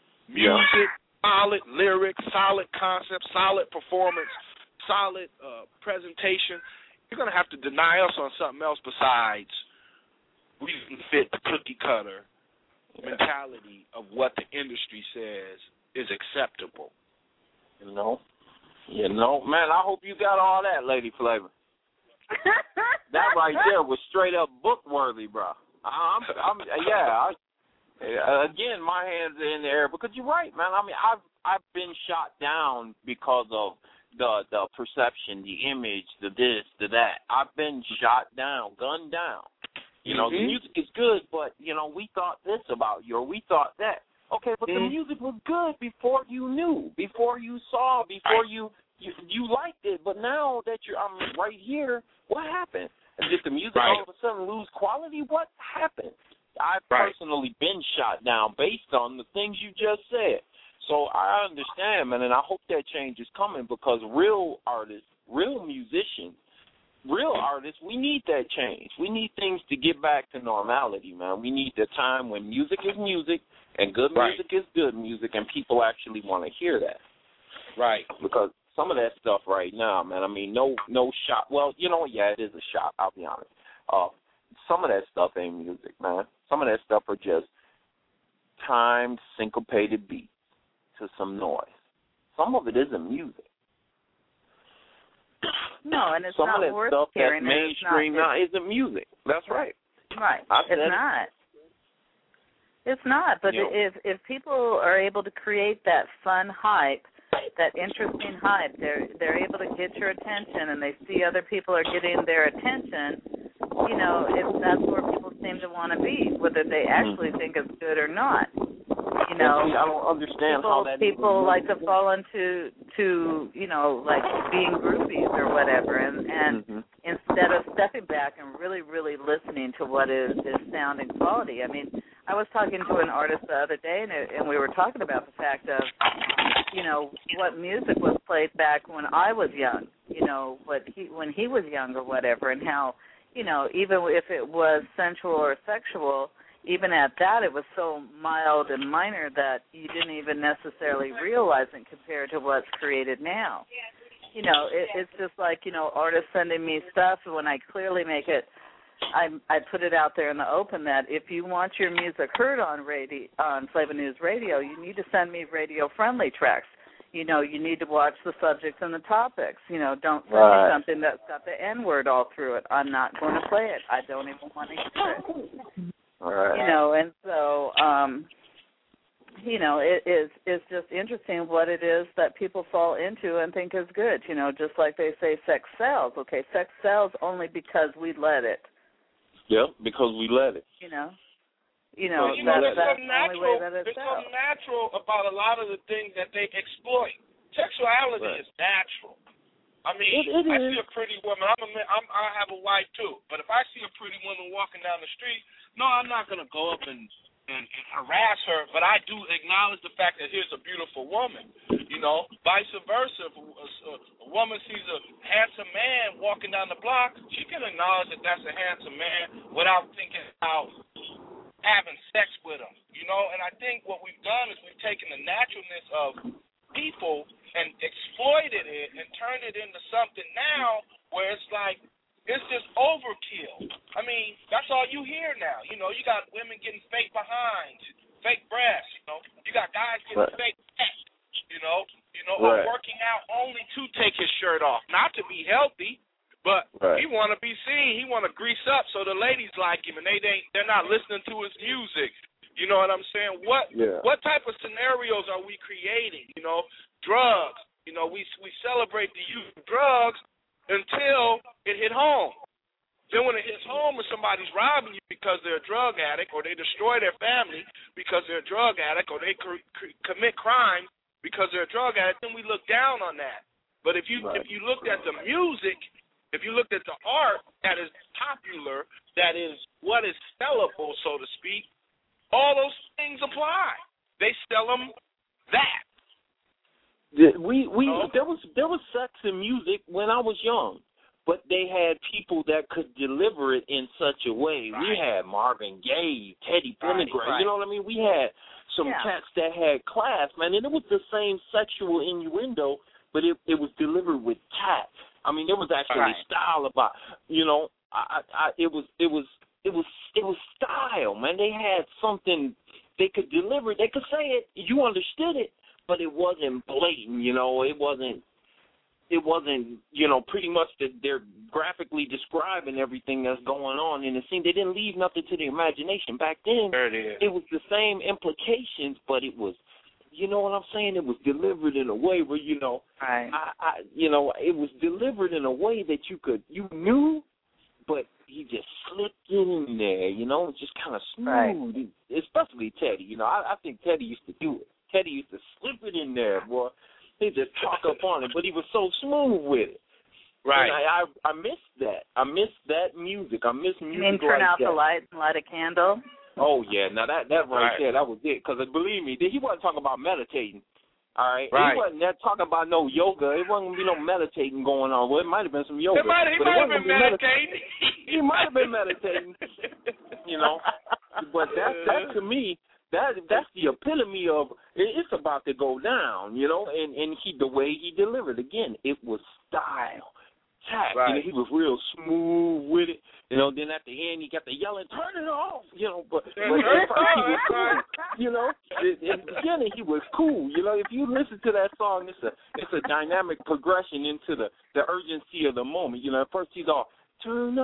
music, yeah. solid lyrics, solid concepts, solid performance, solid uh, presentation, you're going to have to deny us on something else besides we can fit the cookie cutter yeah. mentality of what the industry says is acceptable. You know? You know, man, I hope you got all that, Lady Flavor. That right there was straight up book worthy, bro. I'm, I'm yeah. I, again, my hands are in the air because you're right, man. I mean, I've I've been shot down because of the the perception, the image, the this, the that. I've been shot down, gunned down. You know, mm-hmm. the music is good, but you know, we thought this about you, or we thought that. Okay, but mm-hmm. the music was good before you knew, before you saw, before you. You, you liked it, but now that you're I'm right here, what happened? Did the music right. all of a sudden lose quality? What happened? I've right. personally been shot down based on the things you just said. So I understand, man, and I hope that change is coming because real artists, real musicians, real artists, we need that change. We need things to get back to normality, man. We need the time when music is music and good right. music is good music and people actually want to hear that. Right. Because some of that stuff right now, man, I mean, no no shot. Well, you know, yeah, it is a shot, I'll be honest. Uh, some of that stuff ain't music, man. Some of that stuff are just timed, syncopated beats to some noise. Some of it isn't music. No, and it's some not of that worth stuff hearing. That's mainstream not, now isn't music. That's right. Right. I it's not. It. It's not. But you know, if if people are able to create that fun hype that interesting hype. They're they're able to get your attention, and they see other people are getting their attention. You know, it, that's where people seem to want to be, whether they actually think it's good or not. You know, I don't understand people, how that people like to fall into to you know like being groupies or whatever, and and mm-hmm. instead of stepping back and really really listening to what is is sound and quality. I mean, I was talking to an artist the other day, and, it, and we were talking about the fact of you know what music was played back when I was young. You know, what he when he was young or whatever, and how you know even if it was sensual or sexual. Even at that, it was so mild and minor that you didn't even necessarily realize it compared to what's created now. You know, it, it's just like, you know, artists sending me stuff, and when I clearly make it, I I put it out there in the open that if you want your music heard on radio, on Flavor News Radio, you need to send me radio-friendly tracks. You know, you need to watch the subjects and the topics. You know, don't send right. me something that's got the N-word all through it. I'm not going to play it. I don't even want to hear it. All right. You know, and so, um, you know, it is it's just interesting what it is that people fall into and think is good. You know, just like they say sex sells. Okay, sex sells only because we let it. Yep, because we let it. You know? You know, well, you know that, there's that's something the only natural, way that it there's sells. something natural about a lot of the things that they exploit. Sexuality right. is natural. I mean, it, it I is. see a pretty woman. I'm a, I'm, I have a wife, too. But if I see a pretty woman walking down the street, no, I'm not going to go up and, and, and harass her. But I do acknowledge the fact that here's a beautiful woman. You know, vice versa. If a, a, a woman sees a handsome man walking down the block, she can acknowledge that that's a handsome man without thinking about having sex with him. You know, and I think what we've done is we've taken the naturalness of people and exploited it and turned it into something now where it's like, it's just overkill. I mean, that's all you hear now. You know, you got women getting fake behinds, fake breasts, you know. You got guys getting right. fake necks, you know. You know, right. or working out only to take his shirt off. Not to be healthy, but right. he want to be seen. He want to grease up so the ladies like him, and they they they're not listening to his music. You know what I'm saying? What yeah. what type of scenarios are we creating? You know, drugs. You know, we we celebrate the use of drugs until it hit home. Then when it hits home and somebody's robbing you because they're a drug addict, or they destroy their family because they're a drug addict, or they c- c- commit crime because they're a drug addict, then we look down on that. But if you right. if you looked at the music, if you looked at the art that is popular, that is what is sellable, so to speak, all those things apply. They sell them that. We we oh. there was there was sex in music when I was young, but they had people that could deliver it in such a way. Right. We had Marvin Gaye, Teddy Pendergrass. Right, right. You know what I mean? We had some yeah. cats that had class, man, and it was the same sexual innuendo, but it it was delivered with tact. I mean, there was actually right. style about. You know, I, I it was it was it was it was style, man. They had something they could deliver. They could say it. You understood it. But it wasn't blatant, you know. It wasn't. It wasn't, you know. Pretty much that they're graphically describing everything that's going on in the scene. They didn't leave nothing to the imagination. Back then, there it is. It was the same implications, but it was, you know what I'm saying. It was delivered in a way where, you know, right. I, I, you know, it was delivered in a way that you could, you knew, but he just slipped it in there, you know, just kind of smooth. Right. Especially Teddy, you know. I, I think Teddy used to do it. Teddy used to slip it in there, boy. He just talk up on it, but he was so smooth with it. Right. And I, I I miss that. I miss that music. I miss music. You mean turn like out that. the light and light a candle? Oh yeah, now that that right, right. there, that was it. Because believe me, he wasn't talking about meditating. All right, right. He wasn't that talking about no yoga. It wasn't gonna be no meditating going on. Well, it might have been some yoga. It might, he but might it have been be meditating. Medita- he might have been meditating. You know, but that that to me. That that's the epitome of it's about to go down, you know, and, and he the way he delivered again, it was style, tact, right. you know, he was real smooth with it, you know. Then at the end, he got the yelling, "Turn it off," you know. But, but at first he was cool, you know. In the beginning, he was cool, you know. If you listen to that song, it's a it's a dynamic progression into the the urgency of the moment, you know. At first, he's all turn up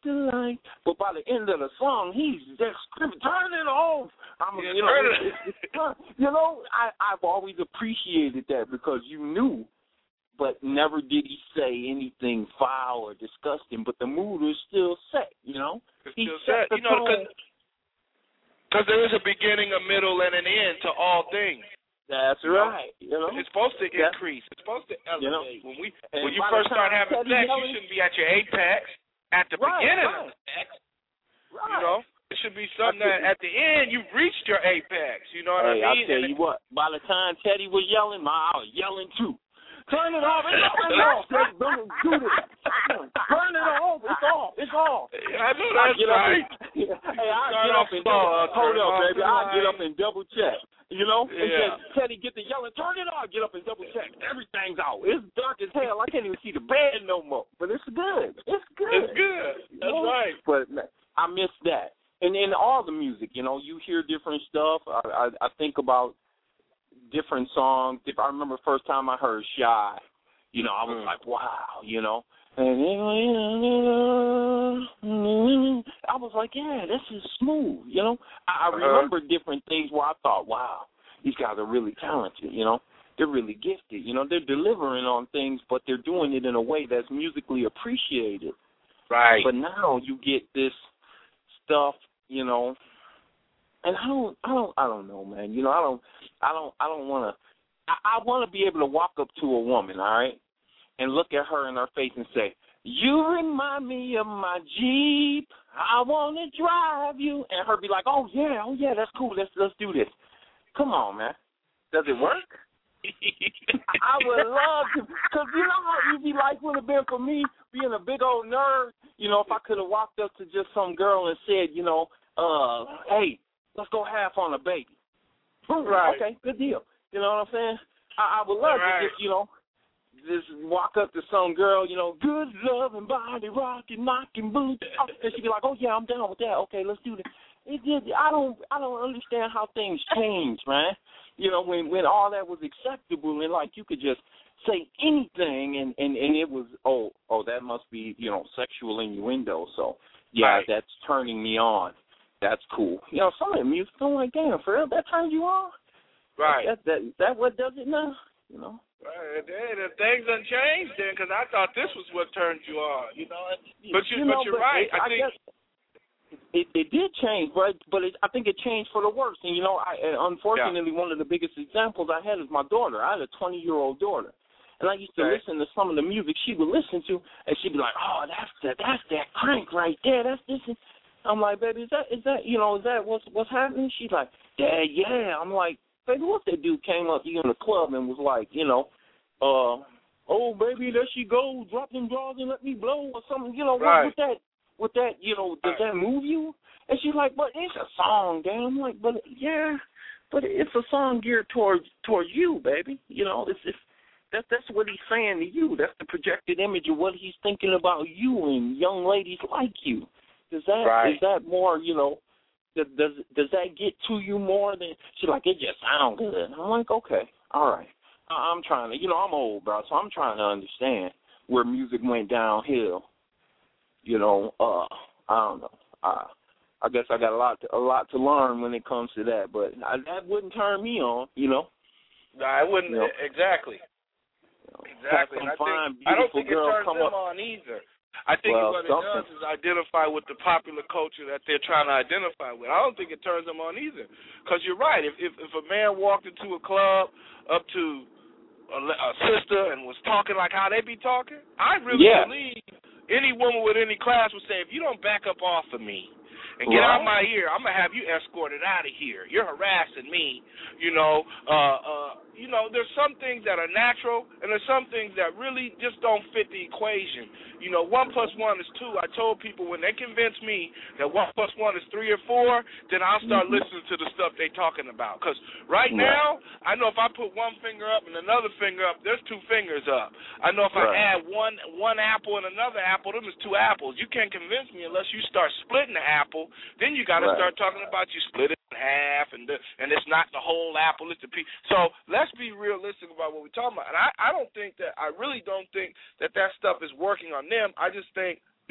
the light. But by the end of the song, he's just screaming, turn it off. I'm, Yeah, you know, turn it's, it's, it's, you know I, I've always appreciated that because you knew, but never did he say anything foul or disgusting. But the mood was still set, you know. It's he still set. set. You know, because there is a beginning, a middle, and an end to all things. That's you right. Know? You know, it's supposed to yeah. increase. It's supposed to elevate. You know? When we and when you first start having sex, yelling, you shouldn't be at your apex at the right, beginning right. of the sex. Right. You know, it should be something that at the end you've reached your apex. You know what hey, I mean? I tell you what. By the time Teddy was yelling, my I was yelling too. Turn it off. It's off. Teddy, don't do this. Turn it off. It's off. It's off. Yeah, I know that's I right. And, hey, I get up and double, hold up, baby. I get up and double check. You know, yeah. and then Teddy get the yelling, turn it off. Get up and double check. Everything's out. It's dark as hell. I can't even see the bed no more. But it's good. It's good. It's good. That's you know? right. But I miss that. And in all the music, you know, you hear different stuff. I, I, I think about different songs. If I remember the first time I heard Shy, you know, I was mm. like, wow, you know. And I was like, yeah, this is smooth, you know. I, I remember uh-huh. different things where I thought, wow, these guys are really talented, you know. They're really gifted, you know. They're delivering on things, but they're doing it in a way that's musically appreciated. Right. But now you get this stuff, you know, and I don't, I don't, I don't know, man. You know, I don't, I don't, I don't want to. I, I want to be able to walk up to a woman, all right, and look at her in her face and say, "You remind me of my Jeep. I want to drive you," and her be like, "Oh yeah, oh yeah, that's cool. Let's let's do this." Come on, man. Does it work? I would love to, because you know how easy life would have been for me being a big old nerd. You know, if I could have walked up to just some girl and said, you know, uh, hey, let's go half on a baby. Right. Okay, good deal. You know what I'm saying? I, I would love right. to just, you know, just walk up to some girl, you know, good love and body rocking, knocking boots, and she'd be like, oh yeah, I'm down with that. Okay, let's do this. It just, I don't, I don't understand how things change, man. You know, when when all that was acceptable and like you could just say anything and, and, and it was, oh, oh, that must be, you know, sexual innuendo. So, yeah, right. that's turning me on. That's cool. You know, some of the music, I'm like, damn, for real, that turns you on? Right. That, that, that what does it now? You know? Right. Then if things done changed then, because I thought this was what turned you on, you know? But, you, you know, but you're but right. It, I, I think guess it, it did change, but but it, I think it changed for the worse. And, you know, I, unfortunately, yeah. one of the biggest examples I had is my daughter. I had a twenty-year-old daughter. And I used to okay. listen to some of the music she would listen to, and she'd be like, oh, that's that, that's that crank right there. That's this. And I'm like, baby, is that, is that, you know, is that what's, what's happening? She's like, Dad, yeah. I'm like, baby, what that dude came up here in the club and was like, you know, uh, oh, baby, there she goes, drop them drawers and let me blow or something. You know, right. what, with that, with that, you know, does right. that move you? And she's like, but it's a song, Dad. I'm like, but, yeah, but it's a song geared towards towards you, baby. You know, it's, it's That, that's what he's saying to you. That's the projected image of what he's thinking about you and young ladies like you. Does that right. is that more, you know, does, does does that get to you more than, she's like, it just sounds good. I'm like, okay, all right. I, I'm trying to, you know, I'm old, bro, so I'm trying to understand where music went downhill. You know, uh, I don't know. I, I guess I got a lot to, a lot to learn when it comes to that, but I, that wouldn't turn me on, you know. No, I wouldn't, you know? Exactly. Exactly. I, think, I don't think it turns them up. on either. I think well, what it does is identify with the popular culture that they're trying to identify with. I don't think it turns them on either. Because you're right. If, if if a man walked into a club up to a, a sister and was talking like how they be talking, I really yeah. believe any woman with any class would say, if you don't back up off of me and get right. out of my ear, I'm going to have you escorted out of here. You're harassing me. You know, uh, uh, you know, there's some things that are natural, and there's some things that really just don't fit the equation. You know, one plus one is two. I told people when they convince me that one plus one is three or four, then I'll start mm-hmm. listening to the stuff they're talking about. Because right, right now, I know if I put one finger up and another finger up, there's two fingers up. I know if right. I add one one apple and another apple, them is two apples. You can't convince me unless you start splitting the apple. Then you got to right. start talking about you split it in half, and the, and it's not the whole apple, it's the piece. So let's be realistic about what we're talking about. And I, I don't think that, I really don't think that that stuff is working on them. I just think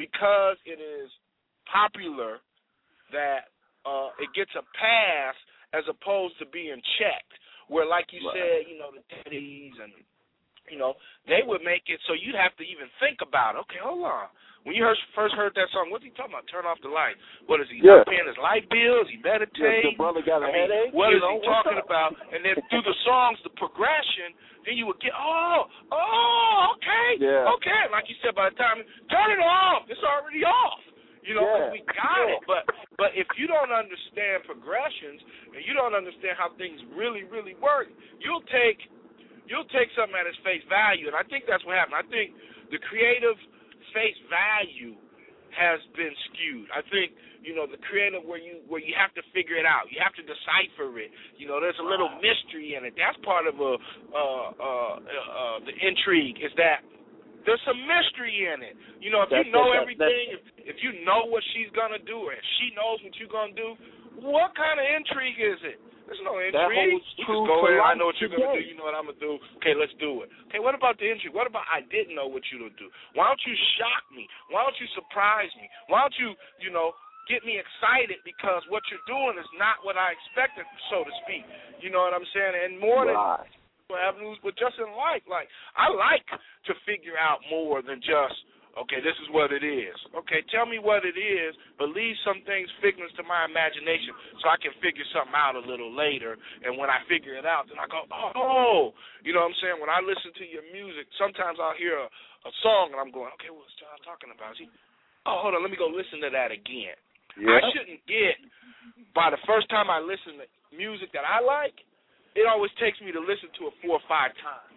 because it is popular that uh, it gets a pass as opposed to being checked. Where, like you right. said, you know, the Teddies and, you know, they would make it so you'd have to even think about it. Okay, hold on. When you heard, first heard that song, what's he talking about? Turn off the light. What is he yeah. not paying his light bills? He meditating? Yeah, the brother got a I mean, headache. What is know, he talking about? And then through the songs, the progression, then you would get, oh, oh, okay, yeah. okay. Like you said, by the time, turn it off. It's already off. You know, yeah. we got yeah. it. But but if you don't understand progressions and you don't understand how things really, really work, you'll take you'll take something at its face value. And I think that's what happened. I think the creative face value has been skewed. I think, you know, the creative where you where you have to figure it out. You have to decipher it. You know, there's a little mystery in it. That's part of a uh, uh, uh, the intrigue is that there's some mystery in it. You know, if that's, you know that's, everything, that's, if, if you know what she's going to do, or if she knows what you're going to do, what kind of intrigue is it? There's no intrigue. That holds you true just go in, I know what you're going to do, you know what I'm going to do. Okay, let's do it. Okay, what about the intrigue? What about I didn't know what you would do? Why don't you shock me? Why don't you surprise me? Why don't you, you know, get me excited because what you're doing is not what I expected, so to speak. You know what I'm saying? And more right. than avenues, but just in life, like I like to figure out more than just, okay, this is what it is. Okay, tell me what it is, but leave some things figments to my imagination so I can figure something out a little later. And when I figure it out, then I go, oh, you know what I'm saying? When I listen to your music, sometimes I'll hear a, a song and I'm going, okay, what's John talking about? Is he, oh, hold on, let me go listen to that again. Yeah. I shouldn't get, by the first time I listen to music that I like, it always takes me to listen to it four or five times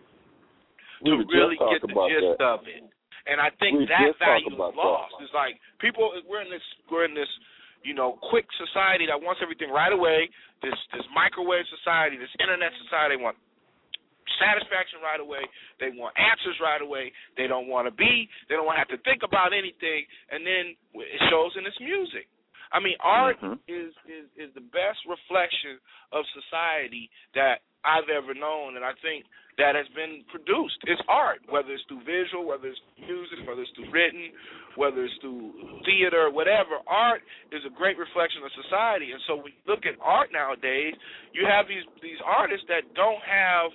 we to really get the gist that. of it. And I think we that value is lost. That. It's like people we're in this we're in this, you know, quick society that wants everything right away, this this microwave society, this internet society. They want satisfaction right away. They want answers right away. They don't want to be, they don't want to have to think about anything, and then it shows in its music. I mean, art mm-hmm. is, is, is the best reflection of society that I've ever known, and I think that has been produced. It's art, whether it's through visual, whether it's music, whether it's through written, whether it's through theater, whatever. Art is a great reflection of society, and so when you look at art nowadays, you have these, these artists that don't have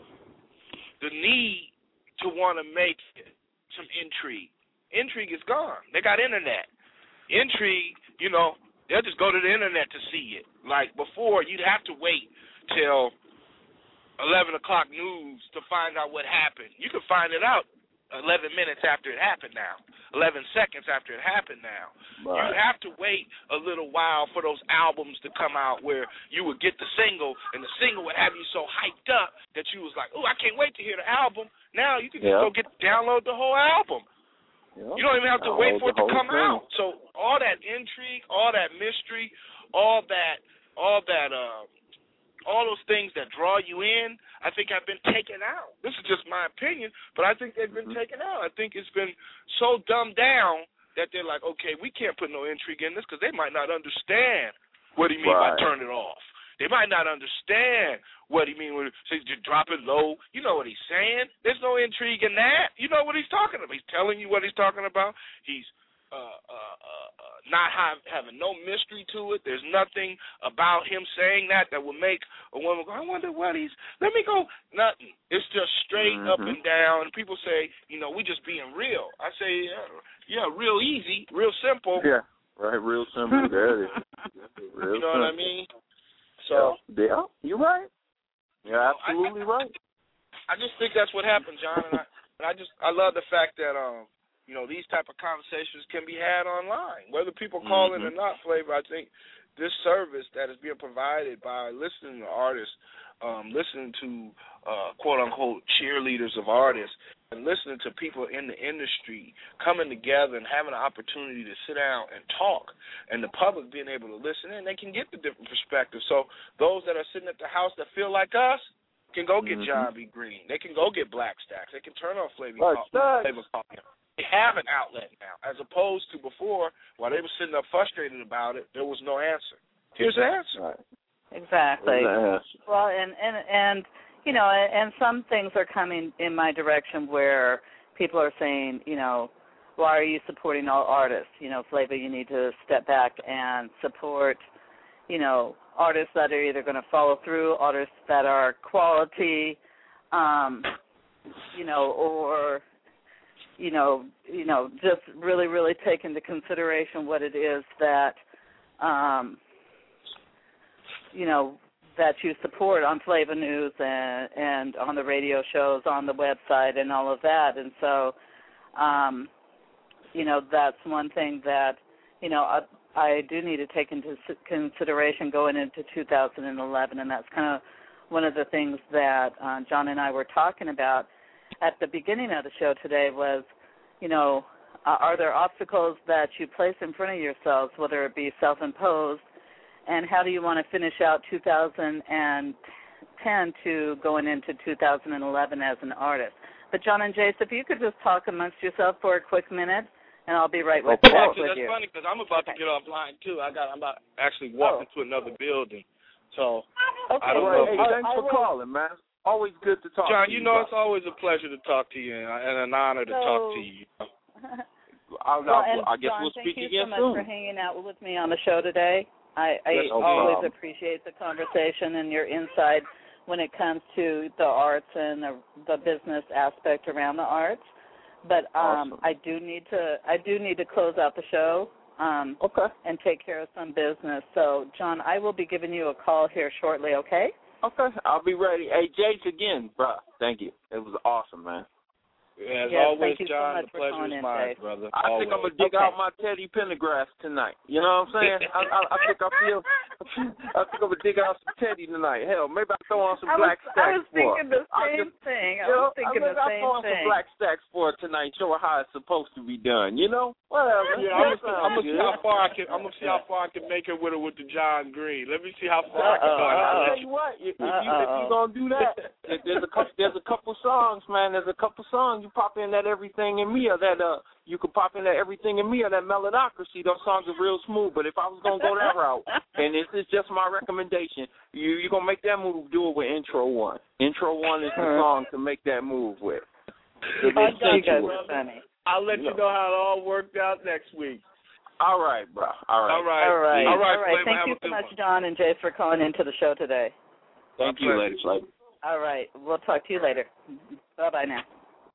the need to want to make some intrigue. Intrigue is gone. They got internet. Intrigue, you know, they'll just go to the internet to see it. Like before, you'd have to wait till eleven o'clock news to find out what happened. You can find it out eleven minutes after it happened now, eleven seconds after it happened now. Right. You have to wait a little while for those albums to come out where you would get the single, and the single would have you so hyped up that you was like, oh, I can't wait to hear the album. Now you can just yeah. go get download the whole album. Yep. You don't even have to I'll wait for it to come thing. out. So all that intrigue, all that mystery, all that, all that, uh, all those things that draw you in, I think have been taken out. This is just my opinion, but I think they've been mm-hmm. taken out. I think it's been so dumbed down that they're like, okay, we can't put no intrigue in this because they might not understand what he mean right. by turn it off. They might not understand what he mean when he says just drop it low. You know what he's saying. There's no intrigue in that. You know what he's talking about. He's telling you what he's talking about. He's uh, uh, uh, not have, having no mystery to it. There's nothing about him saying that that will make a woman go, I wonder what he's, let me go. Nothing. It's just straight mm-hmm. up and down. People say, you know, we just being real. I say, yeah, yeah real easy, real simple. Yeah, right, real simple. There it is. Real you know simple. what I mean? So yeah, you're right. You're absolutely I, right. I just think that's what happened, John, and I, and I just I love the fact that um you know these type of conversations can be had online, whether people call mm-hmm. it or not. Flavor, I think this service that is being provided by listening to artists, um, listening to uh, quote unquote cheerleaders of artists, and listening to people in the industry coming together and having an opportunity to sit down and talk, and the public being able to listen in, they can get the different perspectives. So those that are sitting at the house that feel like us can go get mm-hmm. John B. Green. They can go get Black Stacks. They can turn on Flavor Coffee. They have an outlet now, as opposed to before, while they were sitting up frustrated about it, there was no answer. Here's the answer. Right. Exactly. The answer. Well, and, and, and you know, and some things are coming in my direction where people are saying, you know, why are you supporting all artists? You know, Flava, you need to step back and support, you know, artists that are either going to follow through, artists that are quality, um, you know, or, you know, you know, just really, really take into consideration what it is that, um, you know, that you support on Flava News and, and on the radio shows, on the website, and all of that. And so, um, you know, that's one thing that, you know, I, I do need to take into consideration going into two thousand eleven, and that's kind of one of the things that uh, John and I were talking about at the beginning of the show today was, you know, uh, are there obstacles that you place in front of yourselves, whether it be self-imposed, and how do you want to finish out two thousand ten to going into two thousand eleven as an artist? But John and Jace, if you could just talk amongst yourself for a quick minute, and I'll be right with, okay. back Actually, with that's you. funny because I'm about okay. to get offline too. I got I'm about actually walking oh. to another building, so okay. I don't right. know. Hey, I, thanks I for will, calling, man. Always good to talk John, to you you. know bro. it's always a pleasure to talk to you and, and an honor to so, talk to you. I'll, well, I'll, and I guess John, we'll thank speak you again so much soon. for hanging out with me on the show today. I, I Yes, no always problem. appreciate the conversation and your insight when it comes to the arts and the, the business aspect around the arts. But um, Awesome. I do need to I do need to close out the show um, Okay. and take care of some business. So, John, I will be giving you a call here shortly. Okay? Okay. I'll be ready. Hey, Jace, again, bro. Thank you. It was awesome, man. As yes, always, thank you John, so much the for pleasure calling is in, mine, Dave. brother. I always. think I'm gonna dig Okay. out my Teddy Pendergrass tonight. You know what I'm saying? I, I, I think I feel. I think I'm gonna dig out some Teddy tonight. Hell, maybe I throw on some I black was, stacks I was for. thinking the I same just, thing. I you know, was thinking I the mean, I same throw on thing. some black stacks for tonight. Show her how it's supposed to be done. You know? Whatever. Yeah, I'm gonna, I'm gonna see good. how far I can. I'm gonna see how far I can make it with it with the John Green. Let me see how far I can Uh-oh. go. I'll I'll tell let you you. what, if, if, you, Uh-oh. if you gonna do that, if there's a couple, there's a couple songs, man. There's a couple songs you pop in that Everything in Me or that uh, you could pop in that Everything in Me or that Melodocracy. Those songs are real smooth. But if I was gonna go that route, and this is just my recommendation, you you gonna make that move, do it with Intro One. Intro One is the song to make that move with. I got you guys are funny. I'll let you know how it all worked out next week. All right, bro. All right. All right. All right. All right. All right. Flavor, Thank have you a so good much, one. John and Jace, for calling into the show today. Thank My you, pleasure. ladies. Like. All right. We'll talk to you later. Bye-bye now.